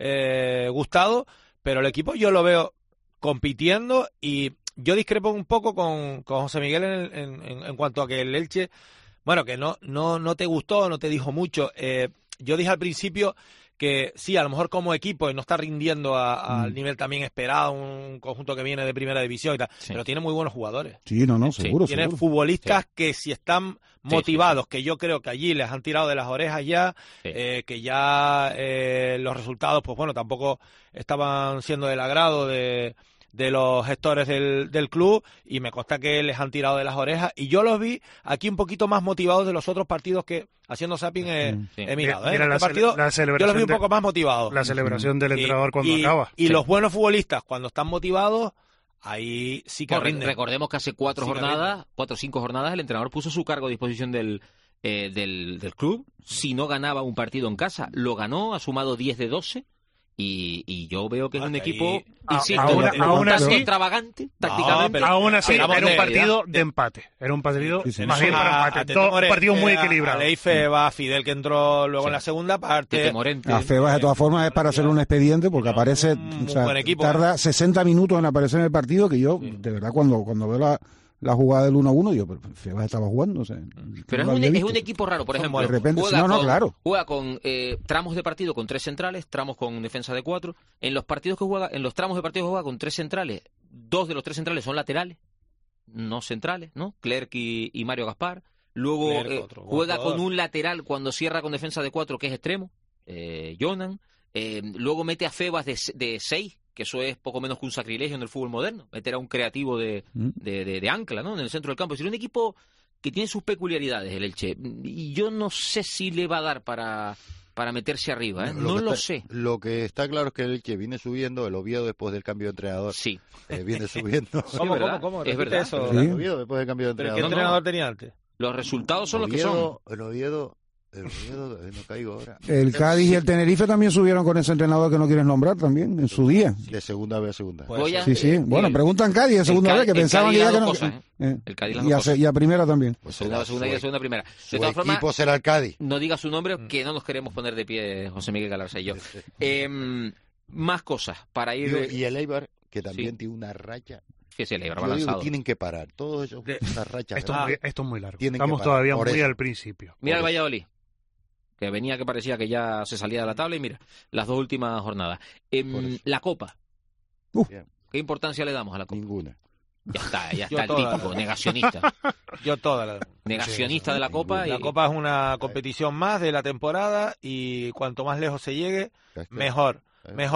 gustado, pero el equipo yo lo veo compitiendo, y yo discrepo un poco con José Miguel en cuanto a que el Elche, bueno, que no te gustó, no te dijo mucho. Yo dije al principio que sí, a lo mejor como equipo no está rindiendo al nivel también esperado, un conjunto que viene de primera división y tal, pero tiene muy buenos jugadores. Sí, seguro. Tiene futbolistas que si están motivados, que yo creo que allí les han tirado de las orejas ya, que ya los resultados, pues bueno, tampoco estaban siendo del agrado de los gestores del club, y me consta que les han tirado de las orejas, y yo los vi aquí un poquito más motivados de los otros partidos que, haciendo zapping, he mirado. Mira, la celebración, yo los vi un poco más motivados. La celebración del entrenador cuando acaba. Y los buenos futbolistas, cuando están motivados, ahí sí que rinden. Recordemos que hace 4 o 5 jornadas, el entrenador puso su cargo a disposición del club. Si no ganaba un partido en casa, lo ganó, ha sumado 10 de 12. Y yo veo que es un equipo aún así extravagante tácticamente. Aún así era un partido de empate. Era un partido más bien para empate. Un partido muy equilibrado. Aleix Febas, Fidel, que entró luego en la segunda parte. A Febas, de todas formas, es para hacer un expediente, porque aparece, buen equipo, tarda 60 minutos en aparecer en el partido, que yo, de verdad, cuando veo la jugada del 1-1, digo, pero Febas estaba jugando. Pero es un equipo raro, por ejemplo. De repente, juega con tramos de partido con 3 centrales, tramos con defensa de 4. En los tramos de partido que juega con 3 centrales, 2 de los 3 centrales son laterales, no centrales, ¿no? Clerc y Mario Gaspar. Luego juega con un lateral cuando cierra con defensa de 4, que es extremo, Jonan. Luego mete a Febas de 6, que eso es poco menos que un sacrilegio en el fútbol moderno, meter a un creativo de ancla, ¿no?, en el centro del campo. Es decir, un equipo que tiene sus peculiaridades, el Elche, y yo no sé si le va a dar para meterse arriba, ¿eh? No lo sé. Lo que está claro es que el Elche viene subiendo, el Oviedo después del cambio de entrenador viene subiendo. ¿Cómo? Es verdad eso. Sí. El Oviedo después del cambio de entrenador. ¿Qué entrenador tenía antes? Los resultados son los que son. El Oviedo, no caigo ahora. El Cádiz y el Tenerife también subieron con ese entrenador que no quieres nombrar también, en su día. De segunda vez a segunda. Sí. Bueno, preguntan Cádiz de segunda vez, que pensaban que ya que no. El Cádiz y a primera también. Pues segunda y a segunda primera. De todas formas, equipo será el Cádiz. No diga su nombre, que no nos queremos poner de pie, José Miguel Galarza y yo. Más cosas para ir. Y el Eibar, que también tiene una racha. Sí, el Eibar balanzado. Tienen que parar. Todos esos esas rachas. Esto es muy largo. Estamos todavía muy al principio. Mira el Valladolid, que venía, que parecía que ya se salía de la tabla, y mira, las 2 últimas jornadas. La Copa. ¿Qué importancia le damos a la Copa? Ninguna. Ya está el típico negacionista. Yo toda negacionista de la Copa. La Copa es una competición más de la temporada, y cuanto más lejos se llegue, mejor.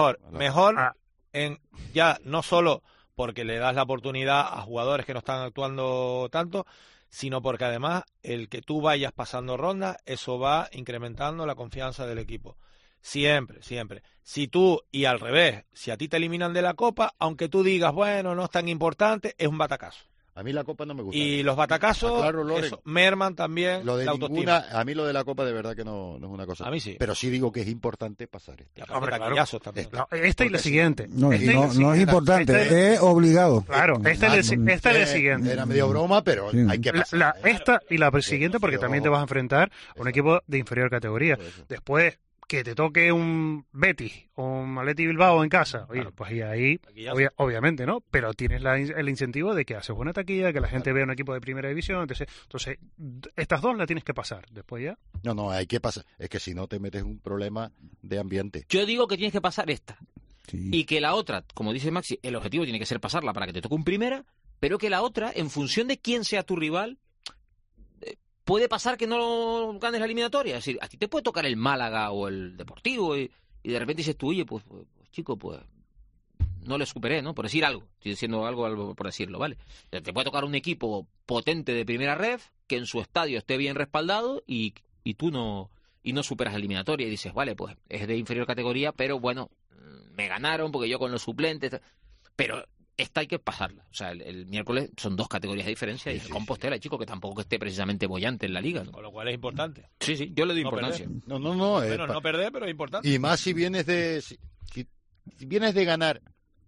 Ya no solo porque le das la oportunidad a jugadores que no están actuando tanto, sino porque además el que tú vayas pasando rondas, eso va incrementando la confianza del equipo. Siempre. Si tú, y al revés, si a ti te eliminan de la Copa, aunque tú digas, bueno, no es tan importante, es un batacazo. A mí la Copa no me gusta. Y los batacazos merman también lo de la autoestima. A mí lo de la Copa de verdad que no es una cosa. A mí sí. Pero sí digo que es importante pasar esto. Esta y la siguiente. No es importante, es obligado. Claro, esta es la siguiente. Era medio broma, pero hay que pasar. Esta y la siguiente, porque también te vas a enfrentar a un equipo de inferior categoría. Después, que te toque un Betis o un Atleti Bilbao en casa, oye, pues ahí obviamente, ¿no? Pero tienes el incentivo de que haces buena taquilla, que la gente vea un equipo de primera división, entonces estas dos las tienes que pasar, después ya. No, hay que pasar, es que si no te metes en un problema de ambiente. Yo digo que tienes que pasar esta, y que la otra, como dice Maxi, el objetivo tiene que ser pasarla para que te toque un primera, pero que la otra, en función de quién sea tu rival, puede pasar que no ganes la eliminatoria. Es decir, a ti te puede tocar el Málaga o el Deportivo y de repente dices tú, oye, pues chico, pues no le superé, ¿no? Por decir algo. Estoy diciendo algo por decirlo, ¿vale? Te puede tocar un equipo potente de primera ref que en su estadio esté bien respaldado y tú no superas la eliminatoria y dices, vale, pues es de inferior categoría, pero bueno, me ganaron porque yo con los suplentes... Pero esta hay que pasarla. O sea, el miércoles son 2 categorías de diferencia y el Compostela, chico, que tampoco esté precisamente bollante en la liga, ¿no? Con lo cual es importante. Sí, yo le doy importancia. Perder. No. Bueno, no perder, pero es importante. Y más si vienes de... Si vienes de ganar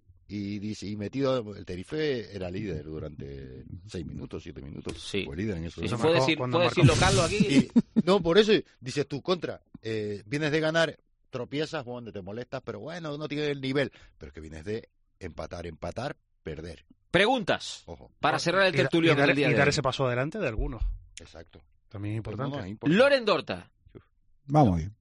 y metido... El Tenerife era líder durante 6 minutos, 7 minutos. Sí. Fue líder en eso. Sí, puede decirlo Carlos aquí. No, por eso dices tú, vienes de ganar, tropiezas, donde te molestas, pero bueno, no tienes el nivel. Pero es que vienes de empatar, perder. Preguntas. Ojo. Para cerrar el tertulión del día de hoy. Y dar ese paso adelante de algunos. Exacto. También es importante. Loren Dorta. Vamos bien.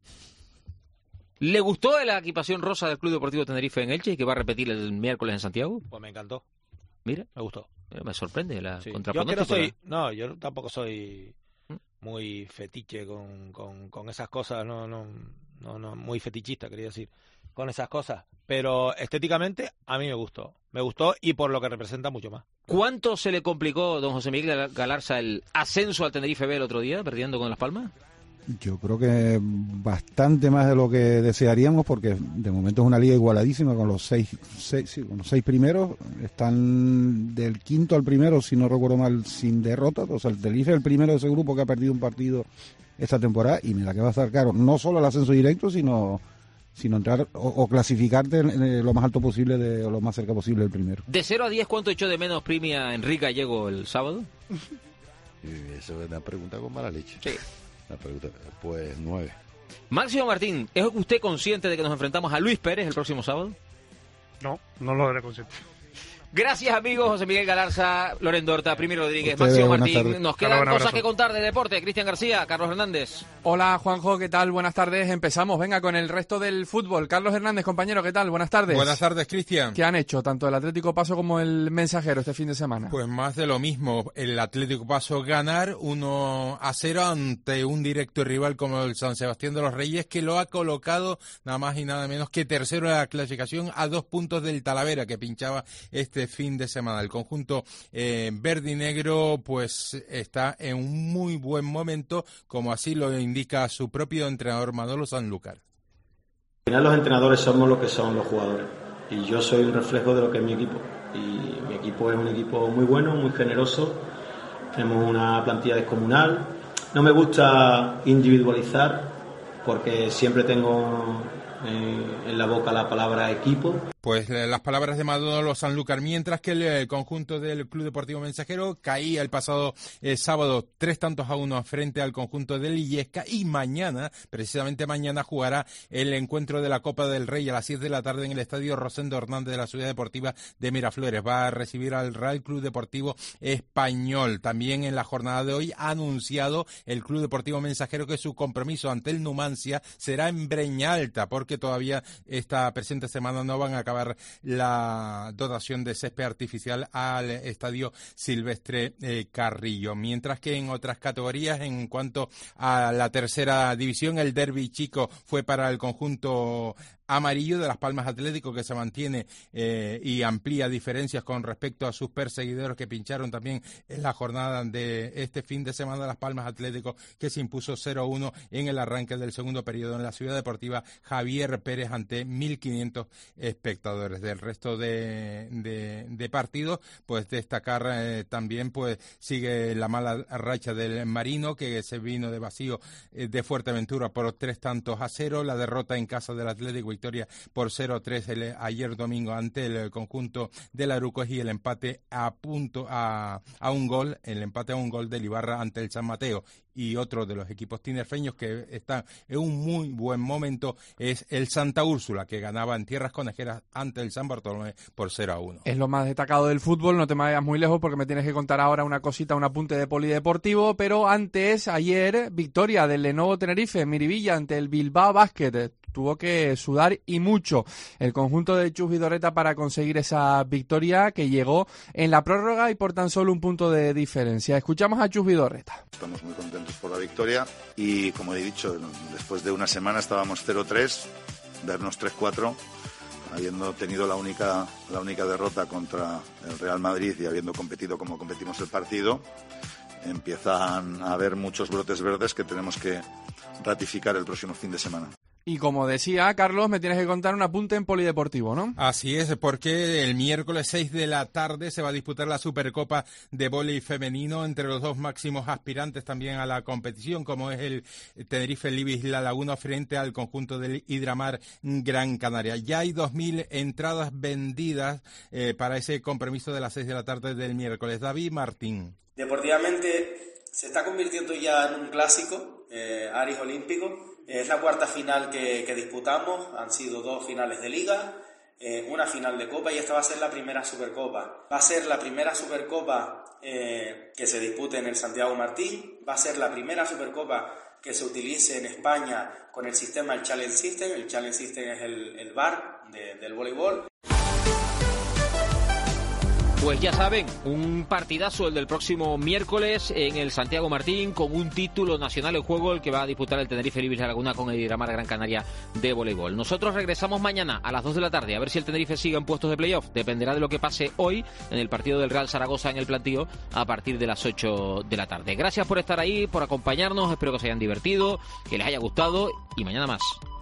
¿Le gustó la equipación rosa del Club Deportivo Tenerife en Elche y que va a repetir el miércoles en Santiago? Pues me encantó. Mira. Me gustó. Me sorprende la sí. contrapronóstico. Yo tampoco soy muy fetiche con esas cosas, no, muy fetichista, quería decir, con esas cosas. Pero estéticamente a mí me gustó y por lo que representa mucho más. ¿Cuánto se le complicó, don José Miguel Galarza, el ascenso al Tenerife B el otro día, perdiendo con Las Palmas? Yo creo que bastante más de lo que desearíamos, porque de momento es una liga igualadísima con los seis primeros. Están del quinto al primero, si no recuerdo mal, sin derrotas. O sea, el Tenerife es el primero de ese grupo que ha perdido un partido esta temporada y mira que va a estar caro, no solo el ascenso directo, sino entrar o clasificarte lo más alto posible o lo más cerca posible del primero. De 0 a 10, ¿cuánto echó de menos Primi a Enrique Gallego el sábado? Eso es una pregunta con mala leche. Sí. La pregunta, pues 9. Máximo Martín, ¿es usted consciente de que nos enfrentamos a Luis Pérez el próximo sábado? No lo haré consciente. Gracias, amigos. José Miguel Galarza, Loren Dorta, Primi Rodríguez, Ustedes, Máximo Martín. Nos quedan Hola, cosas que contar de deporte. Cristian García, Carlos Hernández. Hola, Juanjo, ¿qué tal? Buenas tardes. Empezamos, venga, con el resto del fútbol. Carlos Hernández, compañero, ¿qué tal? Buenas tardes. Buenas tardes, Cristian. ¿Qué han hecho tanto el Atlético Paso como el Mensajero este fin de semana? Pues más de lo mismo. El Atlético Paso ganar 1-0 ante un directo rival como el San Sebastián de los Reyes, que lo ha colocado nada más y nada menos que tercero en la clasificación a 2 puntos del Talavera, que pinchaba este fin de semana. El conjunto verde y negro pues está en un muy buen momento, como así lo indica su propio entrenador Manolo Sanlúcar. Al final los entrenadores somos lo que son los jugadores y yo soy un reflejo de lo que es mi equipo, y mi equipo es un equipo muy bueno, muy generoso, tenemos una plantilla descomunal. No me gusta individualizar porque siempre tengo en la boca la palabra equipo. Pues las palabras de Manolo Sanlúcar, mientras que el conjunto del Club Deportivo Mensajero caía el pasado sábado 3-1 frente al conjunto del Illesca, y precisamente mañana, jugará el encuentro de la Copa del Rey a las 7 de la tarde en el estadio Rosendo Hernández de la Ciudad Deportiva de Miraflores. Va a recibir al Real Club Deportivo Español. También en la jornada de hoy ha anunciado el Club Deportivo Mensajero que su compromiso ante el Numancia será en Breña Alta, porque todavía esta presente semana no van a acabar la dotación de césped artificial al estadio Silvestre Carrillo. Mientras que en otras categorías, en cuanto a la tercera división, el derbi chico fue para el conjunto amarillo de Las Palmas Atlético, que se mantiene y amplía diferencias con respecto a sus perseguidores, que pincharon también en la jornada de este fin de semana. Las Palmas Atlético, que se impuso 0-1 en el arranque del segundo periodo en la Ciudad Deportiva Javier Pérez ante 1.500 espectadores. Del resto de partidos, pues destacar también pues sigue la mala racha del Marino, que se vino de vacío de Fuerteventura por 3-0, la derrota en casa del Atlético, victoria por 0-3 ayer domingo ante el conjunto del Arucos, y el empate a un gol del Ibarra ante el San Mateo. Y otro de los equipos tinerfeños que está en un muy buen momento es el Santa Úrsula, que ganaba en tierras conejeras ante el San Bartolomé por 0-1. Es lo más destacado del fútbol. No te me vayas muy lejos porque me tienes que contar ahora una cosita, un apunte de polideportivo, pero antes, ayer, victoria del Lenovo Tenerife, Miribilla ante el Bilbao Basket. tuvo que sudar y mucho el conjunto de Chus Vidorreta para conseguir esa victoria que llegó en la prórroga y por tan solo un punto de diferencia. Escuchamos a Chus Vidorreta. Estamos muy contentos por la victoria y, como he dicho, después de una semana estábamos 0-3, vernos 3-4, habiendo tenido la única derrota contra el Real Madrid y habiendo competido como competimos el partido, empiezan a haber muchos brotes verdes que tenemos que ratificar el próximo fin de semana. Y como decía, Carlos, me tienes que contar un apunte en polideportivo, ¿no? Así es, porque el miércoles 6 de la tarde se va a disputar la Supercopa de Vóley Femenino entre los dos máximos aspirantes también a la competición, como es el Tenerife Libis La Laguna frente al conjunto del Hidramar Gran Canaria. Ya hay 2.000 entradas vendidas para ese compromiso de las 6 de la tarde del miércoles. David Martín. Deportivamente se está convirtiendo ya en un clásico, Aris Olímpico. Es la cuarta final que disputamos, han sido 2 finales de Liga, una final de Copa y esta va a ser la primera Supercopa. Va a ser la primera Supercopa que se dispute en el Santiago Martín, va a ser la primera Supercopa que se utilice en España con el sistema del Challenge System. El Challenge System es el VAR del voleibol. Pues ya saben, un partidazo el del próximo miércoles en el Santiago Martín con un título nacional en juego, el que va a disputar el Tenerife Libis La Laguna con el Hidramar Gran Canaria de voleibol. Nosotros regresamos mañana a las 2 de la tarde a ver si el Tenerife sigue en puestos de playoff. Dependerá de lo que pase hoy en el partido del Real Zaragoza en el plantío a partir de las 8 de la tarde. Gracias por estar ahí, por acompañarnos, espero que os hayan divertido, que les haya gustado y mañana más.